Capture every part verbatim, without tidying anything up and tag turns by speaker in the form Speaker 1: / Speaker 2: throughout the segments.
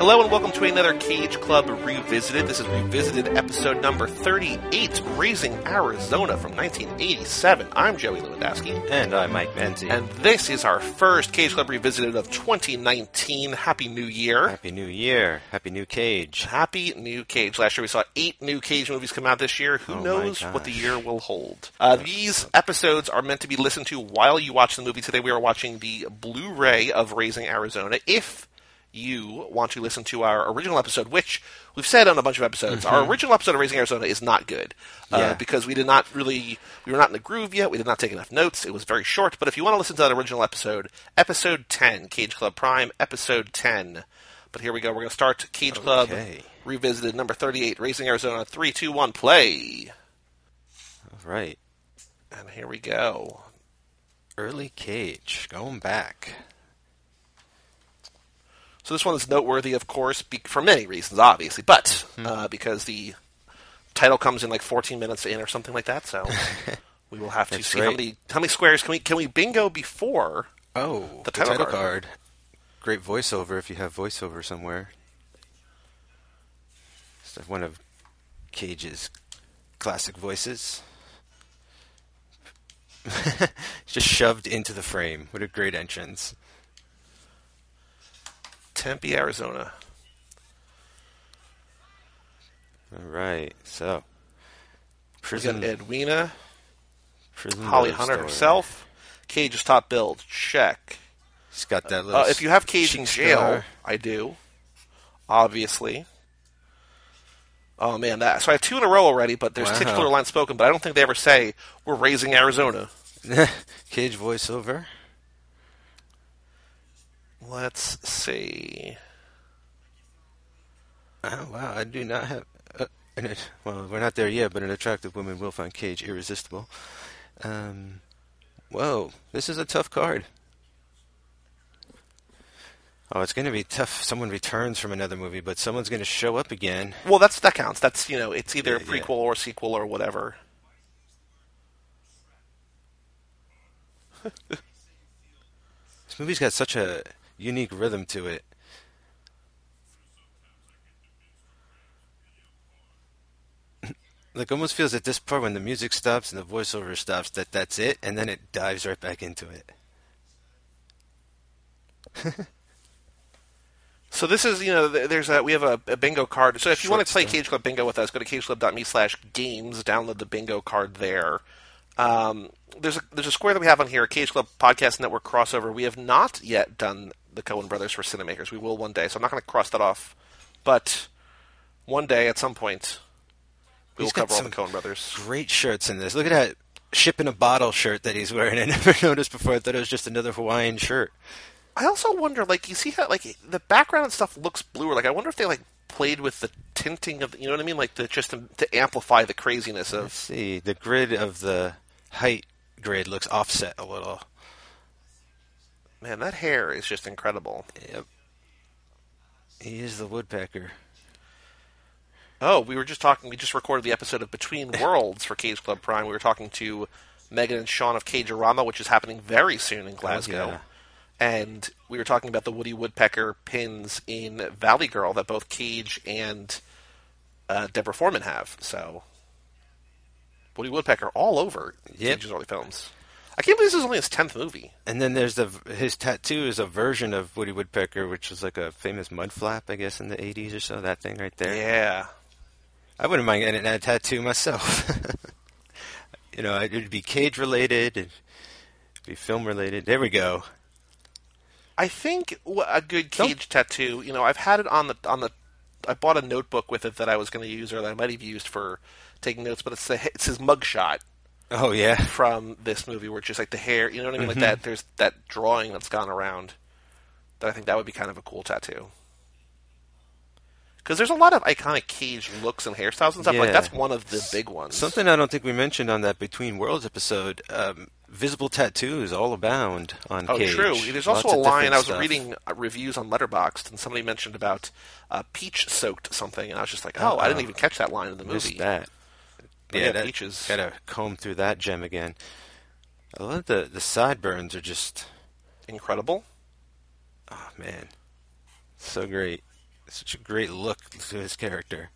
Speaker 1: Hello and welcome to another Cage Club Revisited. This is Revisited episode number thirty-eight, Raising Arizona from nineteen eighty-seven. I'm Joey Lewandowski.
Speaker 2: And I'm Mike Menzie.
Speaker 1: And this is our first Cage Club Revisited of twenty nineteen. Happy New Year.
Speaker 2: Happy New Year. Happy New Cage.
Speaker 1: Happy New Cage. Last year we saw eight new Cage movies come out this year. Who
Speaker 2: oh
Speaker 1: knows what the year will hold? Uh, these episodes are meant to be listened to while you watch the movie. Today we are watching the Blu-ray of Raising Arizona. If you want to listen to our original episode, which we've said on a bunch of episodes, mm-hmm. our original episode of Raising Arizona is not good. Uh,
Speaker 2: yeah.
Speaker 1: Because we did not really, we were not in the groove yet, we did not take enough notes, it was very short, but if you want to listen to that original episode, episode ten, Cage Club Prime, episode ten. But here we go, we're going to start Cage Club
Speaker 2: okay.
Speaker 1: Revisited, number thirty-eight, Raising Arizona, three, two, one, play!
Speaker 2: All right.
Speaker 1: And here we go.
Speaker 2: Early Cage, going back.
Speaker 1: So this one is noteworthy, of course, be- for many reasons, obviously, but mm-hmm. uh, because the title comes in like fourteen minutes in or something like that, so we will have to see right. how many how many squares can we can we bingo before
Speaker 2: oh
Speaker 1: the title,
Speaker 2: the title
Speaker 1: card.
Speaker 2: card. Great voiceover if you have voiceover somewhere. It's one of Cage's classic voices. Just shoved into the frame. What a great entrance.
Speaker 1: Tempe, Arizona.
Speaker 2: All right, so prison.
Speaker 1: We got Edwina,
Speaker 2: prison
Speaker 1: Holly Hunter
Speaker 2: story.
Speaker 1: herself, Cage's top billed. Check.
Speaker 2: He's got that little.
Speaker 1: Uh, if you have Cage in jail,
Speaker 2: star.
Speaker 1: I do. Obviously. Oh man, that so I have two in a row already, but there's
Speaker 2: wow.
Speaker 1: titular lines spoken, but I don't think they ever say we're raising Arizona.
Speaker 2: Cage voiceover.
Speaker 1: Let's see.
Speaker 2: Oh, wow, I do not have... Uh, an, well, we're not there yet, but an attractive woman will find Cage irresistible. Um, whoa, this is a tough card. Oh, it's going to be tough. Someone returns from another movie, but someone's going to show up again.
Speaker 1: Well, that's that counts. That's, you know, it's either
Speaker 2: yeah,
Speaker 1: a prequel
Speaker 2: yeah.
Speaker 1: or sequel or whatever.
Speaker 2: This movie's got such a unique rhythm to it. Like, almost feels at this part when the music stops and the voiceover stops that that's it, and then it dives right back into it.
Speaker 1: So this is, you know, there's a, we have a, a bingo card. So if you
Speaker 2: Short
Speaker 1: want to play
Speaker 2: stuff.
Speaker 1: Cage Club Bingo with us, go to cageclub.me slash games, download the bingo card there. Um, there's a there's a square that we have on here, Cage Club Podcast Network crossover. We have not yet done the Coen Brothers for Cinemakers. We will one day, so I'm not going to cross that off. But one day, at some point, we will
Speaker 2: He's got
Speaker 1: cover all the
Speaker 2: some
Speaker 1: Coen Brothers.
Speaker 2: Great shirts in this. Look at that ship in a bottle shirt that he's wearing. I never noticed before. I thought it was just another Hawaiian shirt.
Speaker 1: I also wonder, like, you see how, like, the background and stuff looks bluer. Like, I wonder if they, like, played with the tinting of, the, you know what I mean? Like, the, just to, to amplify the craziness of...
Speaker 2: Let's see. The grid of the height grid looks offset a little.
Speaker 1: Man, that hair is just incredible.
Speaker 2: Yep. He is the woodpecker.
Speaker 1: Oh, we were just talking, we just recorded the episode of Between Worlds for Cage Club Prime. We were talking to Megan and Sean of Cagerama, which is happening very soon in Glasgow.
Speaker 2: Oh, yeah.
Speaker 1: And we were talking about the Woody Woodpecker pins in Valley Girl that both Cage and uh, Deborah Foreman have. So, Woody Woodpecker all over
Speaker 2: yep.
Speaker 1: Cage's early films. I can't believe this is only his tenth movie.
Speaker 2: And then there's the his tattoo is a version of Woody Woodpecker, which was like a famous mud flap, I guess, in the eighties or so. That thing right there.
Speaker 1: Yeah.
Speaker 2: I wouldn't mind getting a tattoo myself. You know, it would be Cage related, it'd be film related. There we go.
Speaker 1: I think a good Cage nope. tattoo, you know, I've had it on the on the. I bought a notebook with it that I was going to use, or that I might have used for taking notes. But it's the it's his mugshot.
Speaker 2: Oh yeah,
Speaker 1: from this movie, where it's just like the hair, you know what I mean, mm-hmm. like that. There's that drawing that's gone around. That I think that would be kind of a cool tattoo. Because there's a lot of iconic Cage looks and hairstyles and stuff.
Speaker 2: Yeah.
Speaker 1: Like that's one of the big ones.
Speaker 2: Something I don't think we mentioned on that Between Worlds episode. Um, visible tattoos all abound on
Speaker 1: oh,
Speaker 2: Cage.
Speaker 1: Oh, true. There's also
Speaker 2: Lots
Speaker 1: a line, I was
Speaker 2: stuff.
Speaker 1: reading uh, reviews on Letterboxd, and somebody mentioned about uh, peach-soaked something, and I was just like, oh,
Speaker 2: Uh-oh.
Speaker 1: I didn't even catch that line in the movie.
Speaker 2: Missed that.
Speaker 1: But
Speaker 2: yeah,
Speaker 1: yeah,
Speaker 2: that,
Speaker 1: peaches.
Speaker 2: Gotta comb through that gem again. I love the, the sideburns are just...
Speaker 1: incredible.
Speaker 2: Oh, man. So great. such a great look to his character.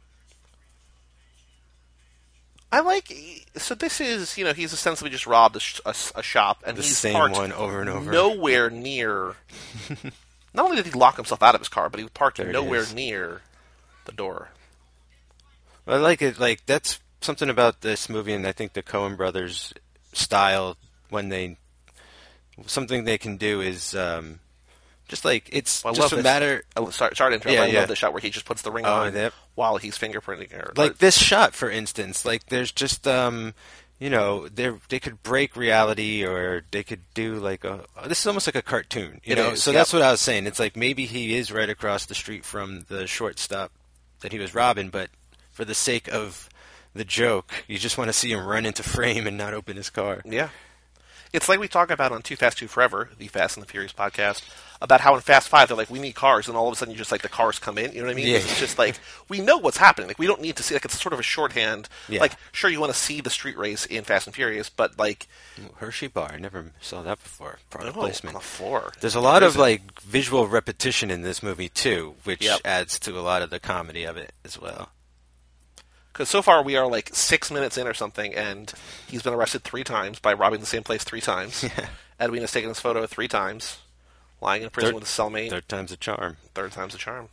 Speaker 1: I like. So this is, you know, he's essentially just robbed a, sh- a, a shop, and
Speaker 2: The
Speaker 1: he's
Speaker 2: same
Speaker 1: parked
Speaker 2: one over and over.
Speaker 1: nowhere near. Not only did he lock himself out of his car, but he parked
Speaker 2: There it
Speaker 1: nowhere
Speaker 2: is.
Speaker 1: near the door.
Speaker 2: I like it. Like, that's something about this movie, and I think the Coen brothers style, when they something they can do is um, just like it's
Speaker 1: Well, I
Speaker 2: just
Speaker 1: love
Speaker 2: a
Speaker 1: this.
Speaker 2: matter.
Speaker 1: Oh, sorry, sorry to interrupt.
Speaker 2: Yeah,
Speaker 1: I
Speaker 2: yeah.
Speaker 1: love the shot where he just puts the ring
Speaker 2: Oh,
Speaker 1: on
Speaker 2: yep.
Speaker 1: while he's fingerprinting her.
Speaker 2: Like
Speaker 1: Or-
Speaker 2: this shot, for instance. Like, there's just um, you know, they they could break reality, or they could do like a. This is almost like a cartoon, you
Speaker 1: It
Speaker 2: know.
Speaker 1: is,
Speaker 2: so
Speaker 1: yep.
Speaker 2: that's what I was saying. It's like maybe he is right across the street from the shortstop that he was robbing, but for the sake of the joke, you just want to see him run into frame and not open his car.
Speaker 1: Yeah. It's like we talk about on Too Fast, Too Forever, the Fast and the Furious podcast, about how in Fast Five they're like, we need cars, and all of a sudden you just like the cars come in. You know what I mean?
Speaker 2: Yeah.
Speaker 1: It's just like we know what's happening. Like we don't need to see. Like it's sort of a shorthand.
Speaker 2: Yeah.
Speaker 1: Like sure you want to see the street race in Fast and Furious, but like
Speaker 2: Hershey bar, I never saw that before. Product
Speaker 1: no,
Speaker 2: placement.
Speaker 1: on the floor.
Speaker 2: There's a lot
Speaker 1: There
Speaker 2: of
Speaker 1: isn't.
Speaker 2: like visual repetition in this movie too, which
Speaker 1: Yep.
Speaker 2: adds to a lot of the comedy of it as well.
Speaker 1: Because so far we are like six minutes in or something, and he's been arrested three times by robbing the same place three times.
Speaker 2: Yeah.
Speaker 1: Edwin has taken his photo three times, lying in prison
Speaker 2: Third-
Speaker 1: with his cellmate.
Speaker 2: Third time's a charm.
Speaker 1: Third time's a charm.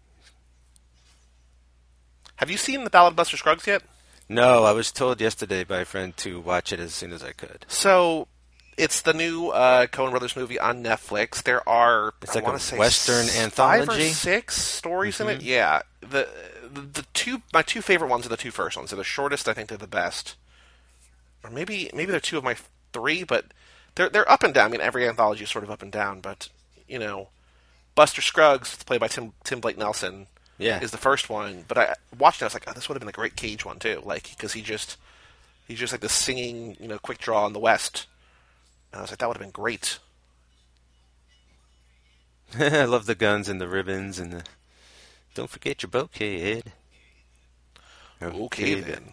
Speaker 1: Have you seen The Ballad of Buster Scruggs yet?
Speaker 2: No, I was told yesterday by a friend to watch it as soon as I could.
Speaker 1: So, it's the new uh, Coen Brothers movie on Netflix. There are,
Speaker 2: It's
Speaker 1: I
Speaker 2: like
Speaker 1: want
Speaker 2: a
Speaker 1: to say,
Speaker 2: Western
Speaker 1: s-
Speaker 2: anthology?
Speaker 1: five or six stories in it.
Speaker 2: Mm-hmm.
Speaker 1: Yeah, the, the the two my two favorite ones are the two first ones. They're the shortest. I think they're the best. Or maybe maybe they're two of my three, but they're they're up and down. I mean, every anthology is sort of up and down, but you know, Buster Scruggs, played by Tim Tim Blake Nelson,
Speaker 2: Yeah.
Speaker 1: is the first one. But I watched it, I was like, oh, this would have been a great Cage one too, like because he just he's just like the singing, you know, quick draw in the West. And I was like, that would have been great.
Speaker 2: I love the guns and the ribbons and the. Don't forget your bouquet, Ed.
Speaker 1: Okay then.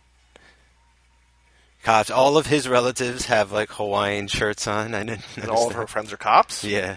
Speaker 2: Cops. All of his relatives have like Hawaiian shirts on. I didn't.
Speaker 1: And
Speaker 2: notice
Speaker 1: all of
Speaker 2: that.
Speaker 1: her friends are cops.
Speaker 2: Yeah.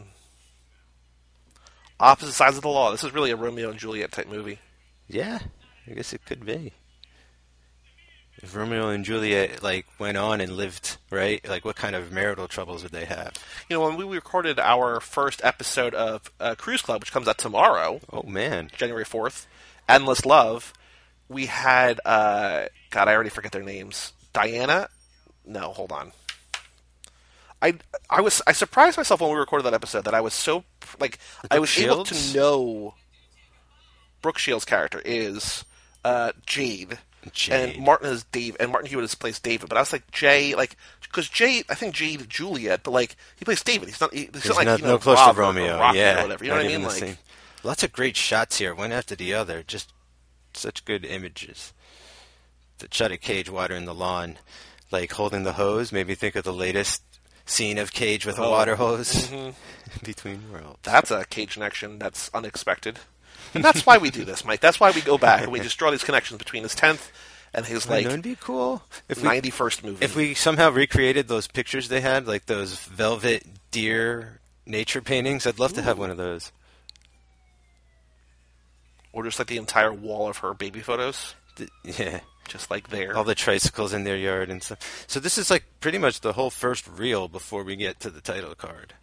Speaker 1: Opposite sides of the law. This is really a Romeo and Juliet type movie.
Speaker 2: Yeah, I guess it could be. If Romeo and Juliet like went on and lived, right? Like, what kind of marital troubles would they have?
Speaker 1: You know, when we recorded our first episode of uh, Cruise Club, which comes out tomorrow,
Speaker 2: Oh man,
Speaker 1: January fourth, Endless Love, we had, uh, God, I already forget their names. Diana? No, hold on. I, I was I surprised myself when we recorded that episode that I was so, like, I
Speaker 2: Brooke
Speaker 1: was able
Speaker 2: Shields?
Speaker 1: to know Brooke Shields' character is uh, Jade.
Speaker 2: Jade.
Speaker 1: And Martin is Dave, and Martin Hewitt is plays David. But I was like Jay, like because Jade, I think Jade Juliet, but like he plays David. He's not. He, he's
Speaker 2: he's
Speaker 1: not like
Speaker 2: not
Speaker 1: you know,
Speaker 2: no close
Speaker 1: Rob
Speaker 2: to
Speaker 1: or-
Speaker 2: Romeo.
Speaker 1: or Rocky
Speaker 2: Yeah,
Speaker 1: or whatever. You know
Speaker 2: not
Speaker 1: what I
Speaker 2: even
Speaker 1: mean?
Speaker 2: the
Speaker 1: Like
Speaker 2: same. Lots of great shots here, one after the other. Just such good images. The shot of Cage watering the lawn, like holding the hose, made me think of the latest scene of Cage with a
Speaker 1: Oh.
Speaker 2: water hose
Speaker 1: Mm-hmm.
Speaker 2: between worlds.
Speaker 1: that's a Cage connection. That's unexpected, and that's why we do this, Mike. That's why we go back and we just draw these connections between his tenth and his
Speaker 2: Like,
Speaker 1: like
Speaker 2: it'd be cool if we
Speaker 1: ninety first movie.
Speaker 2: if we somehow recreated those pictures they had, like those velvet deer nature paintings. I'd love to have one of those.
Speaker 1: or just like the entire wall of her baby photos,
Speaker 2: Th- Yeah.
Speaker 1: just like there.
Speaker 2: All the tricycles in their yard and stuff. So this is like pretty much the whole first reel before we get to the title card.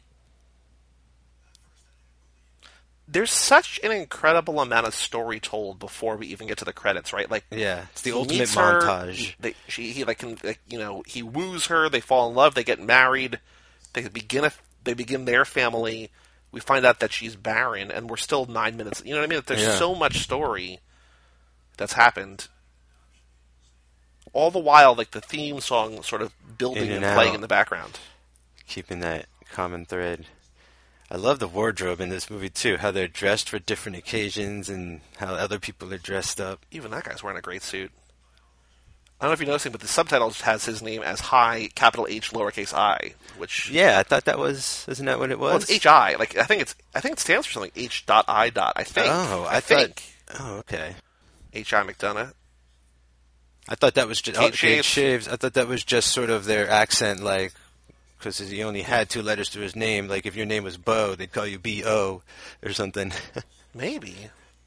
Speaker 1: There's such an incredible amount of story told before we even get to the credits, right? Like
Speaker 2: Yeah, it's the
Speaker 1: he
Speaker 2: ultimate
Speaker 1: meets her,
Speaker 2: montage.
Speaker 1: They, she, he like, can, like, you know, he woos her. They fall in love. They get married. They begin a, they begin their family. We find out that she's barren, and we're still nine minutes. You know what I mean? There's
Speaker 2: Yeah.
Speaker 1: so much story that's happened. All the while, like the theme song, sort of building
Speaker 2: In
Speaker 1: and,
Speaker 2: and
Speaker 1: playing
Speaker 2: out.
Speaker 1: in the background.
Speaker 2: Keeping that common thread. I love the wardrobe in this movie too. How they're dressed for different occasions and how other people are dressed up.
Speaker 1: Even that guy's wearing a great suit. I don't know if you noticed, but the subtitles has his name as High, capital H, lowercase I, which
Speaker 2: Yeah, I thought that was. Isn't that what it was?
Speaker 1: well, it's H I. Like I think it's I think it stands for something H dot I dot. I think.
Speaker 2: Oh, I,
Speaker 1: I,
Speaker 2: thought.
Speaker 1: think
Speaker 2: Oh, okay.
Speaker 1: H I McDonough.
Speaker 2: I thought that was just
Speaker 1: Kate
Speaker 2: oh, Kate
Speaker 1: Shaves.
Speaker 2: Shaves. I thought that was just sort of their accent, like because he only had two letters to his name. Like if your name was Bo, they'd call you B O or something.
Speaker 1: Maybe.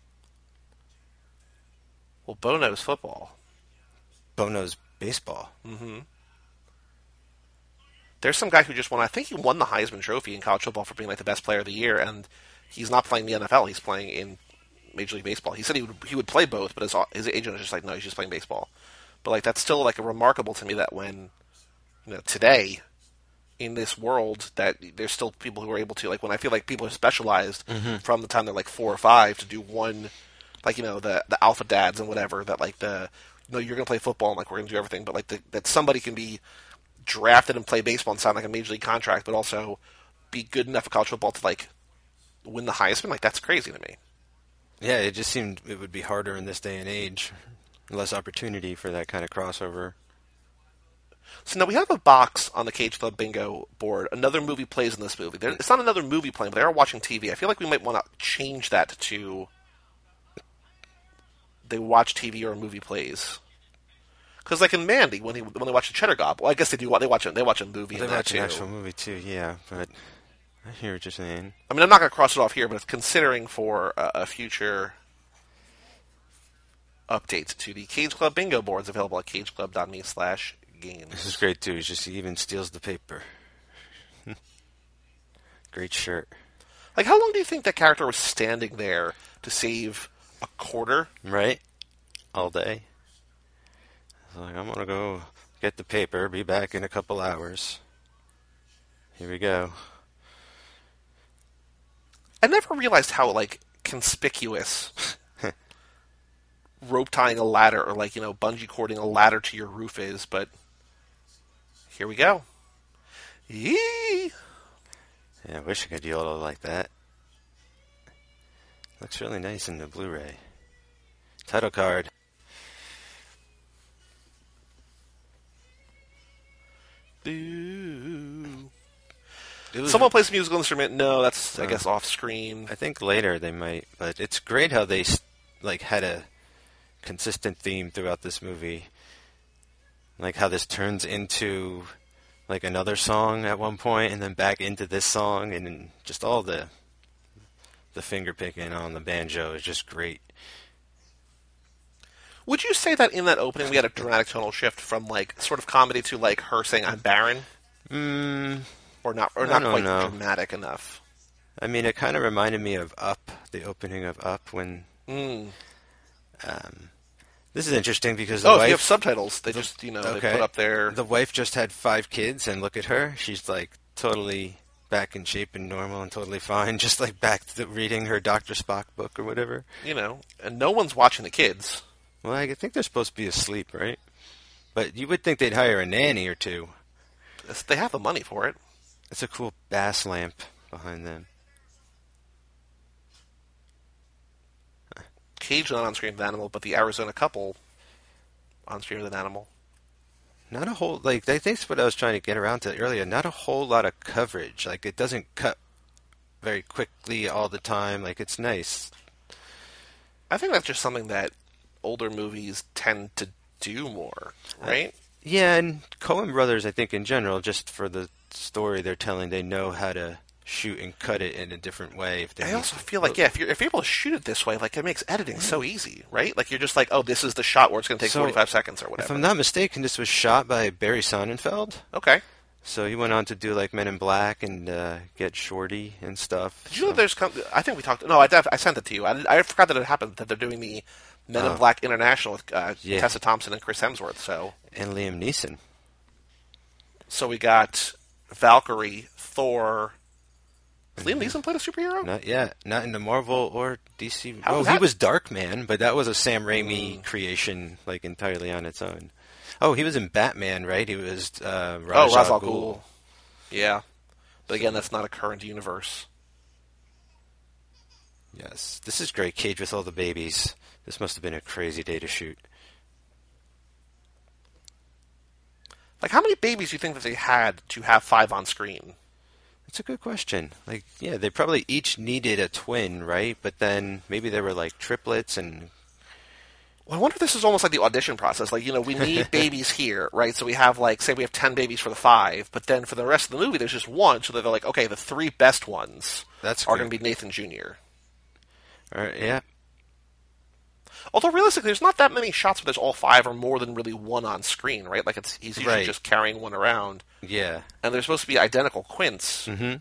Speaker 1: Well, Bo knows football.
Speaker 2: Bo knows baseball.
Speaker 1: Mm-hmm. There's some guy who just won, I think he won the Heisman Trophy in college football for being like the best player of the year, and he's not playing the N F L. He's playing in Major League Baseball. He said he would he would play both, but his his agent was just like, no, he's just playing baseball. But like that's still like a remarkable to me that when you know today in this world that there's still people who are able to like when I feel like people are specialized
Speaker 2: mm-hmm.
Speaker 1: from the time they're like four or five to do one like you know the the alpha dads and whatever that like the no you're gonna play football and like we're gonna do everything, but like the, that somebody can be drafted and play baseball and sign like a major league contract, but also be good enough for college football to like win the Heisman. Like that's crazy to me.
Speaker 2: Yeah, it just seemed it would be harder in this day and age, less opportunity for that kind of crossover.
Speaker 1: So now we have a box on the Cage Club bingo board. Another movie plays in this movie. There, it's not another movie playing, but they are watching T V. I feel like we might want to change that to they watch T V or a movie plays. Because like in Mandy, when he when they watch the Cheddar Gob, well, I guess they do. They watch a, they watch a movie.
Speaker 2: Well,
Speaker 1: in
Speaker 2: they
Speaker 1: that
Speaker 2: watch
Speaker 1: too.
Speaker 2: an actual movie too, yeah. But I hear what you're saying.
Speaker 1: I mean, I'm not going to cross it off here, but it's considering for a, a future update to the Cage Club bingo boards available at cageclub.me slash games.
Speaker 2: This is great too. He's just he even steals the paper. Great shirt.
Speaker 1: Like, how long do you think that character was standing there to save a quarter?
Speaker 2: Right, all day. Like, I'm going to go get the paper, be back in a couple hours. Here we go.
Speaker 1: I never realized how, like, conspicuous rope tying a ladder or, like, you know, bungee cording a ladder to your roof is, but here we go. Yee!
Speaker 2: Yeah, I wish I could YOLO like that. Looks really nice in the Blu-ray. Title card.
Speaker 1: Someone plays a musical instrument. No, that's, I
Speaker 2: uh,
Speaker 1: guess, off screen.
Speaker 2: I think later they might, but it's great how they like had a consistent theme throughout this movie. Like how this turns into like another song at one point, and then back into this song, and then just all the the finger picking on the banjo is just great.
Speaker 1: Would you say that in that opening we had a dramatic tonal shift from like sort of comedy to like her saying "I'm barren"?
Speaker 2: Mm,
Speaker 1: or not, or
Speaker 2: I
Speaker 1: not
Speaker 2: don't
Speaker 1: quite
Speaker 2: know.
Speaker 1: dramatic enough?
Speaker 2: I mean, it kind of reminded me of Up, the opening of Up, when.
Speaker 1: Mm.
Speaker 2: Um, this is interesting because the
Speaker 1: oh,
Speaker 2: wife.
Speaker 1: if you have subtitles, they just you know
Speaker 2: okay.
Speaker 1: they put up their.
Speaker 2: The wife just had five kids, and look at her. She's like totally back in shape and normal and totally fine, just like back to reading her Doctor Spock book or whatever.
Speaker 1: You know, and no one's watching the kids.
Speaker 2: Well, I think they're supposed to be asleep, right? But you would think they'd hire a nanny or two.
Speaker 1: They have the money for it.
Speaker 2: It's a cool bass lamp behind them.
Speaker 1: Cage not on screen with an animal, but the Arizona couple on screen with an animal.
Speaker 2: Not a whole, like, I think that's what I was trying to get around to earlier. Not a whole lot of coverage. Like, it doesn't cut very quickly all the time. Like, it's nice.
Speaker 1: I think that's just something that older movies tend to do more, right?
Speaker 2: Uh, yeah, and Coen Brothers, I think, in general, just for the story they're telling, they know how to shoot and cut it in a different way. If they
Speaker 1: I
Speaker 2: need
Speaker 1: also
Speaker 2: to.
Speaker 1: feel like, yeah, if you're, if you're able to shoot it this way, like, it makes editing so easy, right? Like, you're just like, oh, this is the shot where it's going to take
Speaker 2: So,
Speaker 1: forty-five seconds or whatever.
Speaker 2: If I'm not mistaken, this was shot by Barry Sonnenfeld.
Speaker 1: Okay.
Speaker 2: So he went on to do, like, Men in Black and uh, Get Shorty and stuff.
Speaker 1: Did you
Speaker 2: so.
Speaker 1: know there's... Com- I think we talked... No, I, def- I sent it to you. I, I forgot that it happened, that they're doing the Men
Speaker 2: Oh.
Speaker 1: in Black International with uh,
Speaker 2: Yeah.
Speaker 1: Tessa Thompson and Chris Hemsworth, so...
Speaker 2: And Liam Neeson.
Speaker 1: So we got Valkyrie, Thor... Has Liam Neeson played a superhero?
Speaker 2: Not yet. Not in the Marvel or D C.
Speaker 1: How
Speaker 2: Oh,
Speaker 1: was
Speaker 2: he
Speaker 1: that?
Speaker 2: was Darkman, but that was a Sam Raimi
Speaker 1: Mm.
Speaker 2: creation, like, entirely on its own. Oh, he was in Batman, right? He was uh, Ra's
Speaker 1: Oh, Ra's
Speaker 2: al
Speaker 1: al
Speaker 2: Ghul.
Speaker 1: Ghul. Yeah. But again, that's not a current universe.
Speaker 2: Yes. This is great. Cage with all the babies. This must have been a crazy day to shoot.
Speaker 1: Like, how many babies do you think that they had to have five on screen?
Speaker 2: That's a good question. Like, yeah, they probably each needed a twin, right? But then maybe they were like triplets and...
Speaker 1: Well, I wonder if this is almost like the audition process. Like, you know, we need babies here, right? So we have, like, say we have ten babies for the five, but then for the rest of the movie, there's just one. So they're like, okay, the three best ones
Speaker 2: That's
Speaker 1: are
Speaker 2: good.
Speaker 1: going to be Nathan Junior
Speaker 2: All right, yeah.
Speaker 1: Although realistically, there's not that many shots where there's all five or more than really one on screen, right? Like, it's he's usually
Speaker 2: Right.
Speaker 1: just carrying one around.
Speaker 2: Yeah.
Speaker 1: And they're supposed to be identical quints.
Speaker 2: Mm-hmm.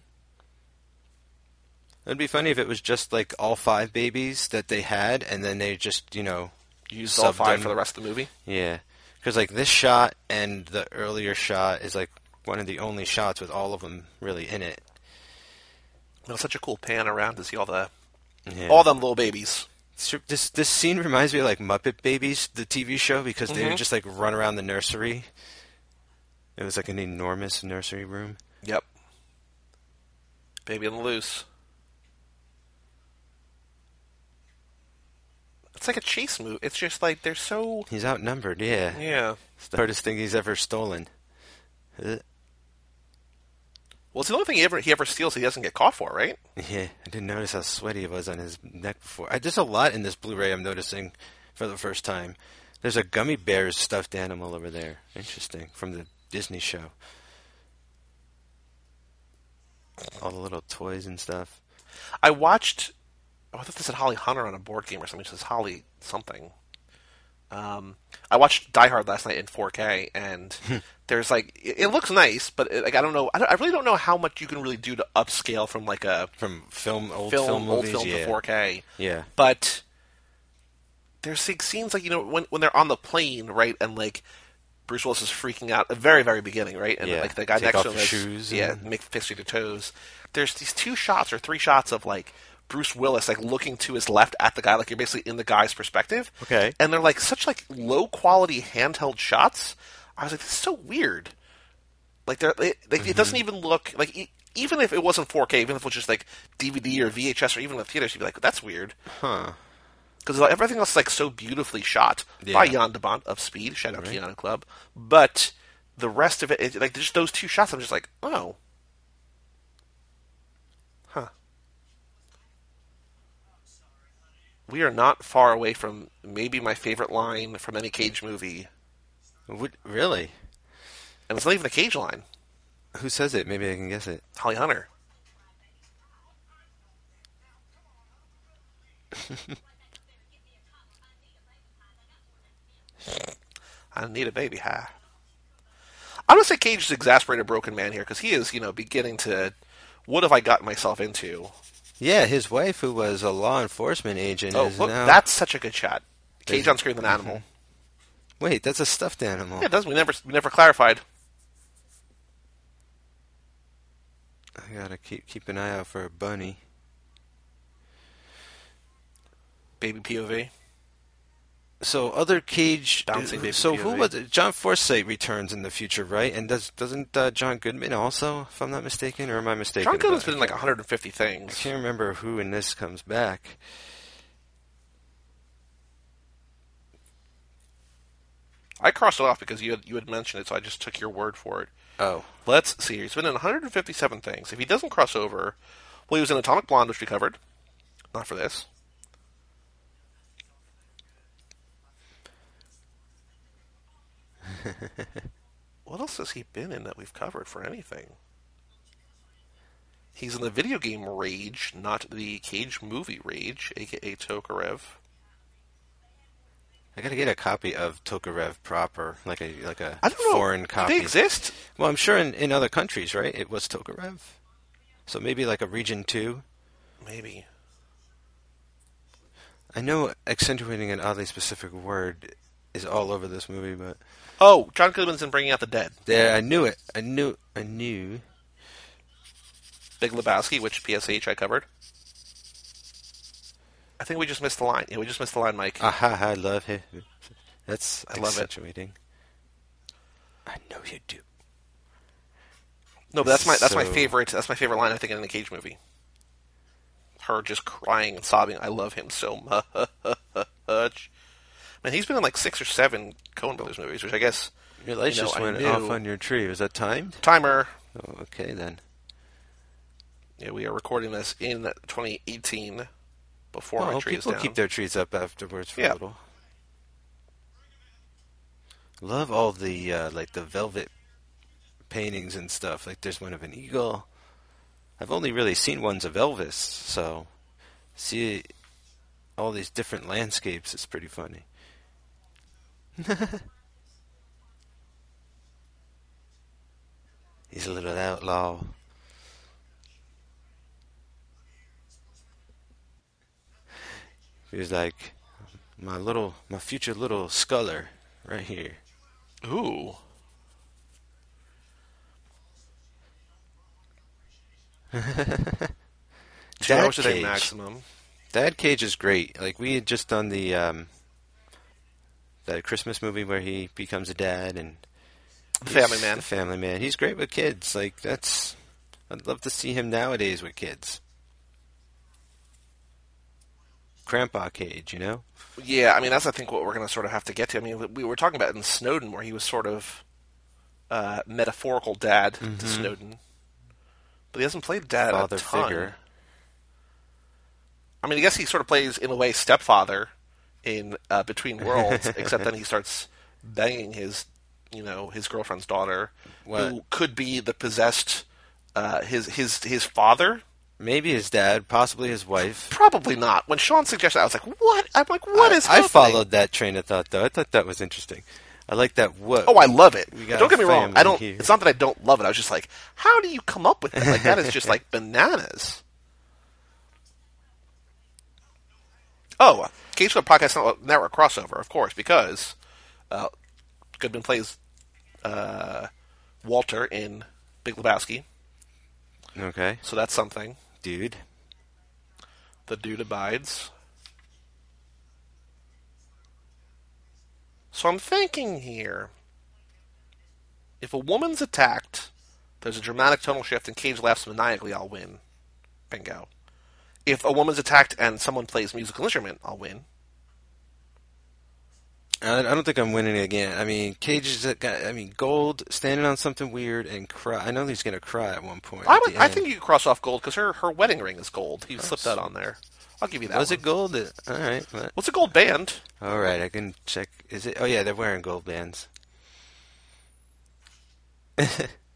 Speaker 2: It'd be funny if it was just like all five babies that they had, and then they just, you know,
Speaker 1: Used all
Speaker 2: subbed
Speaker 1: five
Speaker 2: them.
Speaker 1: for the rest of the movie.
Speaker 2: Yeah. Because, like, this shot and the earlier shot is, like, one of the only shots with all of them really in it.
Speaker 1: It was such a cool pan around to see all the
Speaker 2: Yeah.
Speaker 1: all them little babies.
Speaker 2: It's- This this scene reminds me of, like, Muppet Babies, the T V show, because they
Speaker 1: Mhm.
Speaker 2: would just, like, run around the nursery. It was, like, an enormous nursery room.
Speaker 1: Yep. Baby on the loose. It's like a chase move. It's just like they're so
Speaker 2: He's outnumbered, yeah.
Speaker 1: yeah.
Speaker 2: It's the hardest thing he's ever stolen. Uh,
Speaker 1: Well, it's the only thing he ever he ever steals he doesn't get caught for, right?
Speaker 2: Yeah, I didn't notice how sweaty it was on his neck before. I, there's a lot in this Blu-ray I'm noticing for the first time. There's a Gummy Bears stuffed animal over there. Interesting. From the Disney show. All the little toys and stuff.
Speaker 1: I watched. Oh, I thought this said Holly Hunter on a board game or something. It says Holly something. Um, I watched Die Hard last night in four K, and there's like it, it looks nice, but it, like I don't know, I, don't, I really don't know how much you can really do to upscale from like a
Speaker 2: From film, old
Speaker 1: film,
Speaker 2: film,
Speaker 1: old
Speaker 2: movies,
Speaker 1: film
Speaker 2: yeah.
Speaker 1: to four K.
Speaker 2: Yeah.
Speaker 1: But there's like, scenes like you know when when they're on the plane, right, and like Bruce Willis is freaking out at the very very beginning, right, and
Speaker 2: Yeah.
Speaker 1: like the guy
Speaker 2: Take
Speaker 1: next
Speaker 2: off
Speaker 1: to him
Speaker 2: your
Speaker 1: is,
Speaker 2: shoes
Speaker 1: yeah,
Speaker 2: and-
Speaker 1: make fist through the toes. There's these two shots or three shots of like Bruce Willis like looking to his left at the guy, like you're basically in the guy's perspective.
Speaker 2: Okay.
Speaker 1: And they're like such like low quality handheld shots. I was like, this is so weird. Like they're it, like
Speaker 2: Mm-hmm.
Speaker 1: it doesn't even look like e- even if it wasn't four K, even if it was just like D V D or V H S or even in the theaters, you'd be like, that's weird.
Speaker 2: Huh.
Speaker 1: Because everything else is like so beautifully shot
Speaker 2: Yeah.
Speaker 1: by Jan de Bont of Speed. Shout out to
Speaker 2: Right.
Speaker 1: Jan Club. But the rest of it, it, like just those two shots, I'm just like, oh, huh. We are not far away from maybe my favorite line from any Cage movie,
Speaker 2: Would, really?
Speaker 1: and it's not even a Cage line.
Speaker 2: Who says it? Maybe I can guess it.
Speaker 1: Holly Hunter. I need a baby high. I'm gonna say Cage is exasperated broken man here because he is, you know, beginning to. What have I gotten myself into?
Speaker 2: Yeah, his wife, who was a law enforcement agent,
Speaker 1: Oh,
Speaker 2: is
Speaker 1: look,
Speaker 2: now.
Speaker 1: that's such a good shot. Cage
Speaker 2: Is-
Speaker 1: on screen with an animal.
Speaker 2: Wait, that's a stuffed animal.
Speaker 1: Yeah, it doesn't. We never, we never clarified.
Speaker 2: I gotta keep keep an eye out for a bunny.
Speaker 1: Baby P O V.
Speaker 2: So other Cage.
Speaker 1: Bouncing baby
Speaker 2: so
Speaker 1: P O V.
Speaker 2: who was it? John Forsythe returns in the future, right? And does doesn't uh, John Goodman also, if I'm not mistaken, or am I mistaken?
Speaker 1: John Goodman's
Speaker 2: about
Speaker 1: been
Speaker 2: it?
Speaker 1: in like one hundred fifty
Speaker 2: I
Speaker 1: things.
Speaker 2: can't remember who in this comes back.
Speaker 1: I crossed it off because you had, you had mentioned it, so I just took your word for it.
Speaker 2: Oh,
Speaker 1: Let's see. He's been in one hundred fifty-seven things. If he doesn't cross over, well, he was in Atomic Blonde, which we covered. Not for this. What else has he been in that we've covered for anything? He's in the video game Rage, not the Cage movie Rage, aka Tokarev.
Speaker 2: I gotta get a copy of Tokarev proper, like a like a
Speaker 1: I don't know.
Speaker 2: foreign
Speaker 1: Do
Speaker 2: copy.
Speaker 1: they exist?
Speaker 2: Well, I'm sure in, in other countries, right? It was Tokarev. So maybe like a region two.
Speaker 1: Maybe.
Speaker 2: I know accentuating an oddly specific word is all over this movie, but
Speaker 1: Oh, John Goodman's in Bringing Out the Dead.
Speaker 2: there, I knew it. I knew. I knew.
Speaker 1: Big Lebowski, which P S H I covered. I think we just missed the line. Yeah, we just missed the line, Mike.
Speaker 2: Aha! I love it. That's
Speaker 1: I love it.
Speaker 2: accentuating. I know you do.
Speaker 1: No, but that's my that's my
Speaker 2: So-
Speaker 1: favorite. That's my favorite line. I think in the Cage movie. Her just crying and sobbing. I love him so much. Man, he's been in like six or seven Coen Brothers movies, which I guess
Speaker 2: Your lights
Speaker 1: You know,
Speaker 2: just
Speaker 1: I
Speaker 2: went
Speaker 1: knew-
Speaker 2: off on your tree. Was that timed?
Speaker 1: timer.
Speaker 2: Oh, okay then.
Speaker 1: Yeah, we are recording this in twenty eighteen before my
Speaker 2: Well,
Speaker 1: tree is
Speaker 2: people
Speaker 1: down.
Speaker 2: keep their trees up afterwards for
Speaker 1: Yeah.
Speaker 2: a little. Love all the uh, like the velvet paintings and stuff. Like there's one of an eagle. I've only really seen ones of Elvis, so see all these different landscapes is pretty funny. He's a little outlaw. He was like, my little, my future little sculler right here.
Speaker 1: Ooh. Two
Speaker 2: Dad
Speaker 1: hours a day
Speaker 2: Cage.
Speaker 1: maximum.
Speaker 2: Dad Cage is great. Like we had just done the um, that Christmas movie where he becomes a dad and
Speaker 1: Family Man.
Speaker 2: The Family Man. He's great with kids. Like that's, I'd love to see him nowadays with kids. Grandpa Cage, you know?
Speaker 1: Yeah, I mean, that's, I think, what we're going to sort of have to get to. I mean, we were talking about it in Snowden, where he was sort of uh, metaphorical dad
Speaker 2: mm-hmm.
Speaker 1: to Snowden. But he hasn't played dad
Speaker 2: Father
Speaker 1: a ton.
Speaker 2: figure.
Speaker 1: I mean, I guess he sort of plays, in a way, stepfather in uh, Between Worlds, except then he starts banging his, you know, his girlfriend's daughter,
Speaker 2: What?
Speaker 1: who could be the possessed, uh, his, his, his father.
Speaker 2: Maybe his dad, possibly his wife.
Speaker 1: Probably not. When Sean suggested that, I was like, what? I'm like, what
Speaker 2: I,
Speaker 1: is
Speaker 2: I
Speaker 1: happening?
Speaker 2: followed that train of thought, though. I thought that was interesting. I like that. What?
Speaker 1: Oh, I love it.
Speaker 2: We got
Speaker 1: Don't get me wrong.
Speaker 2: family
Speaker 1: I don't.
Speaker 2: here.
Speaker 1: It's not that I don't love it. I was just like, how do you come up with that? Like that is just like bananas. Oh, Cage Club Podcast Network, Network crossover, of course, because uh, Goodman plays uh, Walter in Big Lebowski,
Speaker 2: Okay.
Speaker 1: so that's something.
Speaker 2: Dude.
Speaker 1: The dude abides. So I'm thinking here, if a woman's attacked, there's a dramatic tonal shift and Cage laughs maniacally, I'll win. Bingo. If a woman's attacked and someone plays musical instrument, I'll win.
Speaker 2: I, I don't think I'm winning again. I mean, Cage is a guy. I mean, Gold standing on something weird and cry. I know he's going to cry at one point.
Speaker 1: I,
Speaker 2: at
Speaker 1: would,
Speaker 2: the
Speaker 1: I
Speaker 2: end.
Speaker 1: think you could cross off Gold because her, her wedding ring is gold. He slipped that on there. I'll give you that
Speaker 2: Was
Speaker 1: one.
Speaker 2: it gold? All right. But,
Speaker 1: What's a gold band?
Speaker 2: all right, I can check. Is it? Oh yeah, they're wearing gold bands. oh,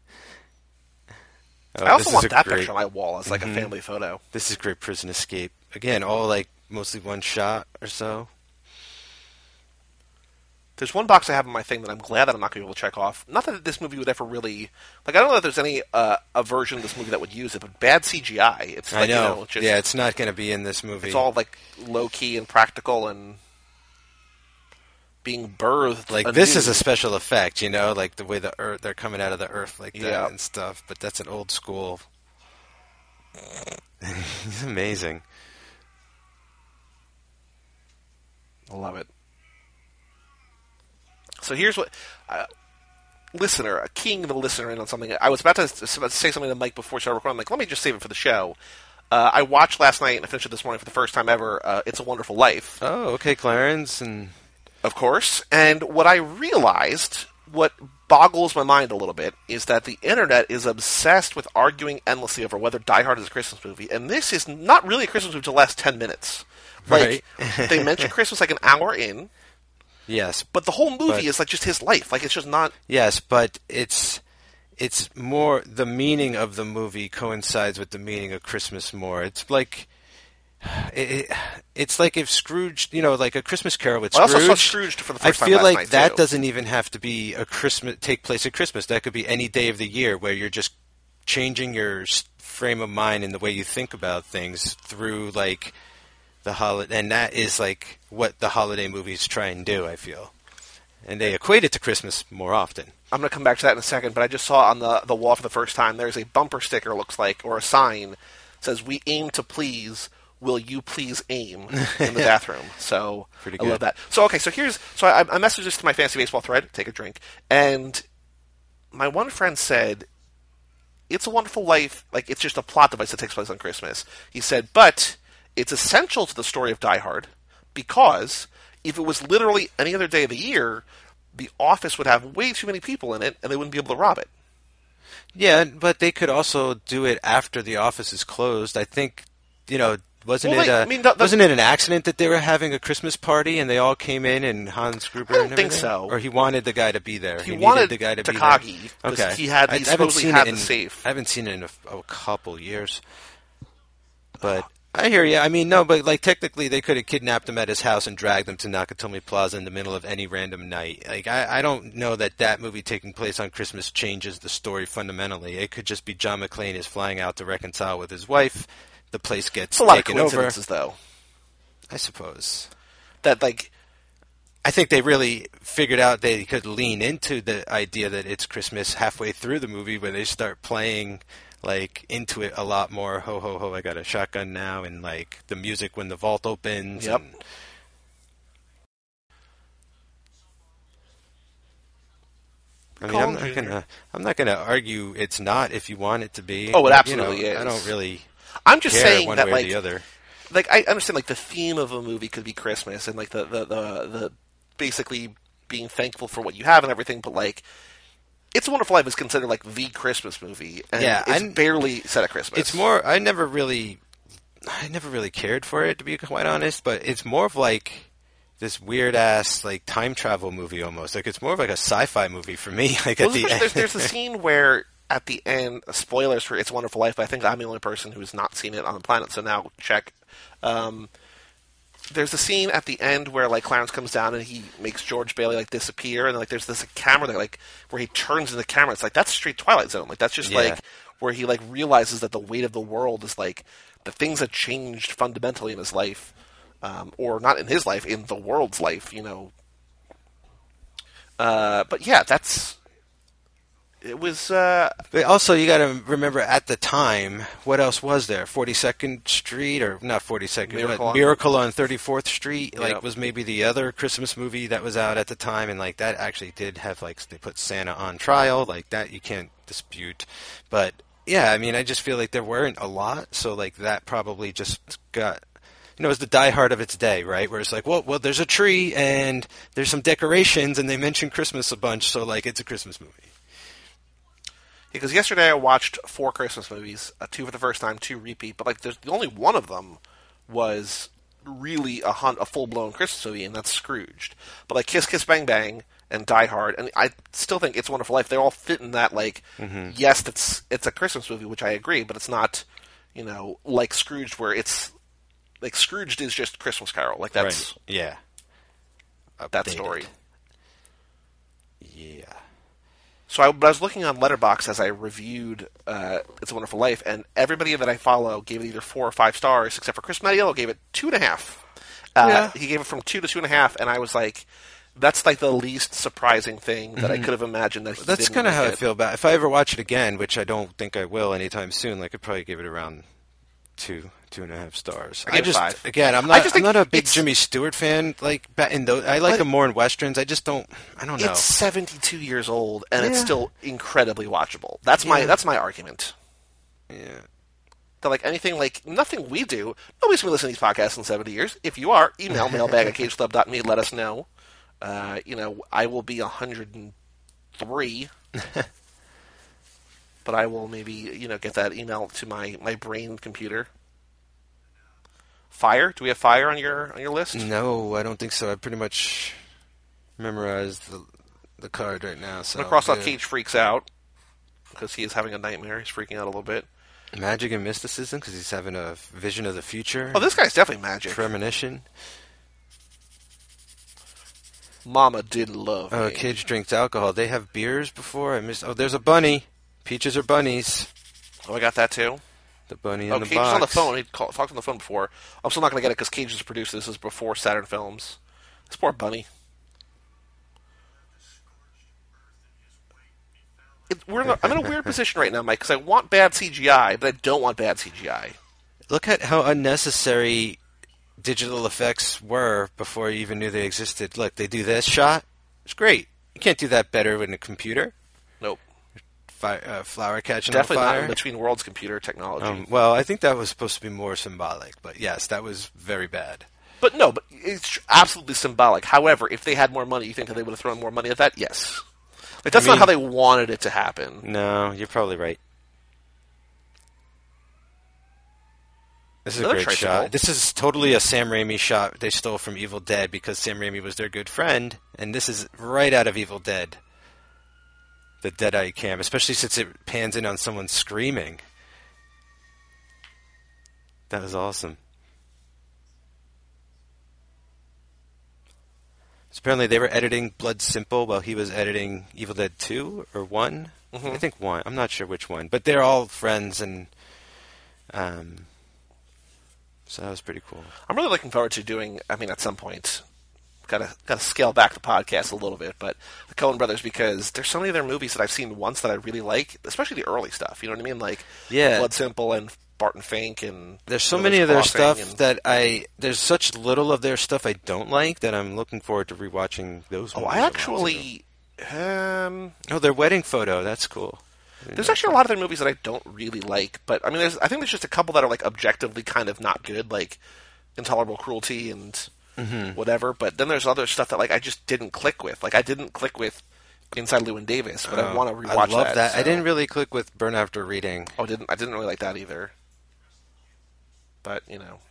Speaker 1: I also
Speaker 2: this
Speaker 1: want
Speaker 2: is a
Speaker 1: that
Speaker 2: great,
Speaker 1: picture on my wall as like
Speaker 2: Mhm.
Speaker 1: a family photo.
Speaker 2: This is great prison escape. Again, all like mostly one shot or so.
Speaker 1: There's one box I have in my thing that I'm glad that I'm not going to be able to check off. Not that this movie would ever really... Like, I don't know if there's any uh, a version of this movie that would use it, but bad C G I. It's like,
Speaker 2: I know.
Speaker 1: You know just,
Speaker 2: yeah, it's not going to be in this movie.
Speaker 1: It's all, like, low-key and practical and being birthed
Speaker 2: like
Speaker 1: anew.
Speaker 2: this is a special effect, you know, like the way the earth they're coming out of the earth like that
Speaker 1: Yeah.
Speaker 2: and stuff. But that's an old school. He's amazing.
Speaker 1: I love it. So here's what... Uh, listener, keying the listener in on something. I was about to, about to say something to Mike before we started recording. I'm like, let me just save it for the show. Uh, I watched last night and I finished it this morning for the first time ever, uh, It's a Wonderful Life.
Speaker 2: Oh, okay, Clarence. And
Speaker 1: Of course. And what I realized, what boggles my mind a little bit, is that the internet is obsessed with arguing endlessly over whether Die Hard is a Christmas movie. And this is not really a Christmas movie until the last ten minutes. Like,
Speaker 2: Right.
Speaker 1: they mention Christmas like an hour in,
Speaker 2: yes,
Speaker 1: but the whole movie
Speaker 2: But-
Speaker 1: is like just his life. Like, it's just not...
Speaker 2: yes, but it's it's more the meaning of the movie coincides with the meaning of Christmas more. It's like it, it, it's like if Scrooge, you know, like A Christmas Carol with
Speaker 1: I
Speaker 2: Scrooge.
Speaker 1: also saw Scrooge for the first
Speaker 2: I
Speaker 1: time
Speaker 2: feel
Speaker 1: last
Speaker 2: like
Speaker 1: night,
Speaker 2: that
Speaker 1: too.
Speaker 2: doesn't even have to be a Christmas take place at Christmas. That could be any day of the year where you're just changing your s- frame of mind and the way you think about things through like the holiday, and that is like what the holiday movies try and do. I feel, and they equate it to Christmas more often.
Speaker 1: I'm going to come back to that in a second, but I just saw on the, the wall for the first time, there's a bumper sticker, looks like, or a sign, says, "We aim to please, will you please aim?" in the bathroom. So,
Speaker 2: Pretty
Speaker 1: I
Speaker 2: good.
Speaker 1: love that. So, okay, so here's, so I, I messaged this to my Fantasy Baseball thread, take a drink, and my one friend said, It's a Wonderful Life, like, it's just a plot device that takes place on Christmas. He said, but it's essential to the story of Die Hard, because if it was literally any other day of the year, the office would have way too many people in it, and they wouldn't be able to rob it.
Speaker 2: Yeah, but they could also do it after the office is closed. I think, you know, wasn't
Speaker 1: Well,
Speaker 2: it?
Speaker 1: like,
Speaker 2: Uh,
Speaker 1: I mean, the- the-
Speaker 2: wasn't it an accident that they were having a Christmas party and they all came in and Hans Gruber?
Speaker 1: I don't
Speaker 2: and
Speaker 1: think
Speaker 2: everything?
Speaker 1: so.
Speaker 2: Or he wanted the guy to be there.
Speaker 1: He
Speaker 2: needed
Speaker 1: wanted
Speaker 2: the guy to
Speaker 1: Takagi,
Speaker 2: be there.
Speaker 1: 'cause
Speaker 2: Okay,
Speaker 1: he had-
Speaker 2: I,
Speaker 1: he
Speaker 2: I haven't
Speaker 1: supposedly
Speaker 2: seen
Speaker 1: had
Speaker 2: it in,
Speaker 1: the safe.
Speaker 2: I haven't seen it in a, a couple years, but. I hear you. I mean, no, but like technically, they could have kidnapped him at his house and dragged him to Nakatomi Plaza in the middle of any random night. Like, I, I don't know that that movie taking place on Christmas changes the story fundamentally. It could just be John McClane is flying out to reconcile with his wife. The place gets
Speaker 1: It's a lot of
Speaker 2: taken over.
Speaker 1: coincidences, though.
Speaker 2: I suppose.
Speaker 1: That like,
Speaker 2: I think they really figured out they could lean into the idea that it's Christmas halfway through the movie when they start playing. Like into it a lot more. Ho ho ho! I got a shotgun now, and like the music when the vault opens.
Speaker 1: Yep.
Speaker 2: And... I mean, I'm not gonna. I'm not gonna argue it's not if you want it to be.
Speaker 1: Oh, it
Speaker 2: You
Speaker 1: absolutely
Speaker 2: know,
Speaker 1: is.
Speaker 2: I don't really.
Speaker 1: I'm just
Speaker 2: care
Speaker 1: saying
Speaker 2: one
Speaker 1: that
Speaker 2: way
Speaker 1: like,
Speaker 2: or the other.
Speaker 1: like I understand like the theme of a movie could be Christmas and like the the the, the basically being thankful for what you have and everything, but like. It's a Wonderful Life is considered like the Christmas movie, and
Speaker 2: Yeah,
Speaker 1: it's
Speaker 2: I'm-
Speaker 1: barely set at Christmas.
Speaker 2: It's more. I never really. I never really cared for it, to be quite honest. But it's more of like this weird ass like time travel movie almost. Like it's more of like a sci-fi movie for me. Like
Speaker 1: Well,
Speaker 2: at the
Speaker 1: there's,
Speaker 2: end.
Speaker 1: there's, there's a scene where at the end, spoilers for It's a Wonderful Life. But I think I'm the only person who's not seen it on the planet, so now check. Um, there's a scene at the end where like Clarence comes down and he makes George Bailey like disappear, and like there's this camera that like where he turns in the camera. It's like that's straight Twilight Zone. Like that's just
Speaker 2: Yeah.
Speaker 1: like where he like realizes that the weight of the world is like the things that changed fundamentally in his life, um, or not in his life, in the world's life. You know. Uh, but yeah, that's. It was. Uh,
Speaker 2: But also, you got to remember at the time, what else was there? forty-second Street, or not forty-second,
Speaker 1: Miracle
Speaker 2: but
Speaker 1: on-
Speaker 2: Miracle on thirty-fourth Street, like
Speaker 1: Yep.
Speaker 2: was maybe the other Christmas movie that was out at the time, and like that actually did have like they put Santa on trial, like that you can't dispute. But yeah, I mean, I just feel like there weren't a lot, so like that probably just got. You know, it was the Die Hard of its day, right? Where it's like, well, well, there's a tree and there's some decorations, and they mention Christmas a bunch, so like it's a Christmas movie.
Speaker 1: Because yesterday I watched four Christmas movies, uh, two for the first time, two repeat, but like there's only one of them was really a, hun- a full blown Christmas movie, and that's Scrooged. But like Kiss Kiss Bang Bang and Die Hard, and I still think It's a Wonderful Life. They all fit in that like,
Speaker 2: Mm-hmm.
Speaker 1: yes, it's it's a Christmas movie, which I agree, but it's not, you know, like Scrooged where it's like Scrooged is just Christmas Carol, like that's
Speaker 2: Right. Yeah.
Speaker 1: that
Speaker 2: Updated.
Speaker 1: story.
Speaker 2: Yeah.
Speaker 1: So I, but I was looking on Letterboxd as I reviewed uh, It's a Wonderful Life, and everybody that I follow gave it either four or five stars, except for Chris Mattiello gave it two and a half. Uh,
Speaker 2: Yeah.
Speaker 1: He gave it from two to two and a half, and I was like, that's like the least surprising thing that I could have imagined that he
Speaker 2: That's
Speaker 1: didn't
Speaker 2: kind of
Speaker 1: make
Speaker 2: how I
Speaker 1: it.
Speaker 2: feel about it. If I ever watch it again, which I don't think I will anytime soon, like I'd probably give it around two, two and a half stars.
Speaker 1: I give it
Speaker 2: just,
Speaker 1: five.
Speaker 2: again, I'm
Speaker 1: I
Speaker 2: not,
Speaker 1: just
Speaker 2: I'm
Speaker 1: think
Speaker 2: not a big
Speaker 1: it's-
Speaker 2: Jimmy Stewart fan. Like, ba- in those, I like
Speaker 1: But-
Speaker 2: him more in westerns. I just don't, I don't know.
Speaker 1: It's seventy-two years old, and it's
Speaker 2: Yeah.
Speaker 1: still incredibly watchable. That's my
Speaker 2: Yeah.
Speaker 1: that's my argument.
Speaker 2: Yeah.
Speaker 1: That like anything like nothing we do. Nobody's been listening to these podcasts in seventy years. If you are, email mailbag at cage club dot me. Let us know. Uh, you know, I will be one hundred three, but I will maybe you know get that email to my, my brain computer. Fire? Do we have Fire on your on your list?
Speaker 2: No, I don't think so. I pretty much memorized the the card right now. So
Speaker 1: I'm gonna cross out
Speaker 2: good.
Speaker 1: Cage Freaks Out because he is having a nightmare. He's freaking out a little bit.
Speaker 2: Magic and mysticism because he's having a vision of the future.
Speaker 1: Oh, this guy's definitely magic.
Speaker 2: Premonition.
Speaker 1: Mama didn't love
Speaker 2: Oh,
Speaker 1: me.
Speaker 2: Cage drinks alcohol. They have beers before. I missed. Oh, there's a bunny. Peaches are bunnies.
Speaker 1: Oh, I got that too.
Speaker 2: The bunny in
Speaker 1: Oh,
Speaker 2: the
Speaker 1: Cage
Speaker 2: box.
Speaker 1: is on the phone. He called, talked on the phone before. I'm still not going to get it because Cage is a producer. This is before Saturn Films. This poor bunny. It, we're in a, I'm in a weird position right now, Mike, because I want bad C G I, but I don't want bad C G I.
Speaker 2: Look at how unnecessary digital effects were before you even knew they existed. Look, they do this shot. It's great. You can't do that better with a computer.
Speaker 1: Nope.
Speaker 2: Fire, uh, flower catching
Speaker 1: Definitely
Speaker 2: on
Speaker 1: not
Speaker 2: fire.
Speaker 1: in Between Worlds computer technology.
Speaker 2: Um, well, I think that was supposed to be more symbolic, but yes, that was very bad.
Speaker 1: But no, but it's absolutely symbolic. However, if they had more money, you think that they would have thrown more money at that? Yes. Like that's
Speaker 2: I mean-
Speaker 1: not how they wanted it to happen.
Speaker 2: No, you're probably right. This is a
Speaker 1: Another
Speaker 2: great
Speaker 1: tricycle.
Speaker 2: shot. This is totally a Sam Raimi shot they stole from Evil Dead because Sam Raimi was their good friend, and this is right out of Evil Dead. The Deadeye cam, especially since it pans in on someone screaming. That was awesome. So apparently they were editing Blood Simple while he was editing Evil Dead two or one.
Speaker 1: Mm-hmm.
Speaker 2: I think one. I'm not sure which one, but they're all friends, and um, so that was pretty cool.
Speaker 1: I'm really looking forward to doing. I mean, at some point, gotta gotta scale back the podcast a little bit, but the Coen Brothers, because there's so many of their movies that I've seen once that I really like, especially the early stuff. You know what I mean? Like
Speaker 2: Yeah.
Speaker 1: Blood Simple and Barton Fink, and
Speaker 2: There's so
Speaker 1: Miller's
Speaker 2: many of their
Speaker 1: Crossing
Speaker 2: stuff
Speaker 1: and-
Speaker 2: that I there's such little of their stuff I don't like that I'm looking forward to rewatching those.
Speaker 1: Oh,
Speaker 2: movies
Speaker 1: I
Speaker 2: a lot,
Speaker 1: actually. Um,
Speaker 2: too. Oh, their wedding photo. That's cool.
Speaker 1: there's actually a lot of their movies that I don't really like, but I mean, there's I think there's just a couple that are like objectively kind of not good, like Intolerable Cruelty and
Speaker 2: Mm-hmm.
Speaker 1: whatever. But then there's other stuff that like I just didn't click with. Like I didn't click with Inside Llewyn Davis, but I want to rewatch
Speaker 2: I love
Speaker 1: that.
Speaker 2: that. I
Speaker 1: so-
Speaker 2: didn't really click with Burn After Reading.
Speaker 1: Oh, didn't I didn't really like that either. But you know,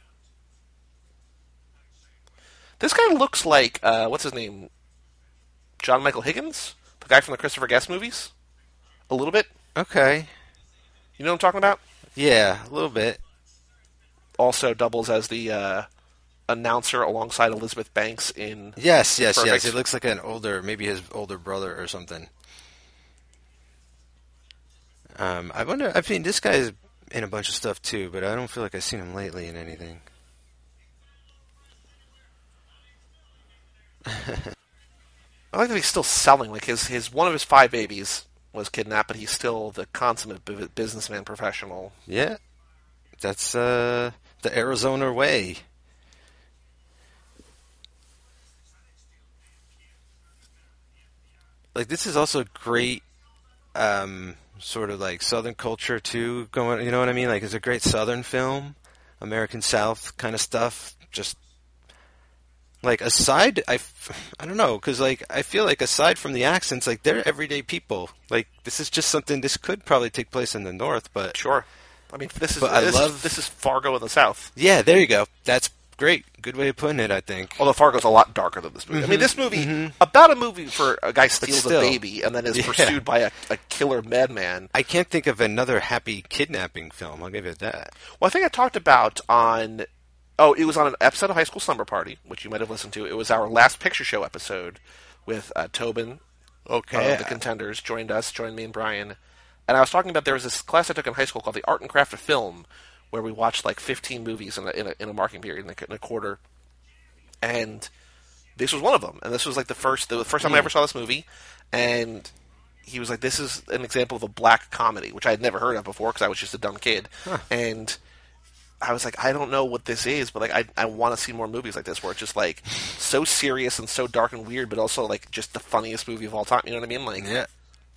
Speaker 1: this guy looks like uh, what's his name? John Michael Higgins, the guy from the Christopher Guest movies. A little bit.
Speaker 2: Okay.
Speaker 1: You know what I'm talking about?
Speaker 2: Yeah, a little bit.
Speaker 1: Also doubles as the uh, announcer alongside Elizabeth Banks in.
Speaker 2: Yes, yes,
Speaker 1: Perfect.
Speaker 2: yes. It looks like an older, maybe his older brother or something. Um, I wonder. I mean, this guy's in a bunch of stuff too, but I don't feel like I've seen him lately in anything.
Speaker 1: I like that he's still selling. Like his his one of his five babies was kidnapped, but he's still the consummate bu- businessman professional.
Speaker 2: Yeah, that's uh, the Arizona way. Like this is also great, um, sort of like Southern culture too. Going, you know what I mean? Like it's a great Southern film, American South kind of stuff. Just like aside, I, f- I don't know, because like I feel like aside from the accents, like they're everyday people. Like this is just something. This could probably take place in the North, but
Speaker 1: Sure. I mean, this is
Speaker 2: But I
Speaker 1: this,
Speaker 2: love-
Speaker 1: is, this is Fargo in the South.
Speaker 2: yeah, there you go. That's great. Good way of putting it, I think.
Speaker 1: Although Fargo's a lot darker than this movie. I mean, this movie, about a movie for a guy steals a
Speaker 2: still.
Speaker 1: baby and then is
Speaker 2: Yeah.
Speaker 1: pursued by a, a killer madman.
Speaker 2: I can't think of another happy kidnapping film. I'll give you that.
Speaker 1: Well, I think I talked about on. Oh, it was on an episode of High School Slumber Party, which you might have listened to. It was our last picture show episode with uh, Tobin.
Speaker 2: Okay.
Speaker 1: Uh, the Contenders joined us, joined me and Brian. And I was talking about there was this class I took in high school called the Art and Craft of Film, where we watched like fifteen movies in a, in a, in a marking period, in a, in a quarter. And this was one of them. And this was like the first the first time I ever saw this movie. And he was like, this is an example of a black comedy, which I had never heard of before because I was just a dumb kid. And I was like, I don't know what this is, but like I I want to see more movies like this where it's just like so serious and so dark and weird, but also like just the funniest movie of all time. You know what I mean? Like,
Speaker 2: Yeah.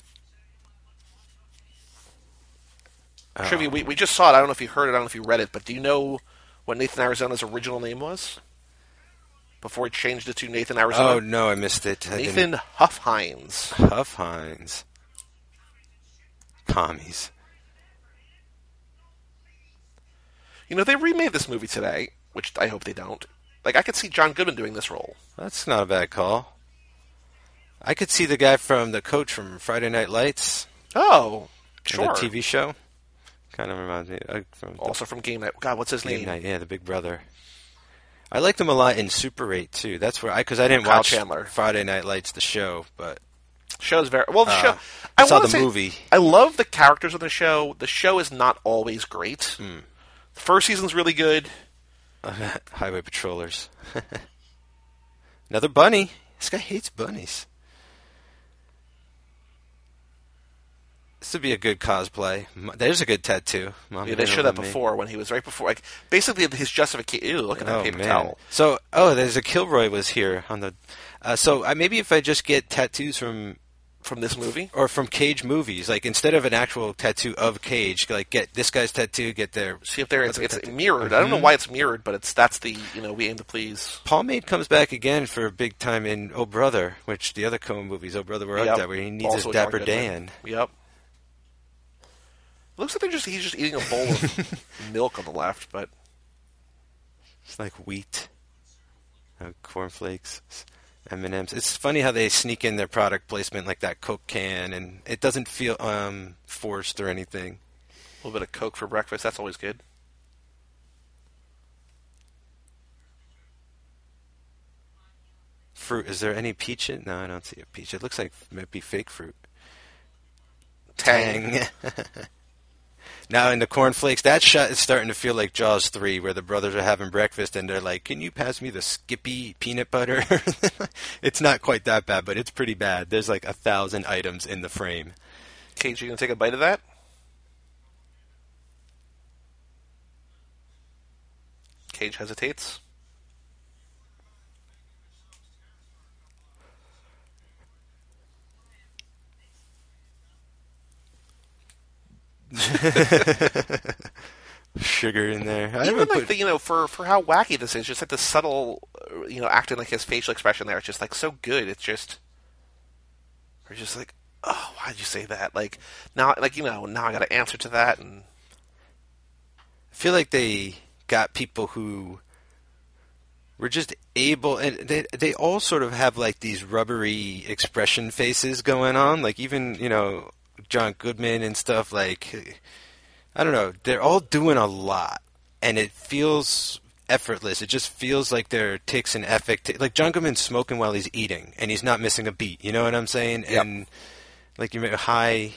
Speaker 1: Trivia, we, we just saw it. I don't know if you heard it. I don't know if you read it, but do you know what Nathan Arizona's original name was? Before he changed it to Nathan Arizona?
Speaker 2: Oh no, I missed it. I
Speaker 1: Nathan
Speaker 2: didn't-
Speaker 1: Huff Hines.
Speaker 2: Huff Hines. Commies.
Speaker 1: You know, they remade this movie today, which I hope they don't. Like, I could see John Goodman doing this role.
Speaker 2: That's not a bad call. I could see the guy from the coach from Friday Night Lights,
Speaker 1: Oh, sure.
Speaker 2: the T V show. Kind of reminds me uh, from the
Speaker 1: Also from Game Night. God, what's his
Speaker 2: Game
Speaker 1: name?
Speaker 2: Night. Yeah, the big brother. I liked him a lot in Super eight too. That's where I because I didn't
Speaker 1: Kyle
Speaker 2: watch
Speaker 1: Chandler.
Speaker 2: Friday Night Lights, the show, but
Speaker 1: Show's very well. The
Speaker 2: Uh,
Speaker 1: show.
Speaker 2: I
Speaker 1: I
Speaker 2: saw
Speaker 1: wanna
Speaker 2: the
Speaker 1: say,
Speaker 2: movie.
Speaker 1: I love the characters of the show. The show is not always great.
Speaker 2: Hmm.
Speaker 1: The first season's really good.
Speaker 2: Highway Patrollers. Another bunny. This guy hates bunnies. This would be a good cosplay. M- There's a good tattoo. Mom,
Speaker 1: Yeah, they
Speaker 2: you
Speaker 1: showed
Speaker 2: know
Speaker 1: that
Speaker 2: me.
Speaker 1: before when he was right before. Like basically his justification. Ew, look at that
Speaker 2: Oh
Speaker 1: paper
Speaker 2: man.
Speaker 1: towel.
Speaker 2: So oh, there's a Kilroy was here on the. Uh, so I, maybe if I just get tattoos from
Speaker 1: From this movie.
Speaker 2: or from Cage movies, like instead of an actual tattoo of Cage, like get this guy's tattoo, get their.
Speaker 1: See if there it's,
Speaker 2: other
Speaker 1: it's
Speaker 2: tattoo.
Speaker 1: mirrored. I don't know
Speaker 2: Mhm.
Speaker 1: why it's mirrored, but it's that's the you know we aim to please.
Speaker 2: Pomade comes back again for a big time in Oh Brother, which the other Coen movies, Oh Brother, Where Art
Speaker 1: Yep.
Speaker 2: Thou, where he needs
Speaker 1: Also
Speaker 2: his
Speaker 1: John
Speaker 2: Dapper
Speaker 1: Goodman.
Speaker 2: Dan.
Speaker 1: Yep. Looks like they're just he's just eating a bowl of milk on the left, but
Speaker 2: It's like wheat, uh, cornflakes, M and M's. It's funny how they sneak in their product placement like that Coke can, and it doesn't feel um, forced or anything.
Speaker 1: A little bit of Coke for breakfast. That's always good.
Speaker 2: Fruit. Is there any peach in? No, I don't see a peach. It looks like it might be fake fruit.
Speaker 1: Tang.
Speaker 2: Tang. Now in the cornflakes, that shot is starting to feel like Jaws three, where the brothers are having breakfast and they're like, "Can you pass me the Skippy peanut butter?" It's not quite that bad, but it's pretty bad. There's like a thousand items in the frame.
Speaker 1: Cage, you gonna take a bite of that? Cage hesitates.
Speaker 2: Sugar in there. I
Speaker 1: Even
Speaker 2: haven't
Speaker 1: like
Speaker 2: put...
Speaker 1: the, you know, for, for how wacky this is, just like the subtle, uh, you know, acting like his facial expression there, it's just like so good. It's just, we're just like, oh, why'd you say that? Like now, like you know, now I got to answer to that, and
Speaker 2: I feel like they got people who were just able, and they they all sort of have like these rubbery expression faces going on. Like even you know John Goodman and stuff. Like I don't know, they're all doing a lot, and it feels effortless. It just feels like there are ticks and effect. Like John Goodman's smoking while he's eating, and he's not missing a beat. You know what I'm saying?
Speaker 1: Yep.
Speaker 2: And like you're high,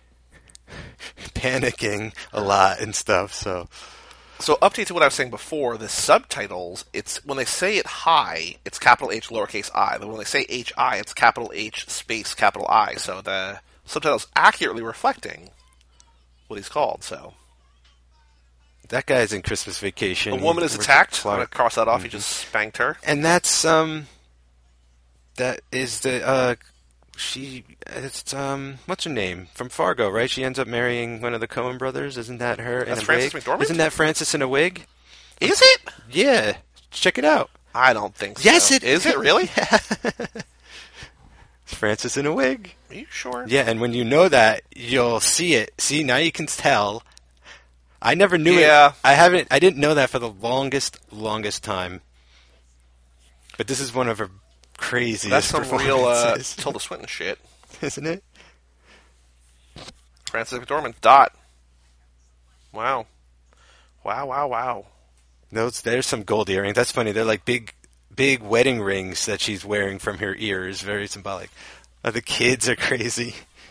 Speaker 2: panicking a lot and stuff. So.
Speaker 1: So update to what I was saying before, the subtitles, it's when they say it high, it's capital H lowercase I. Then when they say H I, it's capital H space capital I. So the subtitle's accurately reflecting what he's called. So
Speaker 2: That guy's in Christmas Vacation.
Speaker 1: a woman is
Speaker 2: He-
Speaker 1: attacked. I'm
Speaker 2: Clark.
Speaker 1: going to cross that off.
Speaker 2: Mhm.
Speaker 1: He just spanked her.
Speaker 2: And that's um that is the uh she it's um what's her name? From Fargo, right? She ends up marrying one of the Coen brothers. Isn't that her in
Speaker 1: That's
Speaker 2: a
Speaker 1: Frances
Speaker 2: wig?
Speaker 1: McDormand?
Speaker 2: Isn't that Frances in a wig?
Speaker 1: Is it?
Speaker 2: Yeah. Check it out.
Speaker 1: I don't think so.
Speaker 2: Yes, it
Speaker 1: is. It really?
Speaker 2: Frances in a wig.
Speaker 1: Are you sure?
Speaker 2: Yeah, and when you know that, you'll see it. See, now you can tell. I never knew
Speaker 1: Yeah.
Speaker 2: it. I haven't I didn't know that for the longest longest time. But this is one of her craziest
Speaker 1: That's some real uh,
Speaker 2: performances.
Speaker 1: Tilda Swinton shit.
Speaker 2: Isn't it?
Speaker 1: Frances McDormand. Dot. Wow. Wow, wow, wow.
Speaker 2: Those there's some gold earrings. That's funny. They're like big big wedding rings that she's wearing from her ears. Very symbolic. Oh, the kids are crazy.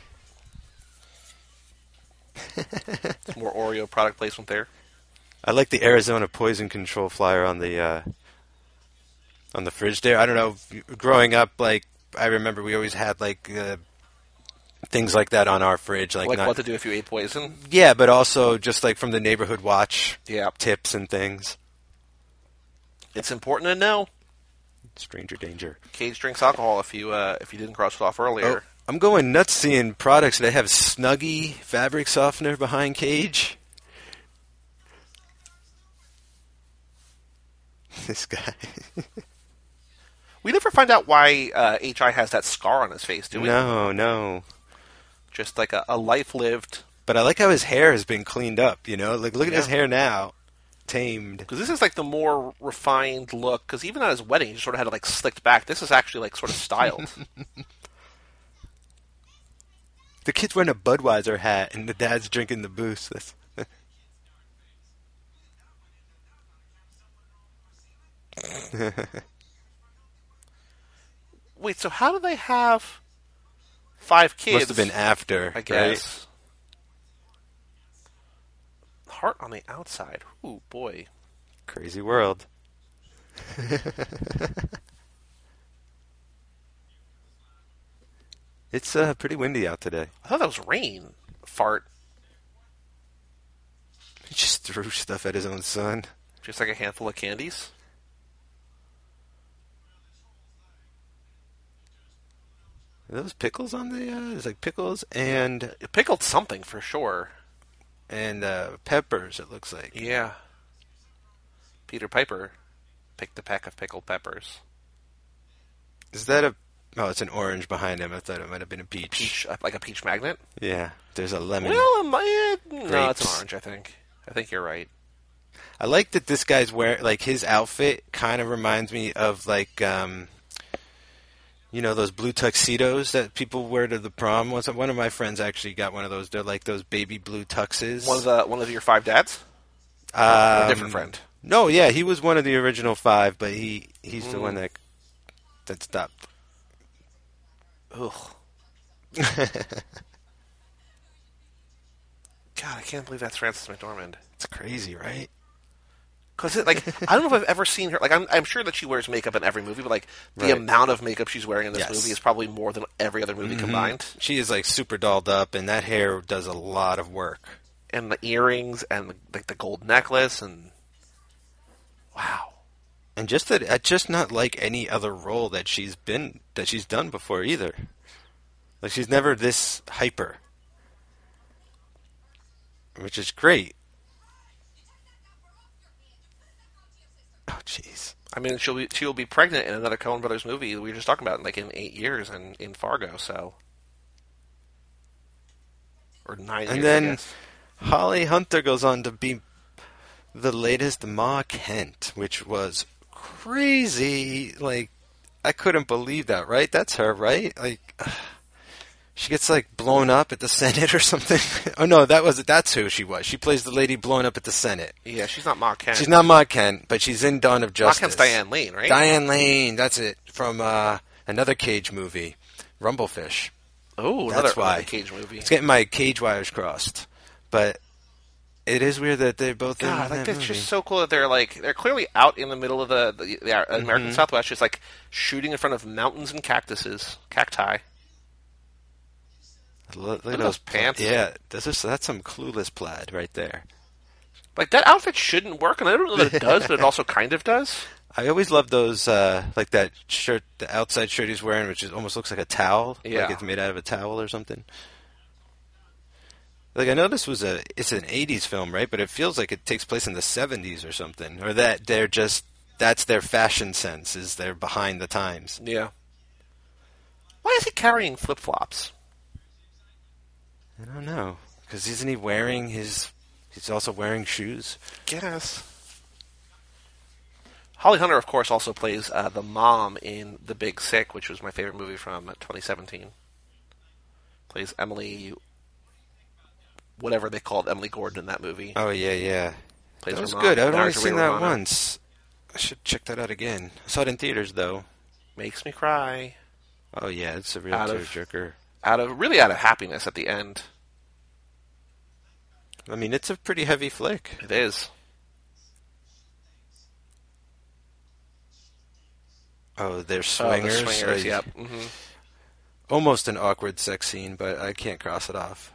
Speaker 1: Some more Oreo product placement there.
Speaker 2: I like the Arizona poison control flyer on the uh, on the fridge there. I don't know. Growing up, like I remember, we always had like uh, things like that on our fridge, like,
Speaker 1: Like
Speaker 2: not,
Speaker 1: what to do if you ate poison.
Speaker 2: yeah, but also just like from the neighborhood watch
Speaker 1: Yeah.
Speaker 2: tips and things.
Speaker 1: It's important to know.
Speaker 2: Stranger danger.
Speaker 1: Cage drinks alcohol if you uh, if you didn't cross it off earlier.
Speaker 2: Oh, I'm going nuts seeing products that have Snuggie fabric softener behind Cage. This guy.
Speaker 1: We never find out why uh, H I has that scar on his face, do we?
Speaker 2: No, no.
Speaker 1: Just like a, a life lived.
Speaker 2: But I like how his hair has been cleaned up, you know? Like, look at his
Speaker 1: Yeah.
Speaker 2: hair now. Tamed.
Speaker 1: Because this is like the more refined look. Because even at his wedding, he just sort of had it like slicked back. This is actually like sort of styled.
Speaker 2: The kid's wearing a Budweiser hat, and the dad's drinking the booze. That's...
Speaker 1: Wait, so how do they have five kids?
Speaker 2: Must have been after,
Speaker 1: I
Speaker 2: right?
Speaker 1: guess. Heart on the outside. Ooh, boy.
Speaker 2: Crazy world. It's uh, pretty windy out today.
Speaker 1: I thought that was rain. Fart.
Speaker 2: He just threw stuff at his own son.
Speaker 1: Just like a handful of candies.
Speaker 2: Are those pickles on the? Uh, there's like pickles and
Speaker 1: It pickled something for sure.
Speaker 2: and uh, peppers. It looks like.
Speaker 1: Yeah. Peter Piper picked a pack of pickled peppers.
Speaker 2: Is that a? Oh, it's an orange behind him. I thought it might have been a peach.
Speaker 1: Peach, uh, like a peach magnet.
Speaker 2: Yeah, there's a lemon.
Speaker 1: Well, it might, no, it's an
Speaker 2: Grapes.
Speaker 1: orange. I think. I think you're right.
Speaker 2: I like that this guy's wearing, like, his outfit kind of reminds me of, like, um, you know, those blue tuxedos that people wear to the prom. One of my friends actually got one of those. They're like those baby blue tuxes.
Speaker 1: One of the one of your five dads?
Speaker 2: Um,
Speaker 1: or a different friend?
Speaker 2: No, yeah, he was one of the original five, but he, he's mm. the one that that stopped.
Speaker 1: Ugh. God, I can't believe that's Frances McDormand.
Speaker 2: It's crazy, right?
Speaker 1: Because, like, I don't know if I've ever seen her. Like, I'm, I'm sure that she wears makeup in every movie, but, like, the
Speaker 2: right.
Speaker 1: amount of makeup she's wearing in this
Speaker 2: yes.
Speaker 1: movie is probably more than every other movie mm-hmm. combined.
Speaker 2: She is, like, super dolled up, and that hair does a lot of work.
Speaker 1: And the earrings, and, the, like, the gold necklace, and... Wow.
Speaker 2: And just that, uh, just not like any other role that she's been, that she's done before, either. Like, she's never this hyper. Which is great. Oh, jeez.
Speaker 1: I mean, she'll be she'll be pregnant in another Coen Brothers movie we were just talking about, like in eight years, and in Fargo. So, or nine.
Speaker 2: And
Speaker 1: years,
Speaker 2: then
Speaker 1: I guess.
Speaker 2: Holly Hunter goes on to be the latest Ma Kent, which was crazy. Like, I couldn't believe that. Right? That's her, right? Like. She gets, like, blown up at the Senate or something. Oh, no, that was that's who she was. She plays the lady blown up at the Senate.
Speaker 1: Yeah, she's not Ma Kent.
Speaker 2: She's not Ma Kent, but she's in Dawn of Justice.
Speaker 1: Ma Kent's Diane Lane, right?
Speaker 2: Diane Lane, that's it, from uh, another Cage movie, Rumblefish.
Speaker 1: Oh,
Speaker 2: that's
Speaker 1: another,
Speaker 2: why.
Speaker 1: another Cage movie.
Speaker 2: It's getting my Cage wires crossed. But it is weird that they're both
Speaker 1: God,
Speaker 2: in
Speaker 1: like,
Speaker 2: that
Speaker 1: that's
Speaker 2: movie.
Speaker 1: just so cool that they're, like, they're clearly out in the middle of the, the, the American mm-hmm. Southwest, just, like, shooting in front of mountains and cactuses, cacti.
Speaker 2: Look, look,
Speaker 1: look
Speaker 2: at
Speaker 1: those
Speaker 2: those
Speaker 1: pants.
Speaker 2: Yeah, this is, that's some clueless plaid right there.
Speaker 1: Like, that outfit shouldn't work, and I don't know that it does, but it also kind of does.
Speaker 2: I always love those, uh, like that shirt, the outside shirt he's wearing, which is, almost looks like a towel.
Speaker 1: Yeah.
Speaker 2: Like it's made out of a towel or something. Like, I know this was a, it's an eighties film, right? But it feels like it takes place in the seventies or something. Or that they're just, that's their fashion sense, is they're behind the times.
Speaker 1: Yeah. Why is he carrying flip-flops?
Speaker 2: I don't know. Because isn't he wearing his... He's also wearing shoes?
Speaker 1: Guess. Holly Hunter, of course, also plays uh, the mom in The Big Sick, which was my favorite movie from twenty seventeen. Plays Emily... Whatever they called Emily Gordon in that movie.
Speaker 2: Oh, yeah, yeah.
Speaker 1: Plays
Speaker 2: that was
Speaker 1: her
Speaker 2: good.
Speaker 1: mom,
Speaker 2: I'd only
Speaker 1: Natasha
Speaker 2: seen
Speaker 1: Ray
Speaker 2: that
Speaker 1: Romano.
Speaker 2: once. I should check that out again. I saw it in theaters, though.
Speaker 1: Makes me cry.
Speaker 2: Oh, yeah, it's a real
Speaker 1: Out of-
Speaker 2: tearjerker.
Speaker 1: Out of... Really out of happiness at the end.
Speaker 2: I mean, it's a pretty heavy flick.
Speaker 1: It is.
Speaker 2: Oh, they're swingers.
Speaker 1: Oh, the swingers,
Speaker 2: Uh,
Speaker 1: yep. Mm-hmm.
Speaker 2: Almost an awkward sex scene, but I can't cross it off.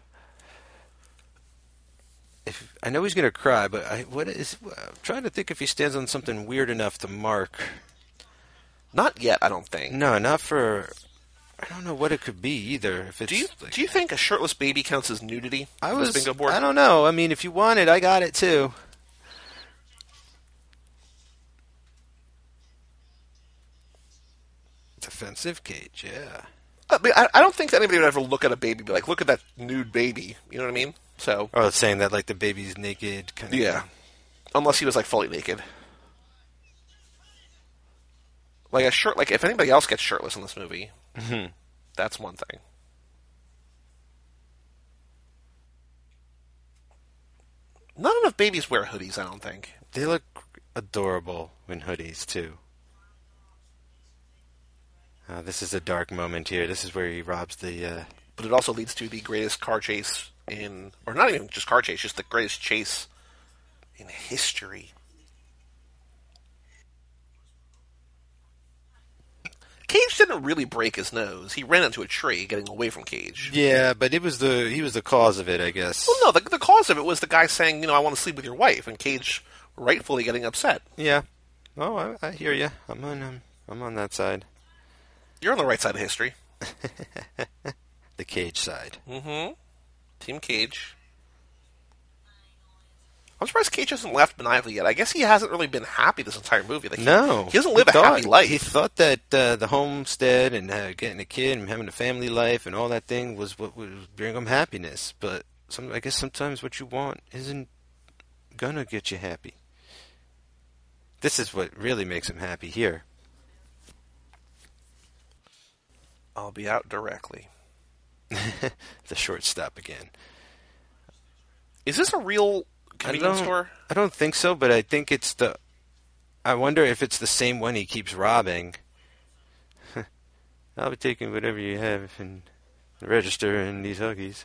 Speaker 2: If I know he's going to cry, but I, what is? I'm trying to think if he stands on something weird enough to mark.
Speaker 1: Not yet, I don't think.
Speaker 2: No, not for. I don't know what it could be either. If it's
Speaker 1: Do you
Speaker 2: like,
Speaker 1: do you think a shirtless baby counts as nudity?
Speaker 2: I
Speaker 1: on
Speaker 2: was.
Speaker 1: this bingo board?
Speaker 2: I don't know. I mean, if you want it, I got it too. Defensive Cage, yeah.
Speaker 1: I, mean, I, I don't think that anybody would ever look at a baby and be like, look at that nude baby. You know what I mean? So.
Speaker 2: Oh, it's saying that like the baby's naked, kind of.
Speaker 1: Yeah.
Speaker 2: Thing.
Speaker 1: Unless he was like fully naked. Like a shirt. Like if anybody else gets shirtless in this movie,
Speaker 2: mm-hmm.
Speaker 1: that's one thing. Not enough babies wear hoodies, I don't think.
Speaker 2: They look adorable in hoodies too. Uh, this is a dark moment here. This is where he robs the... Uh...
Speaker 1: But it also leads to the greatest car chase in... Or not even just car chase, just the greatest chase in history. Cage didn't really break his nose. He ran into a tree getting away from Cage.
Speaker 2: Yeah, but it was the he was the cause of it, I guess.
Speaker 1: Well, no, the, the cause of it was the guy saying, you know, I want to sleep with your wife, and Cage rightfully getting upset.
Speaker 2: Yeah. Oh, I, I hear you. I'm on um, I'm on that side.
Speaker 1: You're on the right side of history.
Speaker 2: The Cage side.
Speaker 1: Mm-hmm. Team Cage. I'm surprised Cage hasn't laughed maniacally yet. I guess he hasn't really been happy this entire movie. Like,
Speaker 2: no.
Speaker 1: He, he doesn't live
Speaker 2: he
Speaker 1: a
Speaker 2: thought,
Speaker 1: happy life.
Speaker 2: He thought that uh, the homestead and uh, getting a kid and having a family life and all that thing was what would bring him happiness. But some, I guess sometimes what you want isn't gonna get you happy. this is what really makes him happy here.
Speaker 1: I'll be out directly.
Speaker 2: The shortstop again.
Speaker 1: Is this a real
Speaker 2: I
Speaker 1: convenience
Speaker 2: don't,
Speaker 1: store?
Speaker 2: I don't think so, but I think it's the... I wonder if it's the same one he keeps robbing. I'll be taking whatever you have and register in these Huggies.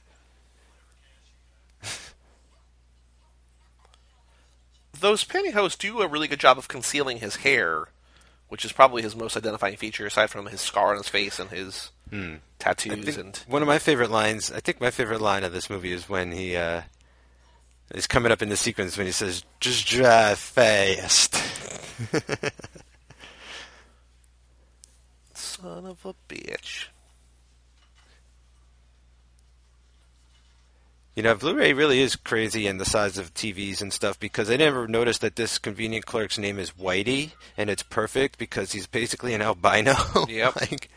Speaker 1: Those pantyhose do a really good job of concealing his hair, which is probably his most identifying feature, aside from his scar on his face and his
Speaker 2: Hmm.
Speaker 1: tattoos. And
Speaker 2: One of my favorite lines, I think my favorite line of this movie is when he uh, is coming up in the sequence when he says, "Just drive fast."
Speaker 1: son of a bitch.
Speaker 2: You know, Blu-ray really is crazy in the size of T Vs and stuff, because I never noticed that this convenient clerk's name is Whitey, and it's perfect because he's basically an albino.
Speaker 1: Yep.
Speaker 2: Like,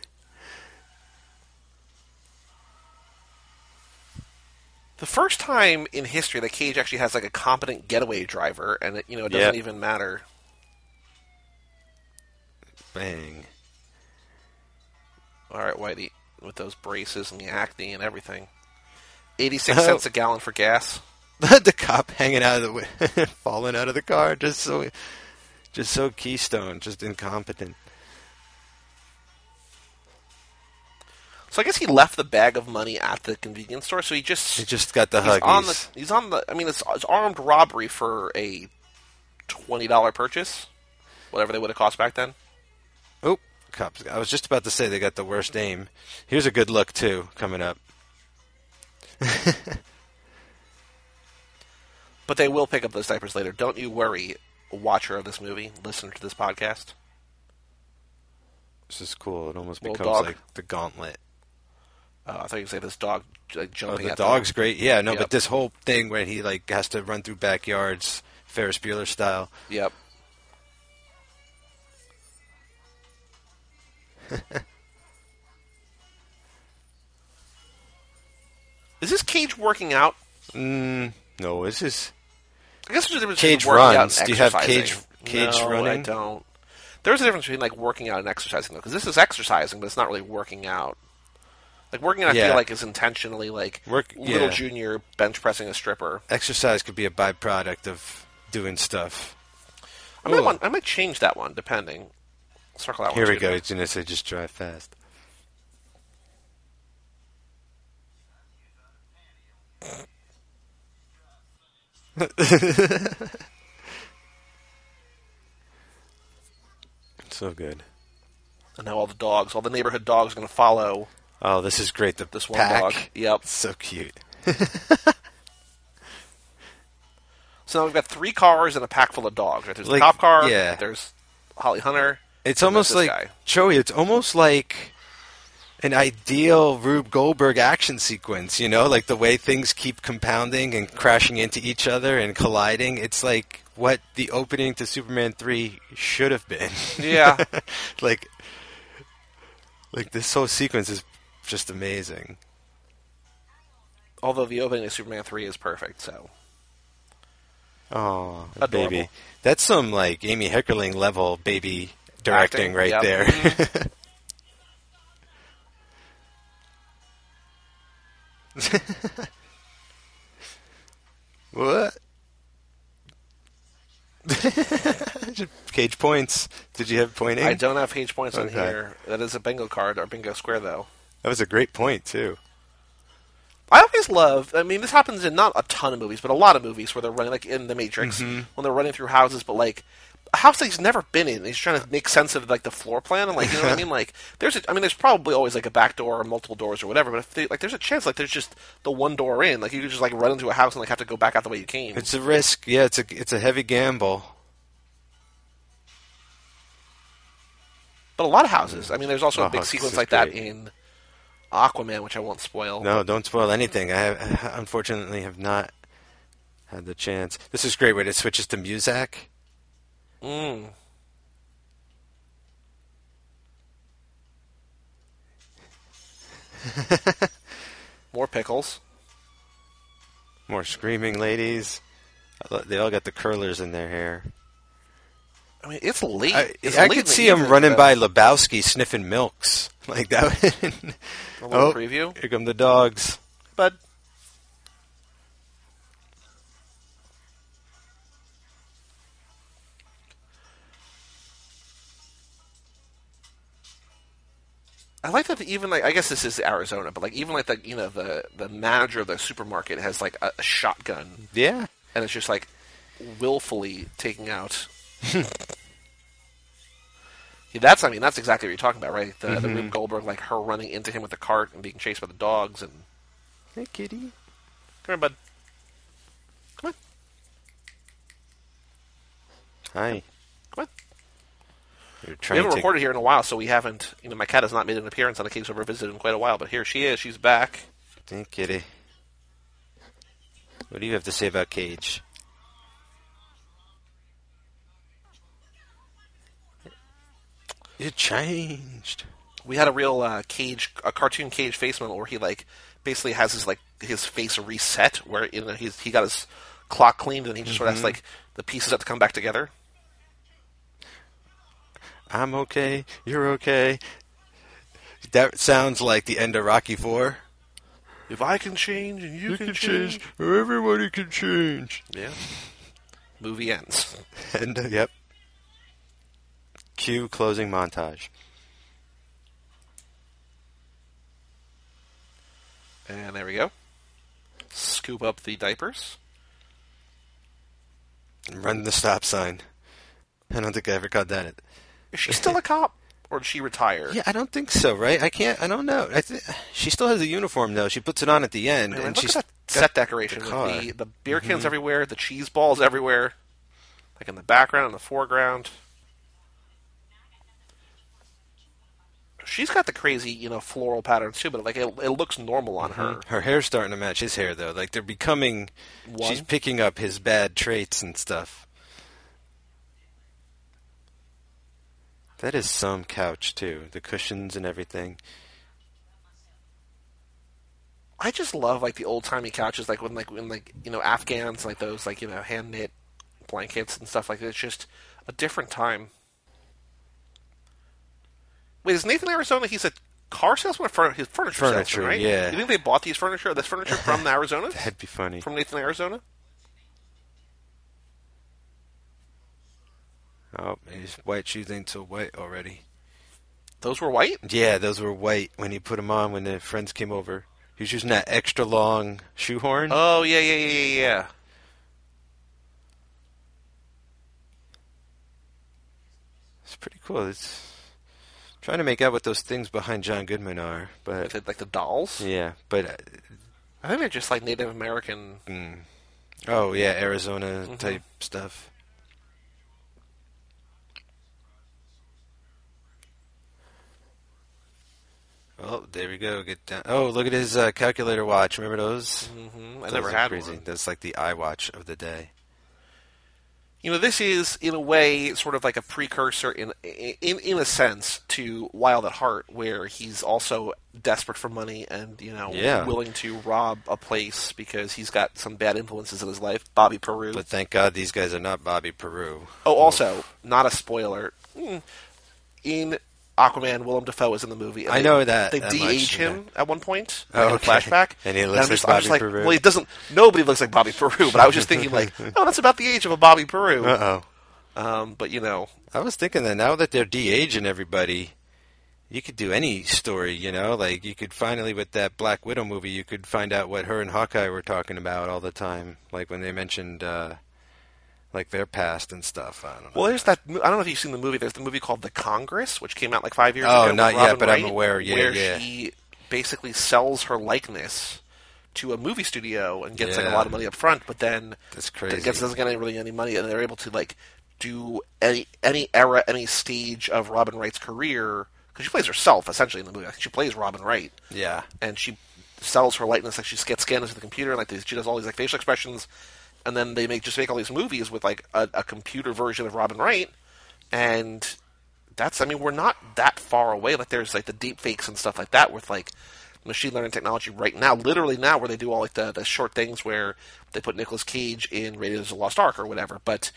Speaker 1: The first time in history that Cage actually has like a competent getaway driver, and it, you know, it doesn't
Speaker 2: Yep.
Speaker 1: even matter.
Speaker 2: bang.
Speaker 1: All right, Whitey, with those braces and the acne and everything. eighty-six cents a gallon for gas.
Speaker 2: The cop hanging out of the wi- falling out of the car, just so, just so Keystone, just incompetent.
Speaker 1: So I guess he left the bag of money at the convenience store. So he just
Speaker 2: He just got the
Speaker 1: he's
Speaker 2: Huggies.
Speaker 1: on the he's on the. I mean, it's, it's armed robbery for a twenty dollar purchase, whatever they would have cost back then.
Speaker 2: Oh, cops! I was just about to say they got the worst aim. Here's a good look too coming up.
Speaker 1: But they will pick up those diapers later. Don't you worry, watcher of this movie, listener to this podcast.
Speaker 2: This is cool. It almost
Speaker 1: Little
Speaker 2: becomes
Speaker 1: dog.
Speaker 2: like the Gauntlet.
Speaker 1: Uh, I thought you would say this dog like
Speaker 2: Oh,
Speaker 1: jumping.
Speaker 2: the
Speaker 1: at
Speaker 2: dog's
Speaker 1: them.
Speaker 2: great. Yeah, no,
Speaker 1: Yep.
Speaker 2: but this whole thing where he like has to run through backyards, Ferris Bueller style.
Speaker 1: Yep. Is this Cage working out?
Speaker 2: Mm, no, this is
Speaker 1: I guess there's a difference
Speaker 2: Cage
Speaker 1: between working out
Speaker 2: runs.
Speaker 1: and
Speaker 2: Do you have
Speaker 1: exercising.
Speaker 2: Cage- Cage
Speaker 1: no,
Speaker 2: running?
Speaker 1: I don't. There's a difference between like working out and exercising though, because this is exercising, but it's not really working out. Like working out, I
Speaker 2: Yeah.
Speaker 1: feel like is intentionally like
Speaker 2: Work-
Speaker 1: little
Speaker 2: yeah.
Speaker 1: junior bench pressing a stripper.
Speaker 2: exercise could be a byproduct of doing stuff.
Speaker 1: I might
Speaker 2: Ooh.
Speaker 1: want, I might change that one depending. Circle that
Speaker 2: Here
Speaker 1: one.
Speaker 2: we
Speaker 1: too.
Speaker 2: go. It's gonna say just drive fast. So good.
Speaker 1: And now all the dogs, all the neighborhood dogs, are going to follow
Speaker 2: Oh, this is great. The
Speaker 1: this one
Speaker 2: pack.
Speaker 1: dog. Yep.
Speaker 2: So cute.
Speaker 1: So now we've got three cars and a pack full of dogs. Right? There's
Speaker 2: Like,
Speaker 1: the cop car.
Speaker 2: yeah.
Speaker 1: There's Holly Hunter.
Speaker 2: It's
Speaker 1: and
Speaker 2: almost
Speaker 1: there's
Speaker 2: like
Speaker 1: this guy.
Speaker 2: Joey. It's almost like an ideal Rube Goldberg action sequence. You know, like the way things keep compounding and crashing into each other and colliding. It's like what the opening to Superman three should have been.
Speaker 1: Yeah.
Speaker 2: like, like this whole sequence is just amazing.
Speaker 1: Although the opening of Superman three is perfect, so.
Speaker 2: Oh,
Speaker 1: Adorable.
Speaker 2: baby. That's some like Amy Heckerling level baby directing
Speaker 1: Acting,
Speaker 2: right
Speaker 1: yep.
Speaker 2: there.
Speaker 1: Mhm.
Speaker 2: What? Cage points. Did you have pointing?
Speaker 1: I don't have page points on
Speaker 2: Okay.
Speaker 1: here. That is a bingo card or bingo square, though.
Speaker 2: That was a great point too.
Speaker 1: I always love. I mean, this happens in not a ton of movies, but a lot of movies where they're running, like in The Matrix,
Speaker 2: Mm-hmm.
Speaker 1: when they're running through houses, but like a house that he's never been in. He's trying to make sense of like the floor plan and like you know what I mean. Like there's, a, I mean, there's probably always like a back door or multiple doors or whatever. But if they, like, there's a chance like there's just the one door in. Like you could just like run into a house and like have to go back out the way you came.
Speaker 2: It's a risk. Yeah, it's a it's a heavy gamble.
Speaker 1: But a lot of houses. I mean, there's also
Speaker 2: Oh,
Speaker 1: a big
Speaker 2: this
Speaker 1: sequence
Speaker 2: is
Speaker 1: like that
Speaker 2: great.
Speaker 1: in Aquaman, which I won't spoil.
Speaker 2: No, don't spoil anything. I have, unfortunately have not had the chance. This is great when it switches to Muzak.
Speaker 1: Mm. More pickles.
Speaker 2: More screaming ladies. I lo- They all got the curlers in their hair.
Speaker 1: I mean, it's late.
Speaker 2: I,
Speaker 1: It's
Speaker 2: I
Speaker 1: late in
Speaker 2: could
Speaker 1: the
Speaker 2: see him
Speaker 1: evening,
Speaker 2: running
Speaker 1: but-
Speaker 2: by Lebowski sniffing milks like that.
Speaker 1: A little
Speaker 2: Oh,
Speaker 1: preview.
Speaker 2: here come the dogs.
Speaker 1: But I like that even like I guess this is Arizona, but like even like the you know the the manager of the supermarket has like a, a shotgun,
Speaker 2: Yeah.
Speaker 1: and it's just like willfully taking out. Yeah, that's I mean that's exactly what you're talking about, right? The, the Rube Goldberg, like her running into him with the cart and being chased by the dogs, and
Speaker 2: Hey, kitty.
Speaker 1: come here, bud. Come on,
Speaker 2: Hi.
Speaker 1: come on.
Speaker 2: You're
Speaker 1: We
Speaker 2: trying
Speaker 1: haven't
Speaker 2: to...
Speaker 1: recorded here in a while, so we haven't. You know, my cat has not made an appearance on a Case Over Visit in quite a while, but here she is. She's back.
Speaker 2: Hey, kitty. What do you have to say about Cage? It changed.
Speaker 1: We had a real uh, Cage, a cartoon Cage face moment where he like basically has his like his face reset, where you know he's he got his clock cleaned and he just sort of has like the pieces have to come back together.
Speaker 2: I'm okay. You're okay. That sounds like the end of Rocky Four.
Speaker 1: If I can change and you, can, change.
Speaker 2: or everybody can change.
Speaker 1: Yeah. Movie ends.
Speaker 2: And uh, yep. Cue closing montage.
Speaker 1: And there we go. Scoop up the diapers.
Speaker 2: Run the stop sign. I don't think I ever caught that.
Speaker 1: Is she still a cop, or did she retire?
Speaker 2: Yeah, I don't think so, right? I can't. I don't know. I th- she still has a uniform though. She puts it on at the end,
Speaker 1: Man,
Speaker 2: and
Speaker 1: look
Speaker 2: she's
Speaker 1: at that
Speaker 2: got
Speaker 1: set decoration
Speaker 2: the car.
Speaker 1: with the, the beer cans everywhere, the cheese balls everywhere, like in the background and the foreground. She's got the crazy, you know, floral patterns too, but like it, it looks normal on her.
Speaker 2: Her hair's starting to match his hair though. Like they're becoming.
Speaker 1: One.
Speaker 2: She's picking up his bad traits and stuff. That is some couch too. The cushions and everything.
Speaker 1: I just love like the old timey couches, like when like when like you know Afghans, like those like you know hand knit blankets and stuff like that. It's just a different time. Wait, is Nathan Arizona? He's a car salesman or furniture, his furniture,
Speaker 2: Furniture,
Speaker 1: salesman, right?
Speaker 2: yeah.
Speaker 1: You think they bought these furniture, this furniture from Arizona?
Speaker 2: That'd be funny.
Speaker 1: From Nathan Arizona?
Speaker 2: Oh, his white shoes ain't so white already.
Speaker 1: Those were white?
Speaker 2: Yeah, those were white when he put them on when the friends came over. He was using that extra long shoehorn.
Speaker 1: Oh, yeah, yeah, yeah, yeah, yeah.
Speaker 2: It's pretty cool. It's trying to make out what those things behind John Goodman are, but
Speaker 1: Like the, like the dolls?
Speaker 2: yeah, but uh,
Speaker 1: I think they're just like Native American.
Speaker 2: mm, oh yeah, Arizona
Speaker 1: Mm-hmm.
Speaker 2: type stuff. Oh, there we go. Get down. Oh, look at his uh, calculator watch. Remember those?
Speaker 1: hmm I
Speaker 2: Those
Speaker 1: never
Speaker 2: are
Speaker 1: had
Speaker 2: crazy.
Speaker 1: one.
Speaker 2: That's like the iWatch of the day.
Speaker 1: You know, this is in a way sort of like a precursor, in in in a sense, to Wild at Heart, where he's also desperate for money and you know
Speaker 2: Yeah.
Speaker 1: willing to rob a place because he's got some bad influences in his life. Bobby Peru.
Speaker 2: But thank God these guys are not Bobby Peru.
Speaker 1: Oh, also, not a spoiler. mm, In Aquaman, Willem Dafoe is in the movie. and
Speaker 2: I
Speaker 1: they-
Speaker 2: know that,
Speaker 1: they
Speaker 2: that
Speaker 1: de-age
Speaker 2: much,
Speaker 1: him at one point
Speaker 2: Oh,
Speaker 1: in a
Speaker 2: okay.
Speaker 1: flashback,
Speaker 2: And he
Speaker 1: I'm
Speaker 2: looks
Speaker 1: just,
Speaker 2: like
Speaker 1: I'm just
Speaker 2: Bobby
Speaker 1: like,
Speaker 2: Peru.
Speaker 1: well, he doesn't. Nobody looks like Bobby Peru, but I was just thinking like, oh, that's about the age of a Bobby Peru.
Speaker 2: Uh oh.
Speaker 1: Um, but you know,
Speaker 2: I was thinking that now that they're de-aging everybody, you could do any story, you know? Like, you could finally, with that Black Widow movie, you could find out what her and Hawkeye were talking about all the time. Like, when they mentioned, uh, like, their past and stuff. I don't know.
Speaker 1: well, there's that. I don't know if you've seen the movie. There's the movie called The Congress, which came out like five years
Speaker 2: Oh,
Speaker 1: ago. with
Speaker 2: not yet,
Speaker 1: Robin
Speaker 2: but I'm
Speaker 1: Wright,
Speaker 2: aware. Yeah,
Speaker 1: where
Speaker 2: yeah.
Speaker 1: she basically sells her likeness to a movie studio and gets like a
Speaker 2: Yeah.
Speaker 1: lot of money up front, but then
Speaker 2: That's crazy.
Speaker 1: gets doesn't get any, really any money, and they're able to like do any any era, any stage of Robin Wright's career because she plays herself essentially in the movie. I think she plays Robin Wright,
Speaker 2: Yeah.
Speaker 1: and she sells her likeness, like she gets scanned into the computer, and like these, she does all these like facial expressions, and then they make just make all these movies with like a, a computer version of Robin Wright, and that's I mean we're not that far away. Like there's like the deep fakes and stuff like that with like machine learning technology right now, literally now, where they do all like the, the short things where they put Nicolas Cage in Raiders of the Lost Ark or whatever. But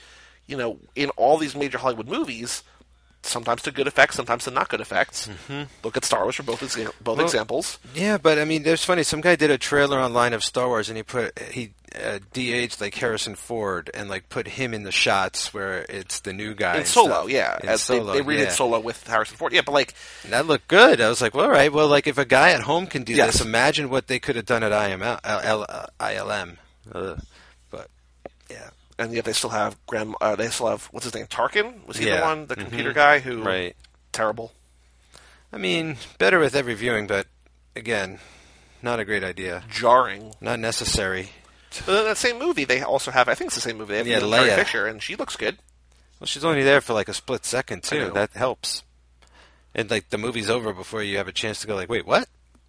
Speaker 1: you know, in all these major Hollywood movies, sometimes to good effects, sometimes to not good effects. Mm-hmm. Look at Star Wars for both exa- both
Speaker 2: well,
Speaker 1: examples.
Speaker 2: Yeah, but I mean, there's funny. Some guy did a trailer online of Star Wars, and he put he uh, de-aged like Harrison Ford, and like put him in the shots where it's the new guy
Speaker 1: In
Speaker 2: and
Speaker 1: Solo,
Speaker 2: stuff.
Speaker 1: yeah,
Speaker 2: In
Speaker 1: as
Speaker 2: Solo,
Speaker 1: they, they redid
Speaker 2: yeah.
Speaker 1: Solo with Harrison Ford. Yeah, but like
Speaker 2: And that looked good. I was like, well, all right. Well, like if a guy at home can do
Speaker 1: Yes.
Speaker 2: this, imagine what they could have done at I M L, L, L, uh, I L M. Uh, but yeah,
Speaker 1: and yet they still have Grand. Uh, they still have what's his name, Tarkin? Was he
Speaker 2: Yeah.
Speaker 1: the one, the
Speaker 2: Mhm.
Speaker 1: computer guy who
Speaker 2: right.
Speaker 1: terrible?
Speaker 2: I mean, better with every viewing, but again, not a great idea.
Speaker 1: Jarring.
Speaker 2: Not necessary.
Speaker 1: But in that same movie, they also have. I think it's the same movie. They have
Speaker 2: Yeah,
Speaker 1: Carrie
Speaker 2: Leia.
Speaker 1: Fisher, and she looks good.
Speaker 2: Well, she's only there for like a split second
Speaker 1: I
Speaker 2: too.
Speaker 1: know.
Speaker 2: That helps. And like the movie's over before you have a chance to go like, wait, what?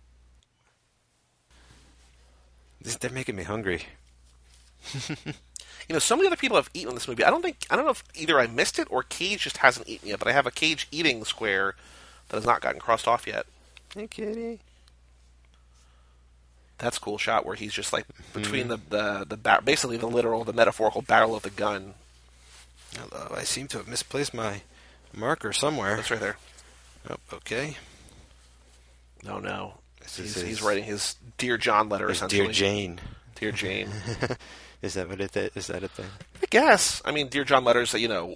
Speaker 2: This, they're making me hungry.
Speaker 1: You know, so many other people have eaten this movie. I don't think I don't know if either I missed it or Cage just hasn't eaten yet. But I have a Cage eating square that has not gotten crossed off yet.
Speaker 2: Hey, kitty.
Speaker 1: That's a cool shot where he's just like between mm. the the the bar- basically the literal, the metaphorical barrel of the gun.
Speaker 2: Hello, I seem to have misplaced my marker somewhere.
Speaker 1: That's right there.
Speaker 2: Oh, okay.
Speaker 1: No, no.
Speaker 2: This
Speaker 1: He's,
Speaker 2: is his,
Speaker 1: he's writing his Dear John letter,
Speaker 2: his
Speaker 1: essentially.
Speaker 2: Dear Jane.
Speaker 1: Dear Jane.
Speaker 2: Is that what it is? Is that a thing?
Speaker 1: I guess. I mean, Dear John letters that, you know,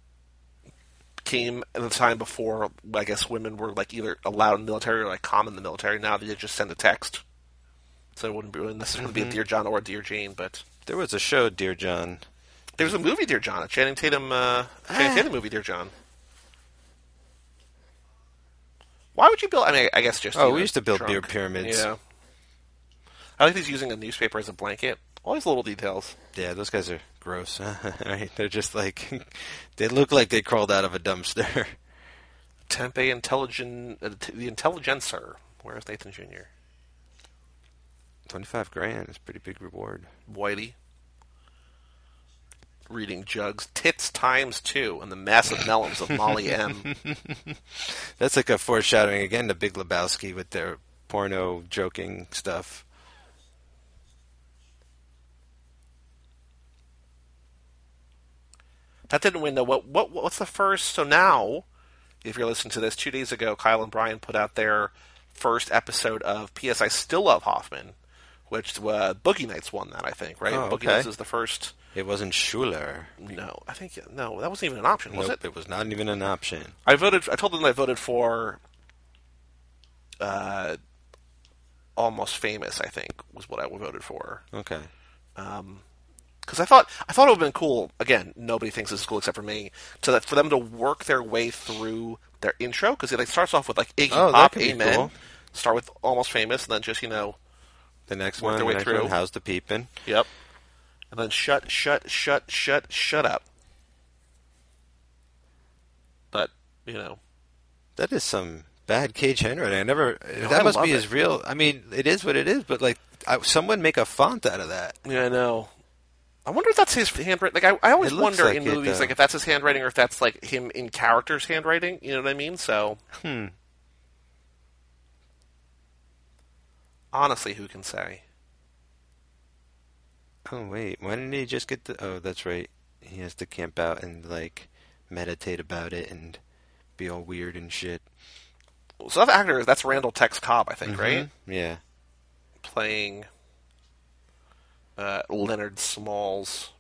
Speaker 1: came at the time before, I guess, women were, like, either allowed in the military or, like, common in the military. Now they just send a text. So it wouldn't be necessarily mm-hmm. be a Dear John or a Dear Jane, but...
Speaker 2: There was a show, Dear John.
Speaker 1: There was a movie, Dear John, a Channing Tatum, uh, Channing Tatum movie, Dear John. Why would you build... I mean, I guess just...
Speaker 2: Oh,
Speaker 1: you know,
Speaker 2: we used to build
Speaker 1: drunk.
Speaker 2: beer pyramids.
Speaker 1: Yeah. I like he's using a newspaper as a blanket. All these little details.
Speaker 2: Yeah, those guys are gross. Right? They're just like... They look like they crawled out of a dumpster.
Speaker 1: Tempe Intelligent... Uh, t- the Intelligencer. Where's Nathan Junior?
Speaker 2: twenty-five grand is a pretty big reward.
Speaker 1: Whitey. Reading Jugs. Tits times two and the massive melons of Molly M.
Speaker 2: That's like a foreshadowing again to Big Lebowski with their porno joking stuff.
Speaker 1: That didn't win though. What what what's the first? So now, if you're listening to this, two days ago, Kyle and Brian put out their first episode of P S I Still Love Hoffman, which uh, Boogie Nights won that, I think, right?
Speaker 2: Oh,
Speaker 1: Boogie
Speaker 2: okay.
Speaker 1: Nights is the first.
Speaker 2: It wasn't Schuler.
Speaker 1: No, I think no, that wasn't even an option, was
Speaker 2: nope,
Speaker 1: it?
Speaker 2: It was not even an option.
Speaker 1: I voted. I told them I voted for. Uh, Almost Famous, I think, was what I voted for.
Speaker 2: Okay.
Speaker 1: Um, because I thought I thought it would have been cool. Again, nobody thinks this is cool except for me. So that for them to work their way through their intro, because it like starts off with like Iggy
Speaker 2: Oh, that
Speaker 1: Pop,
Speaker 2: could be
Speaker 1: Amen.
Speaker 2: cool.
Speaker 1: Start with Almost Famous, and then just you know
Speaker 2: The next
Speaker 1: work
Speaker 2: one,
Speaker 1: their
Speaker 2: the
Speaker 1: way
Speaker 2: next
Speaker 1: through.
Speaker 2: one, How's the Peepin'?
Speaker 1: Yep. And then shut, shut, shut, shut, shut up. But you know,
Speaker 2: That is some bad Cage handwriting. I never.
Speaker 1: No,
Speaker 2: that
Speaker 1: I
Speaker 2: must
Speaker 1: love
Speaker 2: be
Speaker 1: it.
Speaker 2: his real. I mean, it is what it is. But like, I, someone make a font out of that.
Speaker 1: yeah, I know. I wonder if that's his handwriting. Like I, I always
Speaker 2: It looks
Speaker 1: wonder
Speaker 2: like
Speaker 1: in
Speaker 2: it,
Speaker 1: movies,
Speaker 2: though.
Speaker 1: like if that's his handwriting or if that's like him in character's handwriting. You know what I mean? So,
Speaker 2: Hmm.
Speaker 1: honestly, who can say?
Speaker 2: Oh wait, why didn't he just get the? Oh, that's right. He has to camp out and like meditate about it and be all weird and shit.
Speaker 1: So that actor, that's Randall Tex Cobb, I think,
Speaker 2: Mhm.
Speaker 1: right?
Speaker 2: Yeah.
Speaker 1: Playing uh, Leonard Smalls.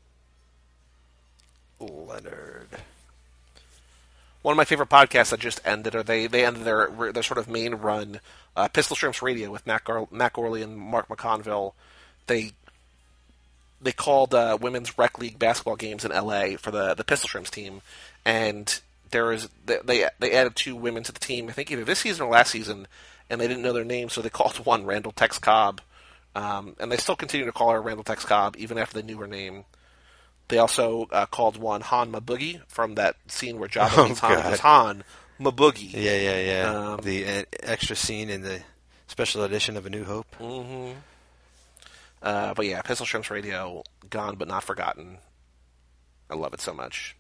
Speaker 2: Leonard.
Speaker 1: One of my favorite podcasts that just ended, or they, they ended their their sort of main run, uh, Pistol Shrimps Radio with Matt, Gar- Matt Gorley and Mark McConville. They they called uh, women's rec league basketball games in L A for the, the Pistol Shrimps team, and there is they they added two women to the team. I think either this season or last season, and they didn't know their names, so they called one Randall Tex Cobb, um, and they still continue to call her Randall Tex Cobb even after they knew her name. They also uh, called one Han Maboogie from that scene where Jabba
Speaker 2: Oh,
Speaker 1: meets Han.
Speaker 2: God.
Speaker 1: Was Han Maboogie?
Speaker 2: Yeah, yeah, yeah.
Speaker 1: Um,
Speaker 2: the uh, extra scene in the special edition of A New Hope.
Speaker 1: Mm-hmm. Uh, but yeah, Pistol Shrimps Radio, gone but not forgotten. I love it so much.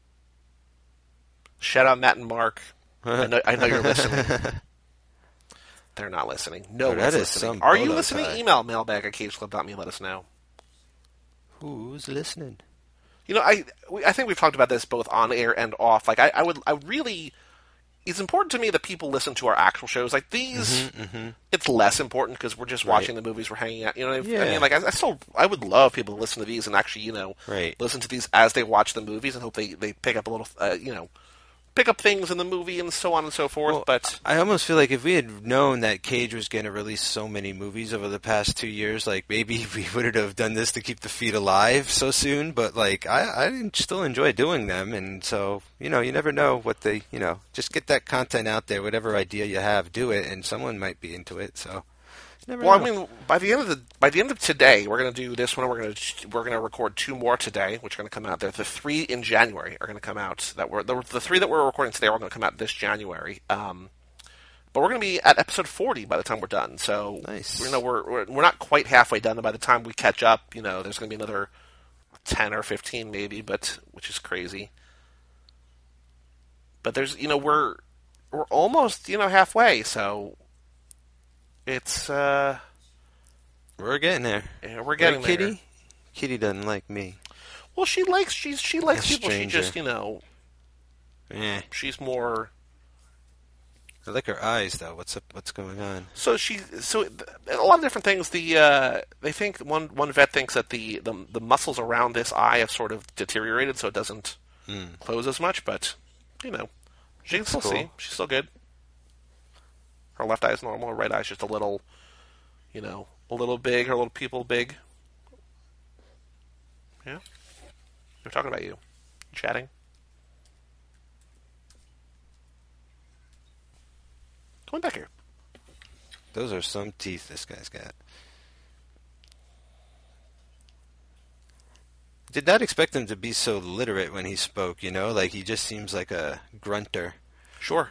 Speaker 1: Shout out Matt and Mark. I know, I know you're listening. They're not listening. No
Speaker 2: Oh,
Speaker 1: one's
Speaker 2: that is
Speaker 1: listening.
Speaker 2: some
Speaker 1: Are you
Speaker 2: bolo
Speaker 1: listening?
Speaker 2: tie.
Speaker 1: Email mailbag at cageclub dot me. Let us know.
Speaker 2: Who's listening?
Speaker 1: You know, I we, I think we've talked about this both on air and off. Like, I, I would I really. It's important to me that people listen to our actual shows. Like these,
Speaker 2: Mm-hmm, mm-hmm.
Speaker 1: it's less important because we're just
Speaker 2: Right.
Speaker 1: watching the movies, we're hanging out. You know, what I
Speaker 2: Yeah.
Speaker 1: I mean, like I, I still, I would love people to listen to these and actually, you know,
Speaker 2: Right.
Speaker 1: listen to these as they watch the movies and hope they, they pick up a little, uh, you know, pick up things in the movie and so on and so forth.
Speaker 2: Well,
Speaker 1: but
Speaker 2: I almost feel like if we had known that Cage was going to release so many movies over the past two years, like maybe we would have done this to keep the feed alive so soon. But like I, I still enjoy doing them, and so you know, you never know what they, you know, just get that content out there. Whatever idea you have, do it, and someone might be into it. So. Never
Speaker 1: well,
Speaker 2: know.
Speaker 1: I mean, by the end of the by the end of today, we're going to do this one. We're going to we're going to record two more today, which are going to come out. There, the three in January are going to come out. That were the, the three that we're recording today are going to come out this January. Um, but we're going to be at episode forty by the time we're done. So
Speaker 2: Nice.
Speaker 1: you know we're, we're we're not quite halfway done. And by the time we catch up, you know, there's going to be another ten or fifteen maybe, but which is crazy. But there's you know we're we're almost you know halfway. So it's. Uh,
Speaker 2: We're getting there.
Speaker 1: Yeah, we're getting
Speaker 2: Right, Kitty?
Speaker 1: there.
Speaker 2: Kitty doesn't like me.
Speaker 1: Well, she likes she's she likes
Speaker 2: A
Speaker 1: people.
Speaker 2: stranger.
Speaker 1: She just you know
Speaker 2: Eh.
Speaker 1: she's more.
Speaker 2: I like her eyes though. What's up? What's going on?
Speaker 1: So she so a lot of different things. The uh, they think one one vet thinks that the, the the muscles around this eye have sort of deteriorated, so it doesn't
Speaker 2: Hmm.
Speaker 1: close as much. But you know, she can
Speaker 2: That's
Speaker 1: still
Speaker 2: cool.
Speaker 1: see. She's still good. Her left eye is normal. Her right eye is just a little, you know, a little big. Her little pupil big. Yeah, we're talking about you. Chatting. Come on back here.
Speaker 2: Those are some teeth this guy's got. Did not expect him to be so literate when he spoke, you know? Like, he just seems like a grunter.
Speaker 1: Sure.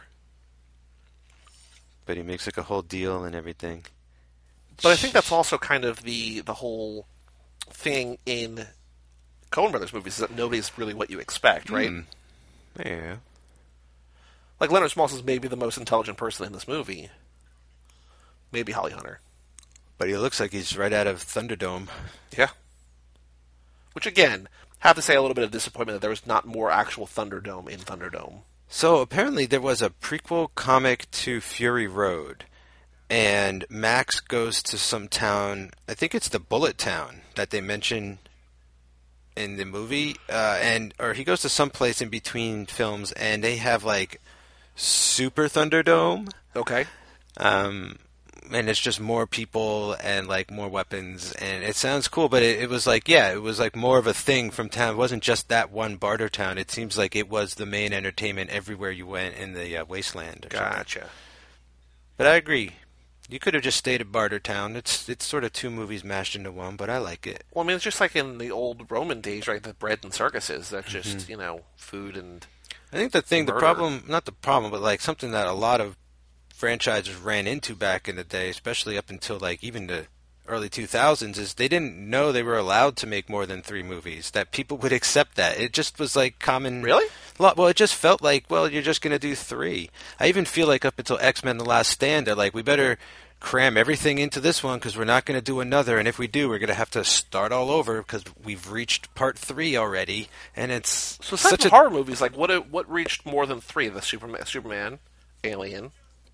Speaker 2: But he makes like a whole deal and everything.
Speaker 1: But I think that's also kind of the the whole thing in Coen Brothers movies is that nobody's really what you expect, right?
Speaker 2: Hmm. Yeah.
Speaker 1: Like Leonard Smalls is maybe the most intelligent person in this movie. Maybe Holly Hunter.
Speaker 2: But he looks like he's right out of Thunderdome.
Speaker 1: Yeah. Which again, have to say a little bit of disappointment that there was not more actual Thunderdome in Thunderdome.
Speaker 2: So apparently there was a prequel comic to Fury Road, and Max goes to some town. I think it's the Bullet Town that they mention in the movie, uh, and or he goes to some place in between films, and they have like Super Thunderdome,
Speaker 1: Okay.
Speaker 2: um, and it's just more people and like more weapons, and it sounds cool. But it, it was like, yeah, it was like more of a thing from town. It wasn't just that one barter town. It seems like it was the main entertainment everywhere you went in the uh, wasteland. Or something.
Speaker 1: Gotcha.
Speaker 2: But I agree. You could have just stayed at Barter Town. It's it's sort of two movies mashed into one, but I like it.
Speaker 1: Well, I mean, it's just like in the old Roman days, right? The bread and circuses. That's just,
Speaker 2: Mm-hmm.
Speaker 1: you know, food and...
Speaker 2: I think the thing, the
Speaker 1: Murder.
Speaker 2: problem, not the problem, but like something that a lot of franchises ran into back in the day, especially up until like even the early two thousands, is they didn't know they were allowed to make more than three movies, that people would accept that. It just was like common...
Speaker 1: Really?
Speaker 2: Lot- Well, it just felt like, well, you're just going to do three. I even feel like up until X-Men The Last Stand, they're like, we better cram everything into this one because we're not going to do another, and if we do, we're going to have to start all over because we've reached part three already, and it's
Speaker 1: So aside
Speaker 2: such
Speaker 1: from
Speaker 2: a...
Speaker 1: horror movies, like, what what reached more than three? The Superman, Superman Alien...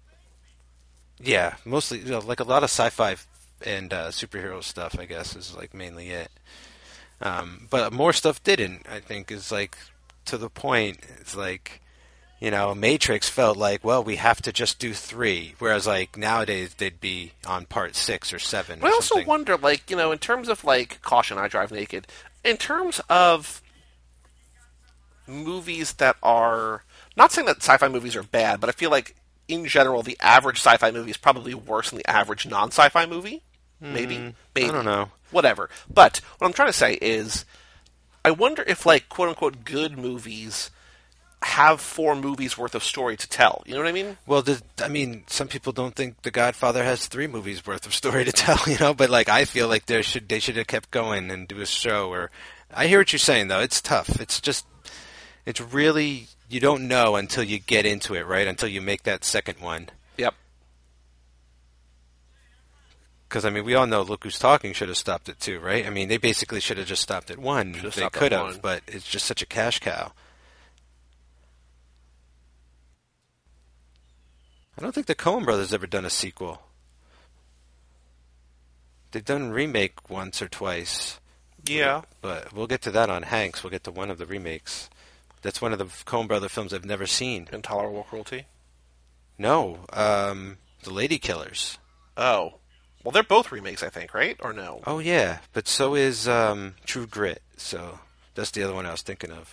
Speaker 2: Yeah, mostly, you know, like a lot of sci-fi and uh, superhero stuff, I guess, is like mainly it. Um, but more stuff didn't, I think, is like to the point. It's like, you know, Matrix felt like, well, we have to just do three, whereas like nowadays they'd be on part six or seven.
Speaker 1: But
Speaker 2: or
Speaker 1: I also
Speaker 2: something.
Speaker 1: wonder, like, you know, in terms of, like, Caution, I Drive Naked, in terms of movies that are... Not saying that sci-fi movies are bad, but I feel like, in general, the average sci-fi movie is probably worse than the average non-sci-fi movie. Maybe.
Speaker 2: Mm,
Speaker 1: Maybe.
Speaker 2: I don't know.
Speaker 1: Whatever. But what I'm trying to say is, I wonder if, like, quote-unquote good movies have four movies worth of story to tell. You know what I mean?
Speaker 2: Well, the, I mean, some people don't think The Godfather has three movies worth of story to tell, you know. But like, I feel like there should they should have kept going and do a show. Or I hear what you're saying, though. It's tough. It's just, it's really, you don't know until you get into it, right? Until you make that second one.
Speaker 1: Yep.
Speaker 2: Because, I mean, we all know Look Who's Talking should have stopped at two, right? I mean, they basically should have just stopped at one.
Speaker 1: Should've
Speaker 2: They
Speaker 1: stopped at
Speaker 2: could
Speaker 1: one.
Speaker 2: have, but it's just such a cash cow. I don't think the Coen brothers ever done a sequel. They've done a remake once or twice.
Speaker 1: Yeah.
Speaker 2: But we'll get to that on Hanks. We'll get to one of the remakes. That's one of the Coen brother films I've never seen.
Speaker 1: Intolerable Cruelty?
Speaker 2: No, um, The Lady Killers.
Speaker 1: Oh. Well, they're both remakes, I think, right? Or no?
Speaker 2: Oh, yeah, but so is um, True Grit. So that's the other one I was thinking of.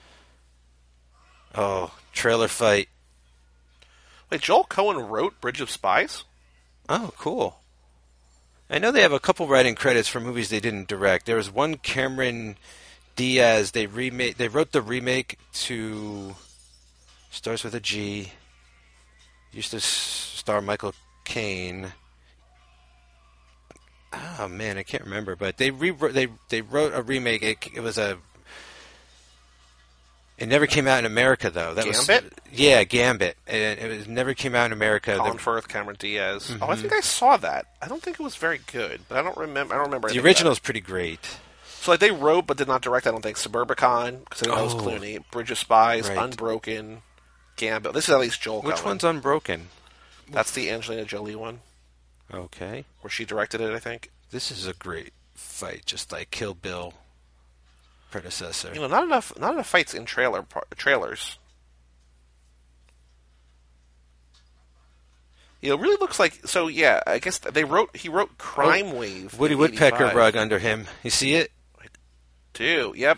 Speaker 2: Oh, trailer fight.
Speaker 1: Wait, Joel Coen wrote Bridge of Spies?
Speaker 2: Oh, cool. I know they have a couple writing credits for movies they didn't direct. There was one Cameron Diaz. They remade. They wrote the remake to. Starts with a G. Used to s- star Michael Caine. Oh man, I can't remember. But they re- they they wrote a remake. It, it was a. It never came out in America though. That
Speaker 1: Gambit?
Speaker 2: was yeah, Gambit. And it was, never came out in America.
Speaker 1: Colin
Speaker 2: The-
Speaker 1: Firth, Cameron Diaz.
Speaker 2: Mhm.
Speaker 1: Oh, I think I saw that. I don't think it was very good, but I don't remember. I don't remember.
Speaker 2: The
Speaker 1: anything
Speaker 2: original
Speaker 1: about
Speaker 2: is pretty great.
Speaker 1: it. So like they wrote but did not direct. I don't think Suburbicon because I know that was
Speaker 2: Oh.
Speaker 1: Clooney. Bridge of Spies,
Speaker 2: Right.
Speaker 1: Unbroken, Gambit. This is at least Joel
Speaker 2: Which
Speaker 1: Coen.
Speaker 2: one's Unbroken?
Speaker 1: That's the Angelina Jolie one
Speaker 2: Okay.
Speaker 1: where she directed it. I think.
Speaker 2: This is a great fight, just like Kill Bill predecessor.
Speaker 1: You know, not enough. Not enough fights in trailer par- trailers. You know, it really looks like. So yeah, I guess they wrote. He wrote Crime Wave.
Speaker 2: Woody
Speaker 1: in
Speaker 2: Woodpecker
Speaker 1: eighty-five.
Speaker 2: rug under him. You see it?
Speaker 1: Too. Yep.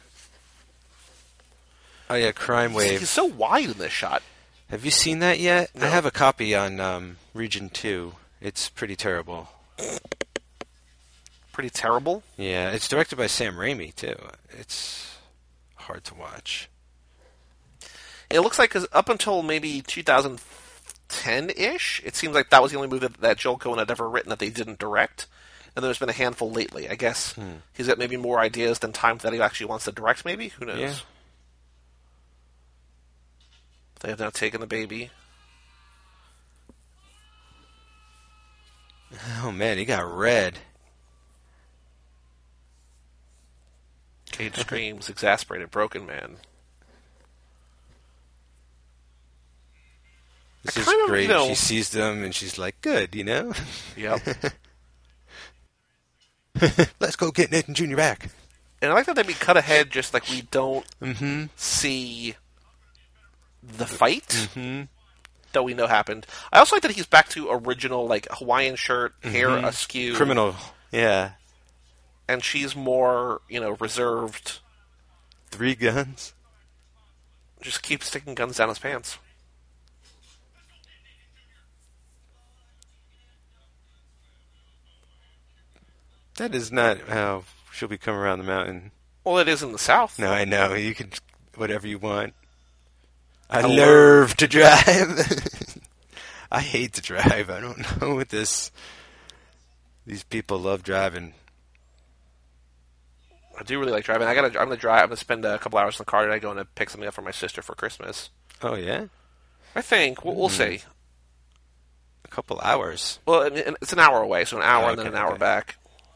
Speaker 2: Oh yeah, Crime
Speaker 1: He's
Speaker 2: Wave.
Speaker 1: so wide in this shot.
Speaker 2: Have you seen that yet?
Speaker 1: No.
Speaker 2: I have a copy on um, Region two. It's pretty terrible.
Speaker 1: Pretty terrible.
Speaker 2: Yeah, it's directed by Sam Raimi too. It's hard to watch.
Speaker 1: It looks like 'cause up until maybe two thousand ten-ish, it seems like that was the only movie that, that Joel Coen had ever written that they didn't direct. And there's been a handful lately. I guess
Speaker 2: Hmm.
Speaker 1: he's got maybe more ideas than time that he actually wants to direct, maybe? Who knows?
Speaker 2: Yeah.
Speaker 1: They have now taken the baby.
Speaker 2: Oh man, he got red.
Speaker 1: Cage screams, exasperated, broken man.
Speaker 2: This
Speaker 1: I
Speaker 2: is
Speaker 1: kind of,
Speaker 2: great.
Speaker 1: you know-
Speaker 2: She sees them and she's like, "Good, you know."
Speaker 1: Yep.
Speaker 2: Let's go get Nathan Junior back.
Speaker 1: And I like that they be cut ahead just like we don't
Speaker 2: Mm-hmm.
Speaker 1: see the fight
Speaker 2: Mm-hmm.
Speaker 1: that we know happened. I also like that he's back to original, like, Hawaiian shirt, hair
Speaker 2: Mhm.
Speaker 1: askew.
Speaker 2: Criminal. Yeah.
Speaker 1: And she's more, you know, reserved.
Speaker 2: Three guns.
Speaker 1: Just keeps sticking guns down his pants.
Speaker 2: That is not how she'll be coming around the mountain.
Speaker 1: Well, it is in the South.
Speaker 2: No, I know. You can whatever you want. I
Speaker 1: I
Speaker 2: love to drive. I hate to drive. I don't know what this. These people love driving.
Speaker 1: I do really like driving. I gotta. I'm gonna drive. I'm gonna spend a couple hours in the car today going to pick something up for my sister for Christmas.
Speaker 2: Oh yeah,
Speaker 1: I think we'll, we'll
Speaker 2: Hmm.
Speaker 1: see.
Speaker 2: a couple hours.
Speaker 1: Well, I mean, it's an hour away, so an hour
Speaker 2: Oh,
Speaker 1: and then an
Speaker 2: okay,
Speaker 1: hour
Speaker 2: okay.
Speaker 1: back.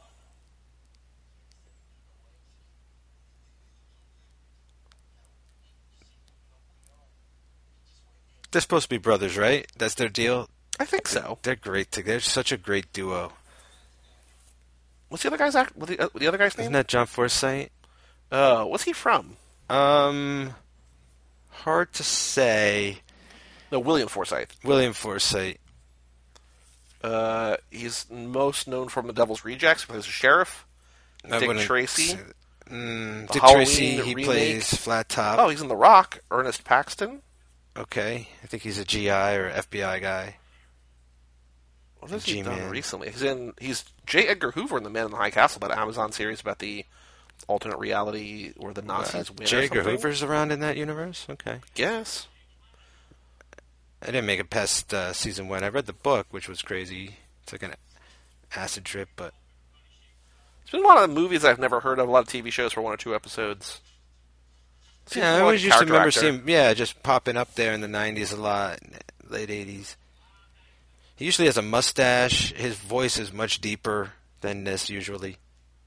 Speaker 2: They're supposed to be brothers, right? That's their deal.
Speaker 1: I think so.
Speaker 2: They're great. to- They're such a great duo.
Speaker 1: What's the other guy's act? What's the, uh, the other guy's name?
Speaker 2: Isn't that John Forsythe?
Speaker 1: Uh, what's he from?
Speaker 2: Um, hard to say.
Speaker 1: No, William Forsythe.
Speaker 2: William Forsythe.
Speaker 1: Uh, he's most known from The Devil's Rejects, where he's a sheriff.
Speaker 2: I
Speaker 1: Dick
Speaker 2: wouldn't
Speaker 1: Tracy.
Speaker 2: say- Mm,
Speaker 1: The
Speaker 2: Dick
Speaker 1: Halloween
Speaker 2: Tracy. He
Speaker 1: remake.
Speaker 2: plays Flat Top.
Speaker 1: Oh, he's in The Rock. Ernest Paxton.
Speaker 2: Okay, I think he's a G I or F B I guy.
Speaker 1: What has he done
Speaker 2: G-Man.
Speaker 1: recently? He's in. He's J. Edgar Hoover in The Man in the High Castle, that Amazon series about the alternate reality where the Nazis
Speaker 2: Uh,
Speaker 1: win.
Speaker 2: J.
Speaker 1: or
Speaker 2: Edgar
Speaker 1: something.
Speaker 2: Hoover's around in that universe? Okay.
Speaker 1: Yes.
Speaker 2: I didn't make it past uh, season one. I read the book, which was crazy. It's like an acid trip, but
Speaker 1: There's been a lot of movies I've never heard of. A lot of T V shows for one or two episodes. Seems
Speaker 2: yeah, I
Speaker 1: more like
Speaker 2: always
Speaker 1: a
Speaker 2: used to
Speaker 1: character
Speaker 2: remember
Speaker 1: actor.
Speaker 2: seeing, yeah, just popping up there in the nineties a lot, late eighties. He usually has a mustache. His voice is much deeper than this usually.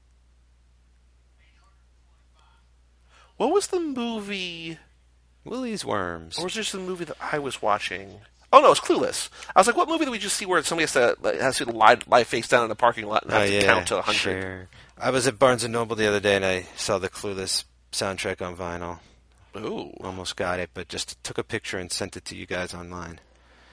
Speaker 1: What was the movie?
Speaker 2: Willie's Worms.
Speaker 1: Or was this the movie that I was watching? Oh no, it's Clueless. I was like, what movie did we just see where somebody has to like, has to lie, lie face down in a parking lot and have
Speaker 2: Oh,
Speaker 1: to
Speaker 2: yeah.
Speaker 1: count to a hundred?
Speaker 2: Sure. I was at Barnes and Noble the other day and I saw the Clueless soundtrack on vinyl.
Speaker 1: Ooh.
Speaker 2: Almost got it, but just took a picture and sent it to you guys online.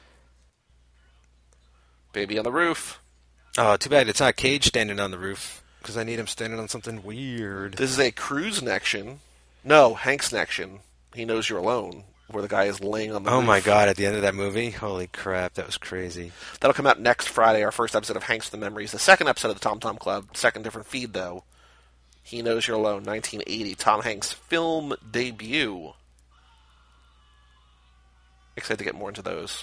Speaker 1: Baby on the Roof.
Speaker 2: Oh, too bad it's not Cage standing on the roof, because I need him standing on something weird.
Speaker 1: This is a Cruise action. No, Hank's action. He Knows You're Alone, where the guy is laying on the
Speaker 2: Oh
Speaker 1: roof.
Speaker 2: my god, at the end of that movie? Holy crap, that was crazy.
Speaker 1: That'll come out next Friday, our first episode of Hank's the Memories. The second episode of the Tom Tom Club. Second different feed, though. He Knows You're Alone, nineteen eighty. Tom Hanks' film debut. Excited to get more into those.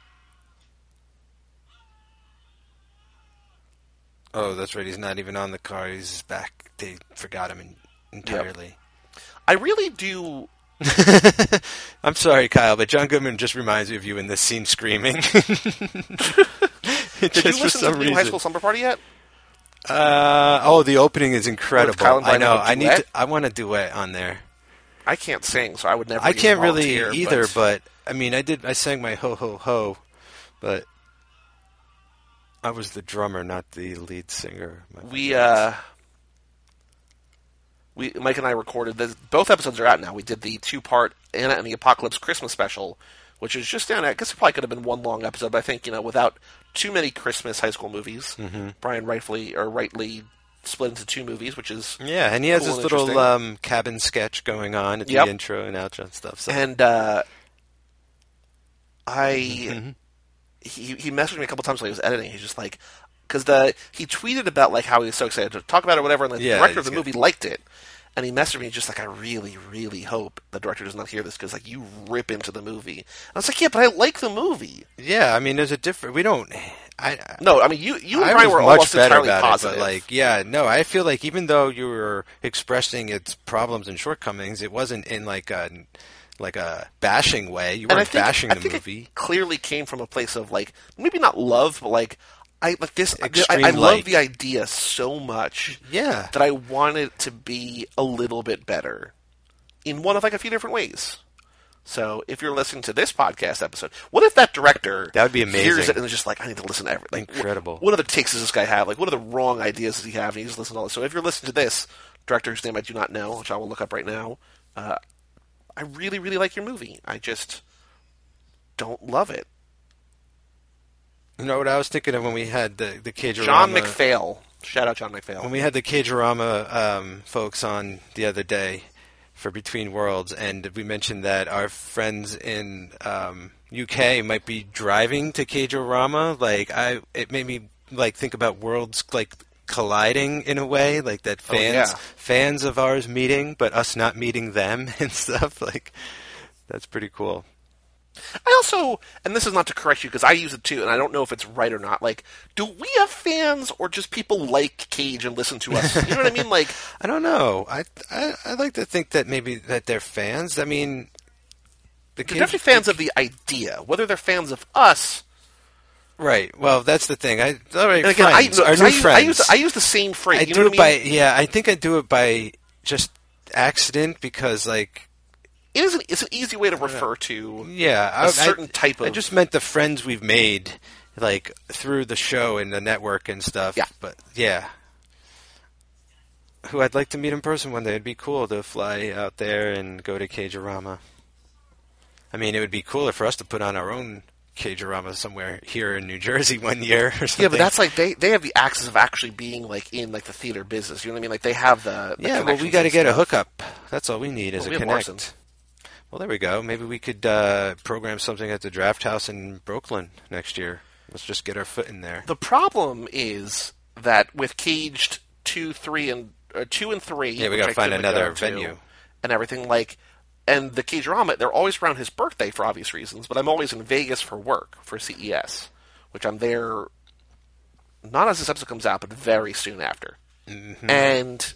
Speaker 2: Oh, that's right, he's not even on the car, he's back. They forgot him in, entirely.
Speaker 1: Yep. I really do...
Speaker 2: I'm sorry, Kyle, but John Goodman just reminds me of you in this scene screaming.
Speaker 1: Did you listen to the new High School Slumber Party yet?
Speaker 2: Uh, oh, the opening is incredible.
Speaker 1: Kyle and
Speaker 2: I
Speaker 1: Brian
Speaker 2: know.
Speaker 1: have a
Speaker 2: I need.
Speaker 1: duet?
Speaker 2: To, I want a duet on there.
Speaker 1: I can't sing, so I would never.
Speaker 2: I
Speaker 1: even
Speaker 2: can't really
Speaker 1: volunteer,
Speaker 2: either,
Speaker 1: but...
Speaker 2: but I mean, I did. I sang my ho ho ho, but I was the drummer, not the lead singer. My
Speaker 1: we uh, we Mike and I recorded this. Both episodes are out now. We did the two-part Anna and the Apocalypse Christmas special, which is just down. I guess it probably could have been one long episode, but I think you know, without too many Christmas high school movies,
Speaker 2: mm-hmm.
Speaker 1: Brian rightfully or rightly split into two movies, which is
Speaker 2: yeah, and he has
Speaker 1: cool
Speaker 2: this
Speaker 1: and
Speaker 2: little um, cabin sketch going on at
Speaker 1: Yep.
Speaker 2: the intro and outro and stuff. So.
Speaker 1: And uh, I
Speaker 2: Mm-hmm.
Speaker 1: he he messaged me a couple times while he was editing. He's just like, because the he tweeted about like how he was so excited to talk about it, or whatever, and the
Speaker 2: Yeah,
Speaker 1: director of the
Speaker 2: he's
Speaker 1: movie liked it. And he messaged me just like, I really, really hope the director does not hear this because like you rip into the movie. And I was like, yeah, but I like the movie.
Speaker 2: Yeah, I mean, there's a different. We don't. I
Speaker 1: No, I mean you you and
Speaker 2: I
Speaker 1: Brian
Speaker 2: was
Speaker 1: were
Speaker 2: much
Speaker 1: almost
Speaker 2: better
Speaker 1: entirely
Speaker 2: about
Speaker 1: positive.
Speaker 2: it, but like, yeah, no, I feel like even though you were expressing its problems and shortcomings, it wasn't in like a like a bashing way. You
Speaker 1: and I
Speaker 2: weren't
Speaker 1: think,
Speaker 2: bashing
Speaker 1: I
Speaker 2: the
Speaker 1: think
Speaker 2: movie.
Speaker 1: It clearly came from a place of like maybe not love, but like I like this. I,
Speaker 2: Extreme
Speaker 1: I love
Speaker 2: like.
Speaker 1: the idea so much
Speaker 2: Yeah,
Speaker 1: that I want it to be a little bit better in one of like a few different ways. So if you're listening to this podcast episode, what if that director
Speaker 2: That would be amazing.
Speaker 1: hears it and is just like, I need to listen to everything. Like,
Speaker 2: Incredible.
Speaker 1: What, what other takes does this guy have? Like, what are the wrong ideas does he have? And he just listens to all this. So if you're listening to this, director whose name I do not know, which I will look up right now, uh, I really, really like your movie. I just don't love it.
Speaker 2: you know what I was thinking of when we had the the Cagerama.
Speaker 1: John McPhail. Shout out John McPhail.
Speaker 2: When we had the Cagerama um, folks on the other day for Between Worlds, and we mentioned that our friends in um, U K might be driving to Cagerama. Like I, it made me like think about worlds like colliding in a way, like that
Speaker 1: Oh,
Speaker 2: fans
Speaker 1: yeah.
Speaker 2: fans of ours meeting, but us not meeting them and stuff. Like that's pretty cool.
Speaker 1: I also, and this is not to correct you because I use it too, and I don't know if it's right or not. Like, do we have fans or just people like Cage and listen to us? You know what I mean? Like,
Speaker 2: I don't know. I I I like to think that maybe that they're fans. I mean, the
Speaker 1: they're
Speaker 2: Cage-
Speaker 1: definitely fans of the idea. Whether they're fans of us,
Speaker 2: Right. Well, that's the thing. I all right,
Speaker 1: and again,
Speaker 2: friends,
Speaker 1: I,
Speaker 2: our
Speaker 1: I,
Speaker 2: new
Speaker 1: use,
Speaker 2: friends.
Speaker 1: I use I use the same phrase.
Speaker 2: I
Speaker 1: you
Speaker 2: do
Speaker 1: know
Speaker 2: it
Speaker 1: what I mean?
Speaker 2: by yeah. I think I do it by just accident because like
Speaker 1: It is an, it's an easy way to refer to
Speaker 2: yeah,
Speaker 1: a
Speaker 2: I,
Speaker 1: certain
Speaker 2: I,
Speaker 1: type of.
Speaker 2: I just meant the friends we've made like through the show and the network and stuff.
Speaker 1: Yeah.
Speaker 2: But yeah. Who I'd like to meet in person one day. It'd be cool to fly out there and go to Cagerama. I mean, it would be cooler for us to put on our own Cagerama somewhere here in New Jersey one year or something.
Speaker 1: yeah, but that's like they, they have the access of actually being like in like the theater business. You know what I mean? Like they have the, the
Speaker 2: yeah. Well, we
Speaker 1: connections
Speaker 2: got to
Speaker 1: and
Speaker 2: get a
Speaker 1: stuff.
Speaker 2: hookup. That's all we need is
Speaker 1: Well,
Speaker 2: a
Speaker 1: we have
Speaker 2: connect.
Speaker 1: Larson.
Speaker 2: Well, there we go. Maybe we could uh, program something at the Draft House in Brooklyn next year. Let's just get our foot in there.
Speaker 1: The problem is that with Caged two, three, and uh, two and three,
Speaker 2: Yeah, we
Speaker 1: which
Speaker 2: gotta
Speaker 1: I
Speaker 2: find
Speaker 1: couldn't have
Speaker 2: another
Speaker 1: gone to,
Speaker 2: venue.
Speaker 1: and everything like, and the Cagerama, they're always around his birthday for obvious reasons. But I'm always in Vegas for work for C E S, which I'm there. Not as this episode comes out, but very soon after.
Speaker 2: Mm-hmm.
Speaker 1: And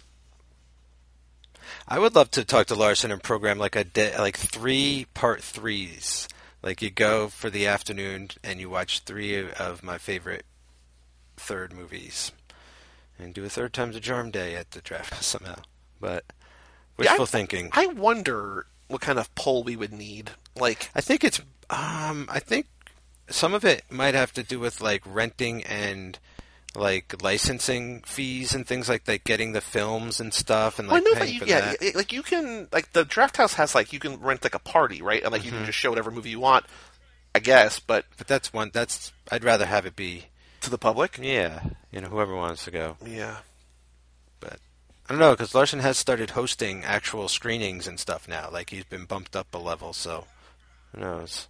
Speaker 2: I would love to talk to Larson and program like a de- like three part threes, Like, you go for the afternoon and you watch three of my favorite third movies. And do a third times a charm day at the draft house somehow. But wishful
Speaker 1: yeah, I,
Speaker 2: thinking.
Speaker 1: I wonder what kind of pull we would need. Like,
Speaker 2: I think it's, um, I think some of it might have to do with, like, renting and, like, licensing fees and things like that, getting the films and stuff, and, like,
Speaker 1: well, I know
Speaker 2: paying
Speaker 1: that you,
Speaker 2: for
Speaker 1: yeah,
Speaker 2: that.
Speaker 1: it- like you can, like the draft house has like you can rent like a party, right? And like you can just show whatever movie you want, I guess. But
Speaker 2: But that's one, that's, I'd rather have it be,
Speaker 1: to the public,
Speaker 2: yeah, you know, whoever wants to go.
Speaker 1: yeah.
Speaker 2: But I don't know, because Larson has started hosting actual screenings and stuff now. Like, he's been bumped up a level, so who knows?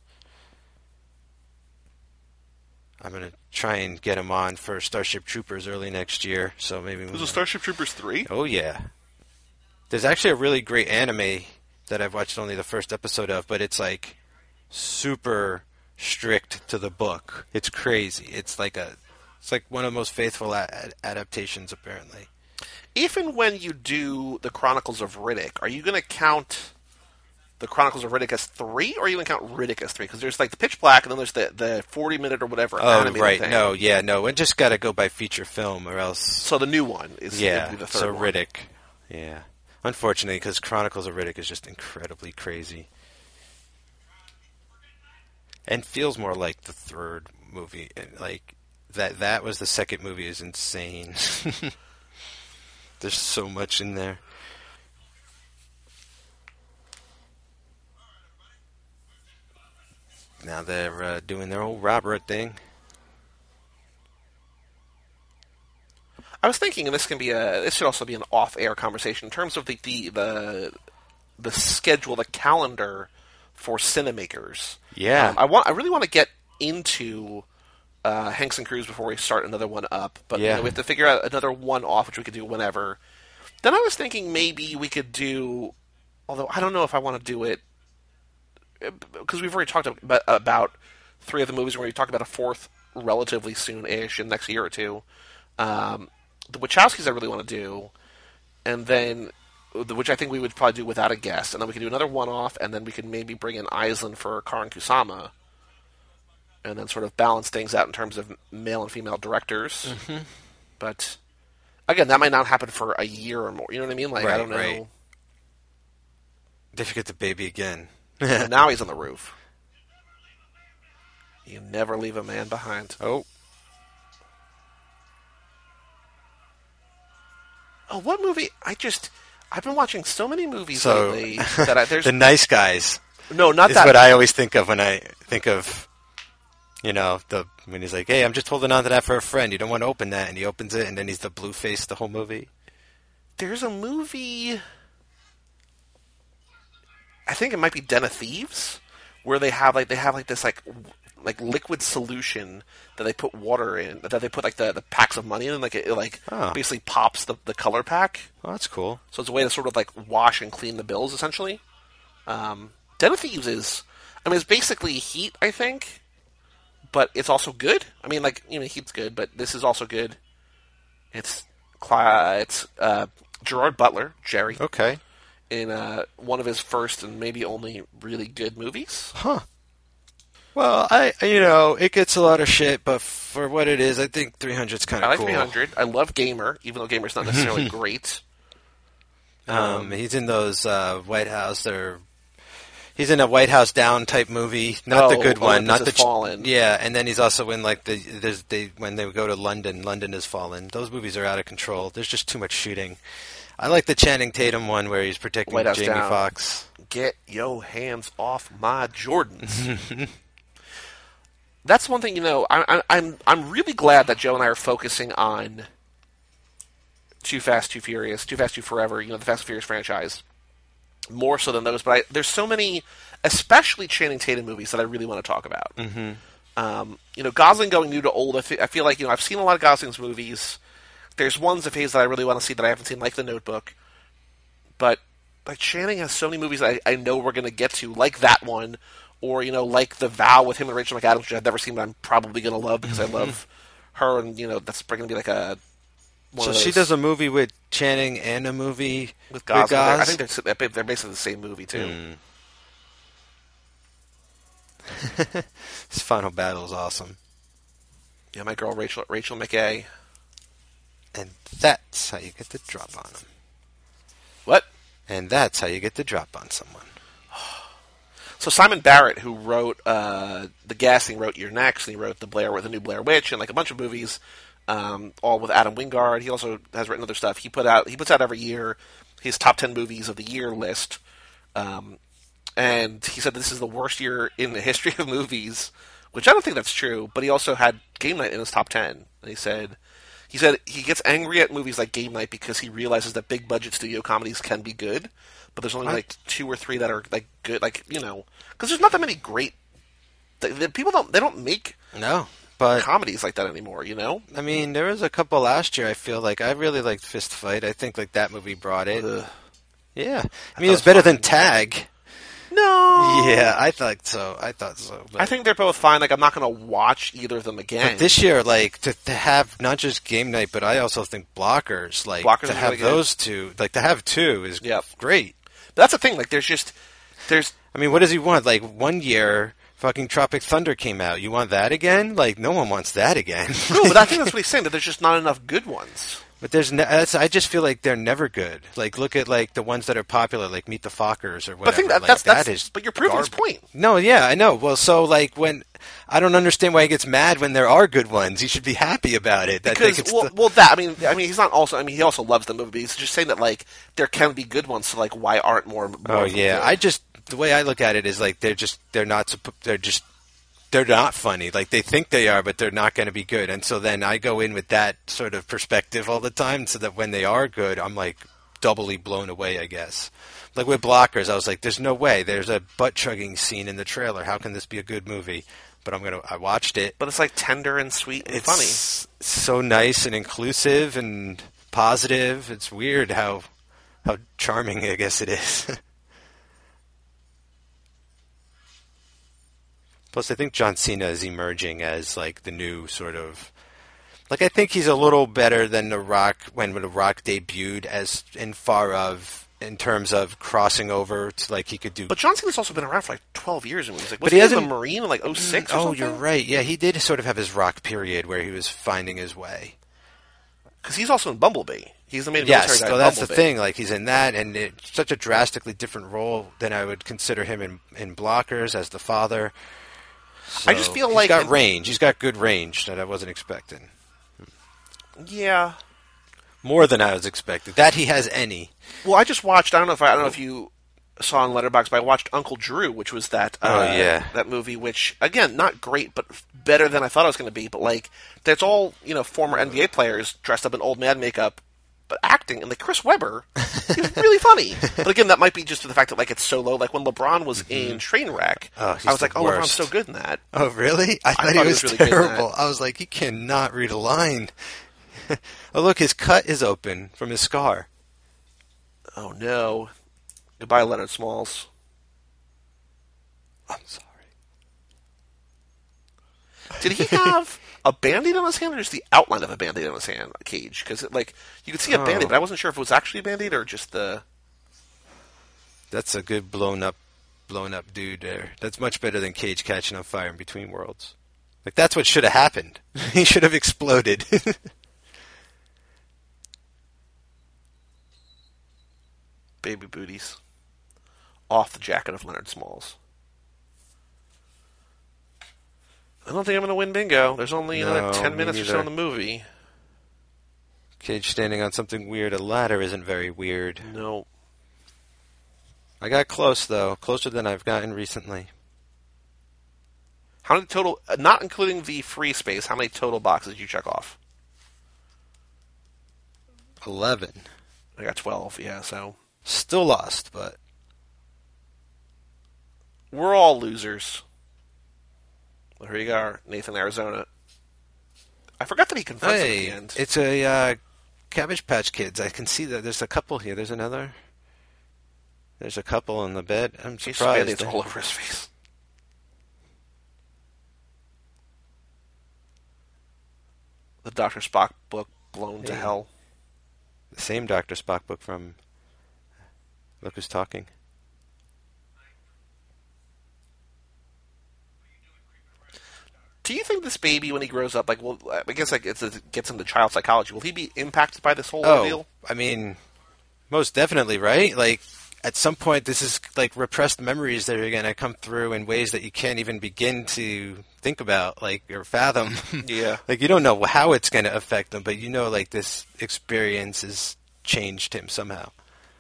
Speaker 2: I'm going to try and get him on for Starship Troopers early next year, so maybe...
Speaker 1: There's a Starship Troopers three?
Speaker 2: Oh, yeah. There's actually a really great anime that I've watched only the first episode of, but it's, like, super strict to the book. It's crazy. It's like a... It's like one of the most faithful a- adaptations, apparently.
Speaker 1: If and when you do the Chronicles of Riddick, are you going to count the Chronicles of Riddick as three, or are you going to count Riddick as three? Because there's like the Pitch Black, and then there's the, the forty minute or whatever
Speaker 2: Oh,
Speaker 1: animated
Speaker 2: right.
Speaker 1: thing.
Speaker 2: No, yeah, no. We just got to go by feature film, or else...
Speaker 1: So the new one is
Speaker 2: Yeah,
Speaker 1: would be the third
Speaker 2: so
Speaker 1: one.
Speaker 2: Riddick. Yeah. Unfortunately, because Chronicles of Riddick is just incredibly crazy. And feels more like the third movie. And, like, that that was the second movie is insane. There's so much in there. Now they're uh, doing their old Robert thing.
Speaker 1: I was thinking, and this can be a this should also be an off-air conversation in terms of the the the, the schedule, the calendar for cinemakers.
Speaker 2: Yeah.
Speaker 1: Um, I want I really want to get into uh, Hanks and Cruz before we start another one up, but you
Speaker 2: Yeah.
Speaker 1: know, we have to figure out another one off, which we could do whenever. Then I was thinking maybe we could do, although I don't know if I want to do it because we've already talked about, about three of the movies. We're going to talk about a fourth relatively soon-ish in the next year or two. Um, the Wachowskis I really want to do, and then which I think we would probably do without a guest, and then we could do another one-off, and then we could maybe bring in Island for Karan Kusama, and then sort of balance things out in terms of male and female directors.
Speaker 2: Mm-hmm.
Speaker 1: But again, that might not happen for a year or more. You know what I mean? Like
Speaker 2: Right,
Speaker 1: I don't know.
Speaker 2: right. They forget the baby again.
Speaker 1: And now he's on the roof. You never leave a man behind.
Speaker 2: Oh.
Speaker 1: Oh, what movie? I just I've been watching so many movies
Speaker 2: So,
Speaker 1: lately that I, there's
Speaker 2: The Nice Guys
Speaker 1: no, not
Speaker 2: is
Speaker 1: that.
Speaker 2: what I always think of when I think of, you know, the when he's like, hey, I'm just holding on to that for a friend. You don't want to open that. And he opens it, and then he's the blue face the whole movie.
Speaker 1: There's a movie. I think it might be Den of Thieves, where they have like they have like this like w- like liquid solution that they put water in, that they put like the, the packs of money in, and like it, it like
Speaker 2: Oh.
Speaker 1: basically pops the, the color pack.
Speaker 2: Oh, that's cool.
Speaker 1: So it's a way to sort of like wash and clean the bills essentially. Um, Den of Thieves is, I mean, it's basically Heat, I think, but it's also good. I mean, like you know, Heat's good, but this is also good. It's Cla- it's uh, Gerard Butler, Jerry.
Speaker 2: Okay.
Speaker 1: In uh, one of his first and maybe only really good movies.
Speaker 2: Huh. Well, I you know, it gets a lot of shit, but for what it is, I think three hundred's kind
Speaker 1: I
Speaker 2: of
Speaker 1: like
Speaker 2: cool.
Speaker 1: three hundred. I love Gamer, even though Gamer's not necessarily great.
Speaker 2: Um, he's in those uh, White House or he's in a White House Down type movie, not the
Speaker 1: Oh,
Speaker 2: good one,
Speaker 1: Olympus
Speaker 2: not
Speaker 1: Has
Speaker 2: the ch-
Speaker 1: Fallen.
Speaker 2: Yeah, and then he's also in like the there's they when they go to London, London Has Fallen. Those movies are out of control. There's just too much shooting. I like the Channing Tatum one where he's protecting
Speaker 1: White House
Speaker 2: Jamie
Speaker 1: Down.
Speaker 2: Foxx.
Speaker 1: Get your hands off my Jordans. That's one thing, you know. I, I, I'm I'm really glad that Joe and I are focusing on Too Fast, Too Furious, Too Fast, Too Forever. You know, the Fast and Furious franchise more so than those. But I, there's so many, especially Channing Tatum movies that I really want to talk about.
Speaker 2: Mm-hmm.
Speaker 1: Um, you know, Gosling going new to old. I fe- I feel like you know I've seen a lot of Gosling's movies. There's ones of his that I really want to see that I haven't seen, like The Notebook. But like Channing has so many movies I, I know we're going to get to, like that one, or you know, like The Vow with him and Rachel McAdams, which I've never seen, but I'm probably going to love because I love her, and you know, that's going to be like a. One
Speaker 2: So
Speaker 1: of
Speaker 2: she
Speaker 1: those
Speaker 2: does a movie with Channing and a movie
Speaker 1: with Gosling.
Speaker 2: Gos?
Speaker 1: I think they're they're basically the same movie too.
Speaker 2: Hmm. His final battle is awesome.
Speaker 1: Yeah, my girl Rachel Rachel McKay.
Speaker 2: And that's how you get the drop on him.
Speaker 1: What?
Speaker 2: And that's how you get the drop on someone.
Speaker 1: So Simon Barrett, who wrote uh, The Guest, and he wrote You're Next, and he wrote the Blair with the new Blair Witch, and like a bunch of movies, um, all with Adam Wingard. He also has written other stuff. He put out he puts out every year his top ten movies of the year list, um, and he said this is the worst year in the history of movies, which I don't think that's true. But he also had Game Night in his top ten, and he said. He said he gets angry at movies like Game Night because he realizes that big budget studio comedies can be good, but there's only
Speaker 2: What?
Speaker 1: like two or three that are like good, like you know, because there's not that many great. The, the people don't they don't make
Speaker 2: No, but
Speaker 1: comedies like that anymore. You know,
Speaker 2: I mean, there was a couple last year. I feel like I really liked Fist Fight. I think like that movie brought it.
Speaker 1: Ugh.
Speaker 2: Yeah, I
Speaker 1: thought
Speaker 2: mean, it
Speaker 1: it
Speaker 2: was
Speaker 1: was
Speaker 2: better than
Speaker 1: fine.
Speaker 2: Tag.
Speaker 1: no,
Speaker 2: Yeah, I thought so. I thought so. But,
Speaker 1: I think they're both fine. Like I'm not going to watch either of them again.
Speaker 2: but this year, like to, to have not just Game Night, but I also think Blockers, like
Speaker 1: Blockers
Speaker 2: to
Speaker 1: is
Speaker 2: have
Speaker 1: really good.
Speaker 2: those two, like to have two is
Speaker 1: Yep.
Speaker 2: great.
Speaker 1: But that's the thing. Like there's just there's
Speaker 2: I mean, what does he want? Like one year, fucking Tropic Thunder came out. You want that again? Like no one wants that again.
Speaker 1: no, but I think that's what he's saying. That there's just not enough good ones.
Speaker 2: But there's, ne- that's, I just feel like they're never good. Like look at like the ones that are popular, like Meet the Fockers or whatever.
Speaker 1: But I think that
Speaker 2: like,
Speaker 1: that's, that's
Speaker 2: that is
Speaker 1: but you're proving his
Speaker 2: garbage.
Speaker 1: point.
Speaker 2: No, yeah, I know. Well, so like when I don't understand why he gets mad when there are good ones. He should be happy about it. That they
Speaker 1: Because
Speaker 2: could
Speaker 1: well,
Speaker 2: st-
Speaker 1: well, that I mean, I mean, he's not also. I mean, he also loves the movie. But he's just saying that like there can be good ones. So like, why aren't more? more
Speaker 2: oh
Speaker 1: of them
Speaker 2: yeah,
Speaker 1: good?
Speaker 2: I just the way I look at it is like they're just they're not suppo- they're just they're not funny. Like they think they are, but they're not going to be good. And so then I go in with that sort of perspective all the time, so that when they are good, I'm like doubly blown away. I guess. Like with Blockers, I was like, "There's no way. There's a butt chugging scene in the trailer. How can this be a good movie?" But I'm gonna. I watched it.
Speaker 1: But it's like tender and sweet and
Speaker 2: It's
Speaker 1: funny.
Speaker 2: so nice and inclusive and positive. It's weird how how charming I guess it is. Plus, I think John Cena is emerging as like the new sort of like I think he's a little better than The Rock when The Rock debuted as in far of in terms of crossing over to like he could do.
Speaker 1: But John Cena's also been around for like twelve years in movies. Like, was
Speaker 2: But
Speaker 1: he,
Speaker 2: he
Speaker 1: in the
Speaker 2: hasn't-
Speaker 1: Marine in like oh six or
Speaker 2: oh,
Speaker 1: something?
Speaker 2: you're right. Yeah, he did sort of have his Rock period where he was finding his way.
Speaker 1: Because he's also in Bumblebee. He's the main
Speaker 2: Yes,
Speaker 1: military guy
Speaker 2: so
Speaker 1: in
Speaker 2: that's the
Speaker 1: Bumblebee.
Speaker 2: thing. Like he's in that, and it's such a drastically different role than I would consider him in in Blockers as the father.
Speaker 1: I just
Speaker 2: So
Speaker 1: feel
Speaker 2: he's
Speaker 1: like
Speaker 2: got
Speaker 1: in-
Speaker 2: range. He's got good range that I wasn't expecting.
Speaker 1: Yeah.
Speaker 2: More than I was expecting. That he has any.
Speaker 1: Well, I just watched. I don't know if I, I don't know if you saw on Letterboxd, but I watched Uncle Drew, which was that. Uh,
Speaker 2: Oh, yeah.
Speaker 1: That movie, which again, not great, but better than I thought it was going to be. But like, that's all you know, former N B A players dressed up in old man makeup, but acting. And like Chris Webber, he's really funny. But again, that might be just to the fact that like it's so low. Like when LeBron was in Trainwreck,
Speaker 2: Oh, he's
Speaker 1: I was
Speaker 2: the
Speaker 1: like, oh, LeBron's
Speaker 2: worst.
Speaker 1: so good in that.
Speaker 2: Oh, really? I thought,
Speaker 1: thought
Speaker 2: he
Speaker 1: he
Speaker 2: was,
Speaker 1: was really good in that.
Speaker 2: terrible. I was like, he cannot read a line. Oh, look, his cut is open from his scar.
Speaker 1: Oh no, goodbye, Leonard Smalls.
Speaker 2: I'm sorry.
Speaker 1: Did he have a band-aid on his hand, or just the outline of a band-aid on his hand, Cage? Because like you could see a
Speaker 2: Oh.
Speaker 1: band-aid, but I wasn't sure if it was actually a band-aid or just the.
Speaker 2: That's a good blown up, blown up dude there. That's much better than Cage catching on fire in Between Worlds. Like that's what should have happened. He should have exploded.
Speaker 1: Baby booties off the jacket of Leonard Smalls. I don't think I'm going to win bingo. There's only
Speaker 2: No,
Speaker 1: another ten
Speaker 2: me
Speaker 1: minutes or so
Speaker 2: neither.
Speaker 1: in the movie.
Speaker 2: Cage standing on something weird. A ladder isn't very weird.
Speaker 1: No.
Speaker 2: I got close though, closer than I've gotten recently.
Speaker 1: How many total, uh, not including the free space, how many total boxes did you check off?
Speaker 2: Eleven.
Speaker 1: I got twelve, yeah, so.
Speaker 2: Still lost, but
Speaker 1: We're all losers. Well, here you are, Nathan, Arizona. I forgot that he confronts him at
Speaker 2: hey,
Speaker 1: the end.
Speaker 2: it's a uh, Cabbage Patch Kids. I can see that there's a couple here. There's another. There's a couple in the bed. I'm
Speaker 1: He's
Speaker 2: surprised.
Speaker 1: Band-Aids all over his face. The Doctor Spock book blown to
Speaker 2: Hey.
Speaker 1: hell.
Speaker 2: The same Doctor Spock book from Look Who's Talking.
Speaker 1: Do you think this baby, when he grows up, like, well, I guess like it's, it gets into child psychology. Will he be impacted by this whole
Speaker 2: Oh,
Speaker 1: ordeal?
Speaker 2: I mean, most definitely, right? Like, at some point, this is like repressed memories that are going to come through in ways that you can't even begin to think about, like, or fathom.
Speaker 1: Yeah.
Speaker 2: Like, you don't know how it's going to affect them, but you know, like, this experience has changed him somehow.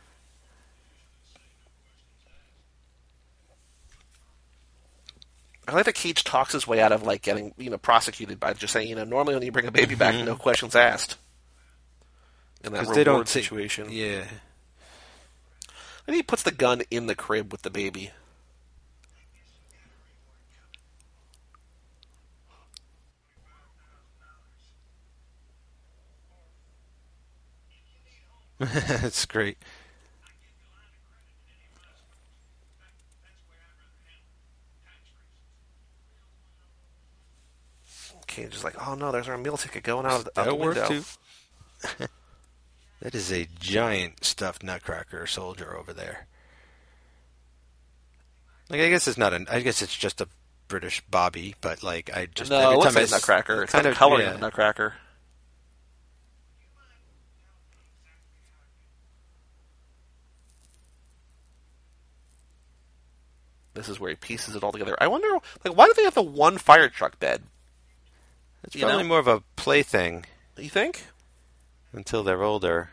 Speaker 1: I like that Cage talks his way out of like getting you know prosecuted by just saying you know normally when you bring a baby back, no questions asked. In that
Speaker 2: Because they don't
Speaker 1: reward
Speaker 2: take-
Speaker 1: situation,
Speaker 2: Yeah.
Speaker 1: and he puts the gun in the crib with the baby.
Speaker 2: That's great.
Speaker 1: Cage is like, oh no, there's our meal ticket going out of the, out the
Speaker 2: That'll work
Speaker 1: window.
Speaker 2: too. That is a giant stuffed nutcracker soldier over there. Like, I guess it's not an. I guess it's just a British Bobby, but like, I just
Speaker 1: No,
Speaker 2: every
Speaker 1: it looks
Speaker 2: time
Speaker 1: like
Speaker 2: I
Speaker 1: a
Speaker 2: s-
Speaker 1: nutcracker. It's
Speaker 2: kind
Speaker 1: got the
Speaker 2: of
Speaker 1: coloring
Speaker 2: yeah.
Speaker 1: of a nutcracker. This is where he pieces it all together. I wonder, like, why do they have the one fire truck bed?
Speaker 2: It's
Speaker 1: You
Speaker 2: probably
Speaker 1: know?
Speaker 2: more of a plaything
Speaker 1: You think?
Speaker 2: until they're older.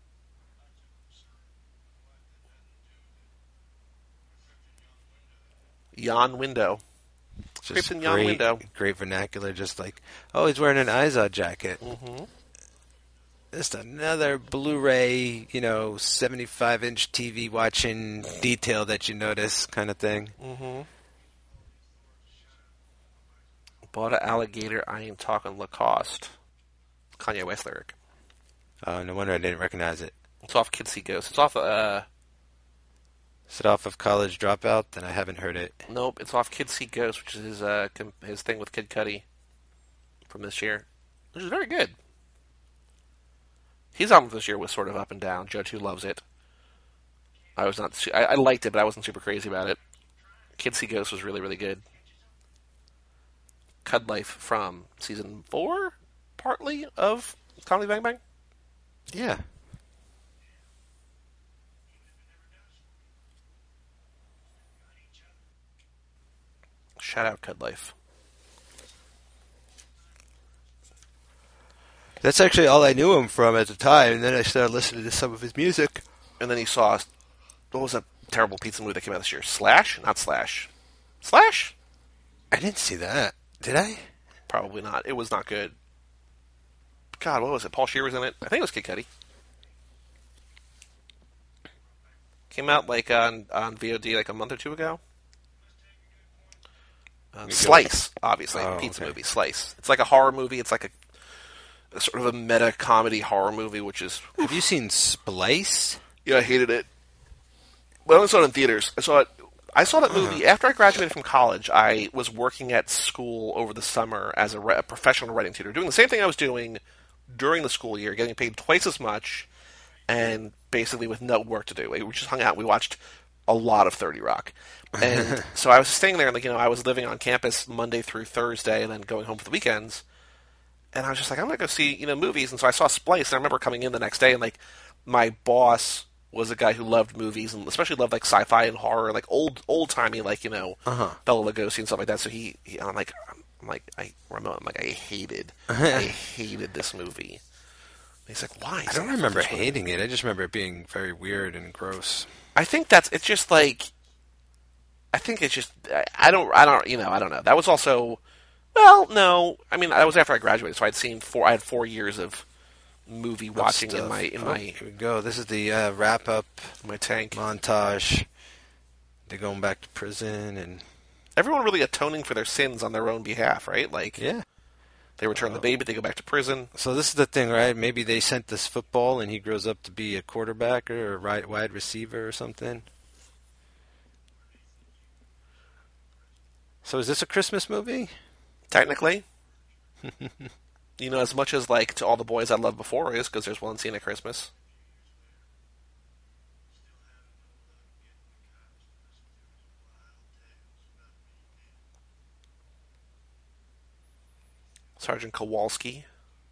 Speaker 1: Yon window.
Speaker 2: Just
Speaker 1: Scraped in yon
Speaker 2: great,
Speaker 1: window.
Speaker 2: great vernacular. Just like, oh, he's wearing an Izod jacket.
Speaker 1: Mm-hmm.
Speaker 2: Just another Blu-ray, you know, seventy-five inch T V watching detail that you notice, kind of thing.
Speaker 1: Mm-hmm. Bought an alligator. I ain't talking Lacoste. Kanye West lyric.
Speaker 2: Oh, no wonder I didn't recognize it.
Speaker 1: It's off Kids See Ghosts. It's off. Uh,
Speaker 2: Is it off of College Dropout? Then I haven't heard it.
Speaker 1: nope. It's off Kids See Ghosts, which is his uh com- his thing with Kid Cudi from this year, which is very good. His album this year was sort of up and down. Judge Who Loves It. I was not. Su- I, I liked it, but I wasn't super crazy about it. Kids See Ghosts was really really good. Cud Life from season four, partly of Comedy Bang Bang.
Speaker 2: Yeah.
Speaker 1: Shout out Cud Life.
Speaker 2: That's actually all I knew him from at the time, and then I started listening to some of his music.
Speaker 1: And then he saw, what was that terrible pizza movie that came out this year? Slash? Not Slash. Slash?
Speaker 2: I didn't see that. Did I?
Speaker 1: Probably not. It was not good. God, what was it? Paul Shear was in it. I think it was Kid Cudi. Came out like on on V O D like a month or two ago. Uh, Slice, obviously,
Speaker 2: Oh,
Speaker 1: pizza
Speaker 2: okay.
Speaker 1: movie. Slice. It's like a horror movie. It's like a, a sort of a meta comedy horror movie, which is
Speaker 2: Have you seen Splice?
Speaker 1: yeah, I hated it. But I only saw it in theaters. I saw it. I saw that movie after I graduated from college. I was working at school over the summer as a, re- a professional writing tutor, doing the same thing I was doing during the school year, getting paid twice as much, and basically with no work to do. We just hung out. We watched a lot of thirty Rock, and so I was staying there. And like you know, I was living on campus Monday through Thursday, and then going home for the weekends. And I was just like, I'm gonna go see you know movies. And so I saw Splice, and I remember coming in the next day, and like my boss was a guy who loved movies and especially loved like sci-fi and horror, like old old timey, like you know
Speaker 2: Uh-huh.
Speaker 1: Bela Lugosi and stuff like that. So he, he I'm like, I'm like, I Ramon, I'm like, I hated, I hated this movie. And he's like, why?
Speaker 2: I don't remember hating it. I just remember it being very weird and gross.
Speaker 1: I think that's it's just like, I think it's just I, I don't I don't you know I don't know. That was also, well, no, I mean that was after I graduated, so I'd seen four. I had four years of movie watching in
Speaker 2: Stuff.
Speaker 1: my in
Speaker 2: Oh,
Speaker 1: my
Speaker 2: here we go. This is the uh, wrap-up
Speaker 1: my tank.
Speaker 2: montage. They're going back to prison, and
Speaker 1: Everyone really atoning for their sins on their own behalf, right? Like
Speaker 2: yeah.
Speaker 1: they return the baby, they go back to prison.
Speaker 2: So this is the thing, right? Maybe they sent this football, and he grows up to be a quarterback or a right wide receiver or something. So is this a Christmas movie?
Speaker 1: Technically, you know, as much as like to all the boys I loved before is because there's one scene at Christmas. Sergeant Kowalski.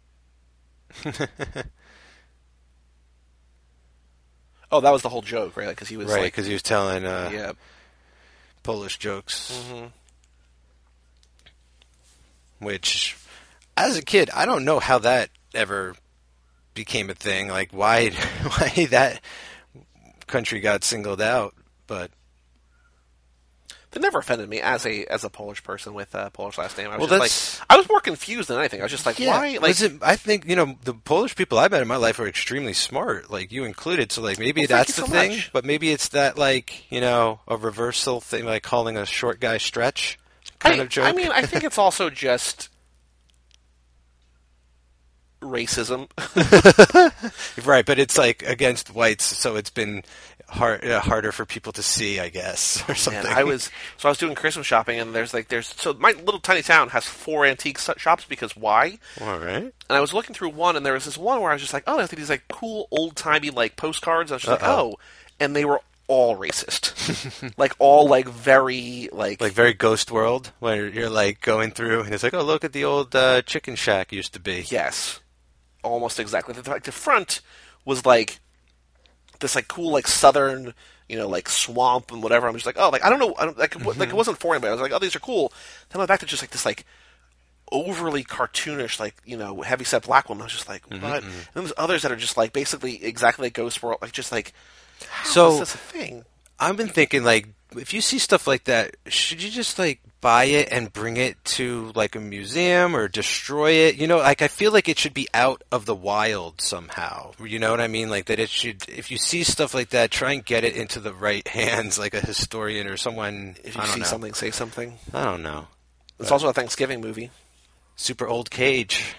Speaker 1: Oh, that was the whole joke, right? Because he was
Speaker 2: right,
Speaker 1: like,
Speaker 2: because he was telling uh,
Speaker 1: yeah,
Speaker 2: Polish jokes.
Speaker 1: mm-hmm.
Speaker 2: Which, as a kid, I don't know how that ever became a thing. Like, why, why that country got singled out, but
Speaker 1: That never offended me as a as a Polish person with a Polish last name. I was
Speaker 2: Well,
Speaker 1: just
Speaker 2: that's-
Speaker 1: like, I was more confused than anything. I was just like,
Speaker 2: yeah,
Speaker 1: why? Like,
Speaker 2: listen, I think you know the Polish people I met in my life are extremely smart, like you included. So like maybe
Speaker 1: Well, thank
Speaker 2: that's
Speaker 1: you
Speaker 2: the
Speaker 1: so
Speaker 2: thing,
Speaker 1: much.
Speaker 2: but maybe it's that like you know a reversal thing, like calling a short guy Stretch kind
Speaker 1: I,
Speaker 2: of joke.
Speaker 1: I mean, I think it's also just racism.
Speaker 2: Right, but it's like against whites, so it's been hard, uh, harder for people to see, I guess, or something.
Speaker 1: And I was so I was doing Christmas shopping, and there's like there's so my little tiny town has four antique s- shops because why?
Speaker 2: All right.
Speaker 1: And I was looking through one, and there was this one where I was just like, oh, I think these like cool old timey like postcards. I was just
Speaker 2: Uh-oh.
Speaker 1: like, oh, and they were all racist, like all like very like
Speaker 2: Like very Ghost World, where you're like going through, and it's like, oh, look at the old uh, chicken shack used to be.
Speaker 1: yes, almost exactly. The, like the front was like this like cool like southern you know like swamp and whatever. I'm just like, oh, like I don't know, I don't, like it- like it wasn't for anybody. I was like, oh, these are cool. Then I went back to just like this like overly cartoonish, like, you know, heavyset black woman. I was just like, what? And then there's others that are just like basically exactly like Ghost World, like just like, how
Speaker 2: So-
Speaker 1: is this a thing?
Speaker 2: I've been thinking, like, if you see stuff like that, should you just, like, buy it and bring it to, like, a museum or destroy it? You know, like, I feel like it should be out of the wild somehow. You know what I mean? Like, that it should, if you see stuff like that, try and get it into the right hands, like a historian or someone,
Speaker 1: If you
Speaker 2: I don't
Speaker 1: see
Speaker 2: know.
Speaker 1: something, say something.
Speaker 2: I don't know.
Speaker 1: It's also a Thanksgiving movie.
Speaker 2: Super Old Cage.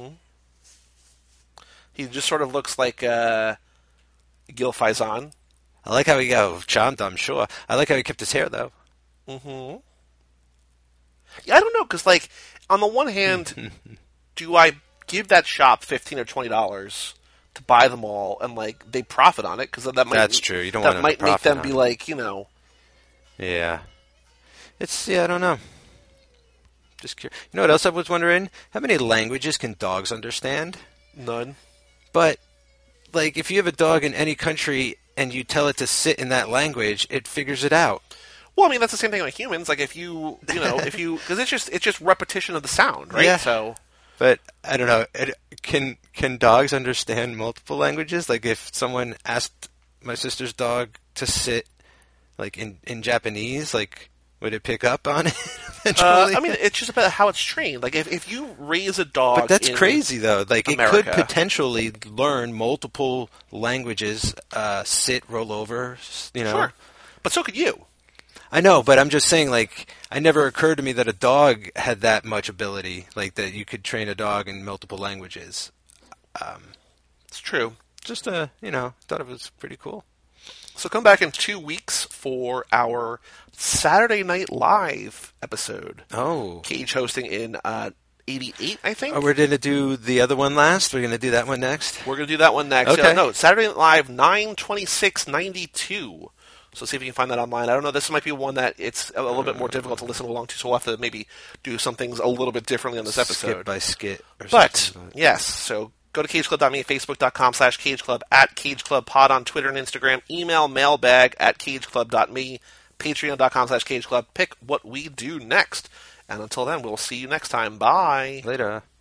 Speaker 1: He just sort of looks like uh, Gil Faizon.
Speaker 2: I like how he got chomped, I'm sure. I like how he kept his hair, though.
Speaker 1: Yeah, I don't know, because like on the one hand, do I give that shop fifteen or twenty dollars to buy them all, and like they profit on it? Because that might
Speaker 2: That's true. You don't
Speaker 1: that
Speaker 2: want them to
Speaker 1: might make
Speaker 2: profit
Speaker 1: them
Speaker 2: on
Speaker 1: be
Speaker 2: it.
Speaker 1: like, you know,
Speaker 2: Yeah. It's, yeah, I don't know. Just curious. You know what else I was wondering? How many languages can dogs understand?
Speaker 1: none.
Speaker 2: But, like, if you have a dog in any country and you tell it to sit in that language, it figures it out.
Speaker 1: Well, I mean that's the same thing with humans. Like if you, you know, if you, because it's just it's just repetition of the sound, right?
Speaker 2: Yeah.
Speaker 1: So
Speaker 2: But, I don't know. It, can can dogs understand multiple languages? Like, if someone asked my sister's dog to sit, like, in, in Japanese, like, would it pick up on it eventually?
Speaker 1: uh, I mean, it's just about how it's trained. Like if if you raise a dog,
Speaker 2: But that's
Speaker 1: in
Speaker 2: crazy, though. Like, it
Speaker 1: America.
Speaker 2: could potentially learn multiple languages, uh, sit, roll over, s- you know.
Speaker 1: Sure, but so could you.
Speaker 2: I know, but I'm just saying, like, it never occurred to me that a dog had that much ability, like, that you could train a dog in multiple languages.
Speaker 1: It's true.
Speaker 2: Just, uh, you know, thought it was pretty cool.
Speaker 1: So come back in two weeks for our Saturday Night Live episode.
Speaker 2: Oh.
Speaker 1: Cage hosting in uh, eighty-eight, I think.
Speaker 2: Oh, we're going to do the other one last? We're going to do that one next?
Speaker 1: We're going to do that one next.
Speaker 2: Okay.
Speaker 1: Uh, no, Saturday Night Live nine twenty-six ninety-two. So see if you can find that online. I don't know. This might be one that it's a little bit more difficult to listen along to, so we'll have to maybe do some things a little bit differently on this episode.
Speaker 2: Skit by skit or
Speaker 1: But,
Speaker 2: something.
Speaker 1: yes, so go to cageclub dot me, facebook.com slash cageclub, at cageclubpod on Twitter and Instagram, email mailbag at cageclub dot me, patreon.com slash cageclub. Pick what we do next. And until then, we'll see you next time. Bye.
Speaker 2: Later.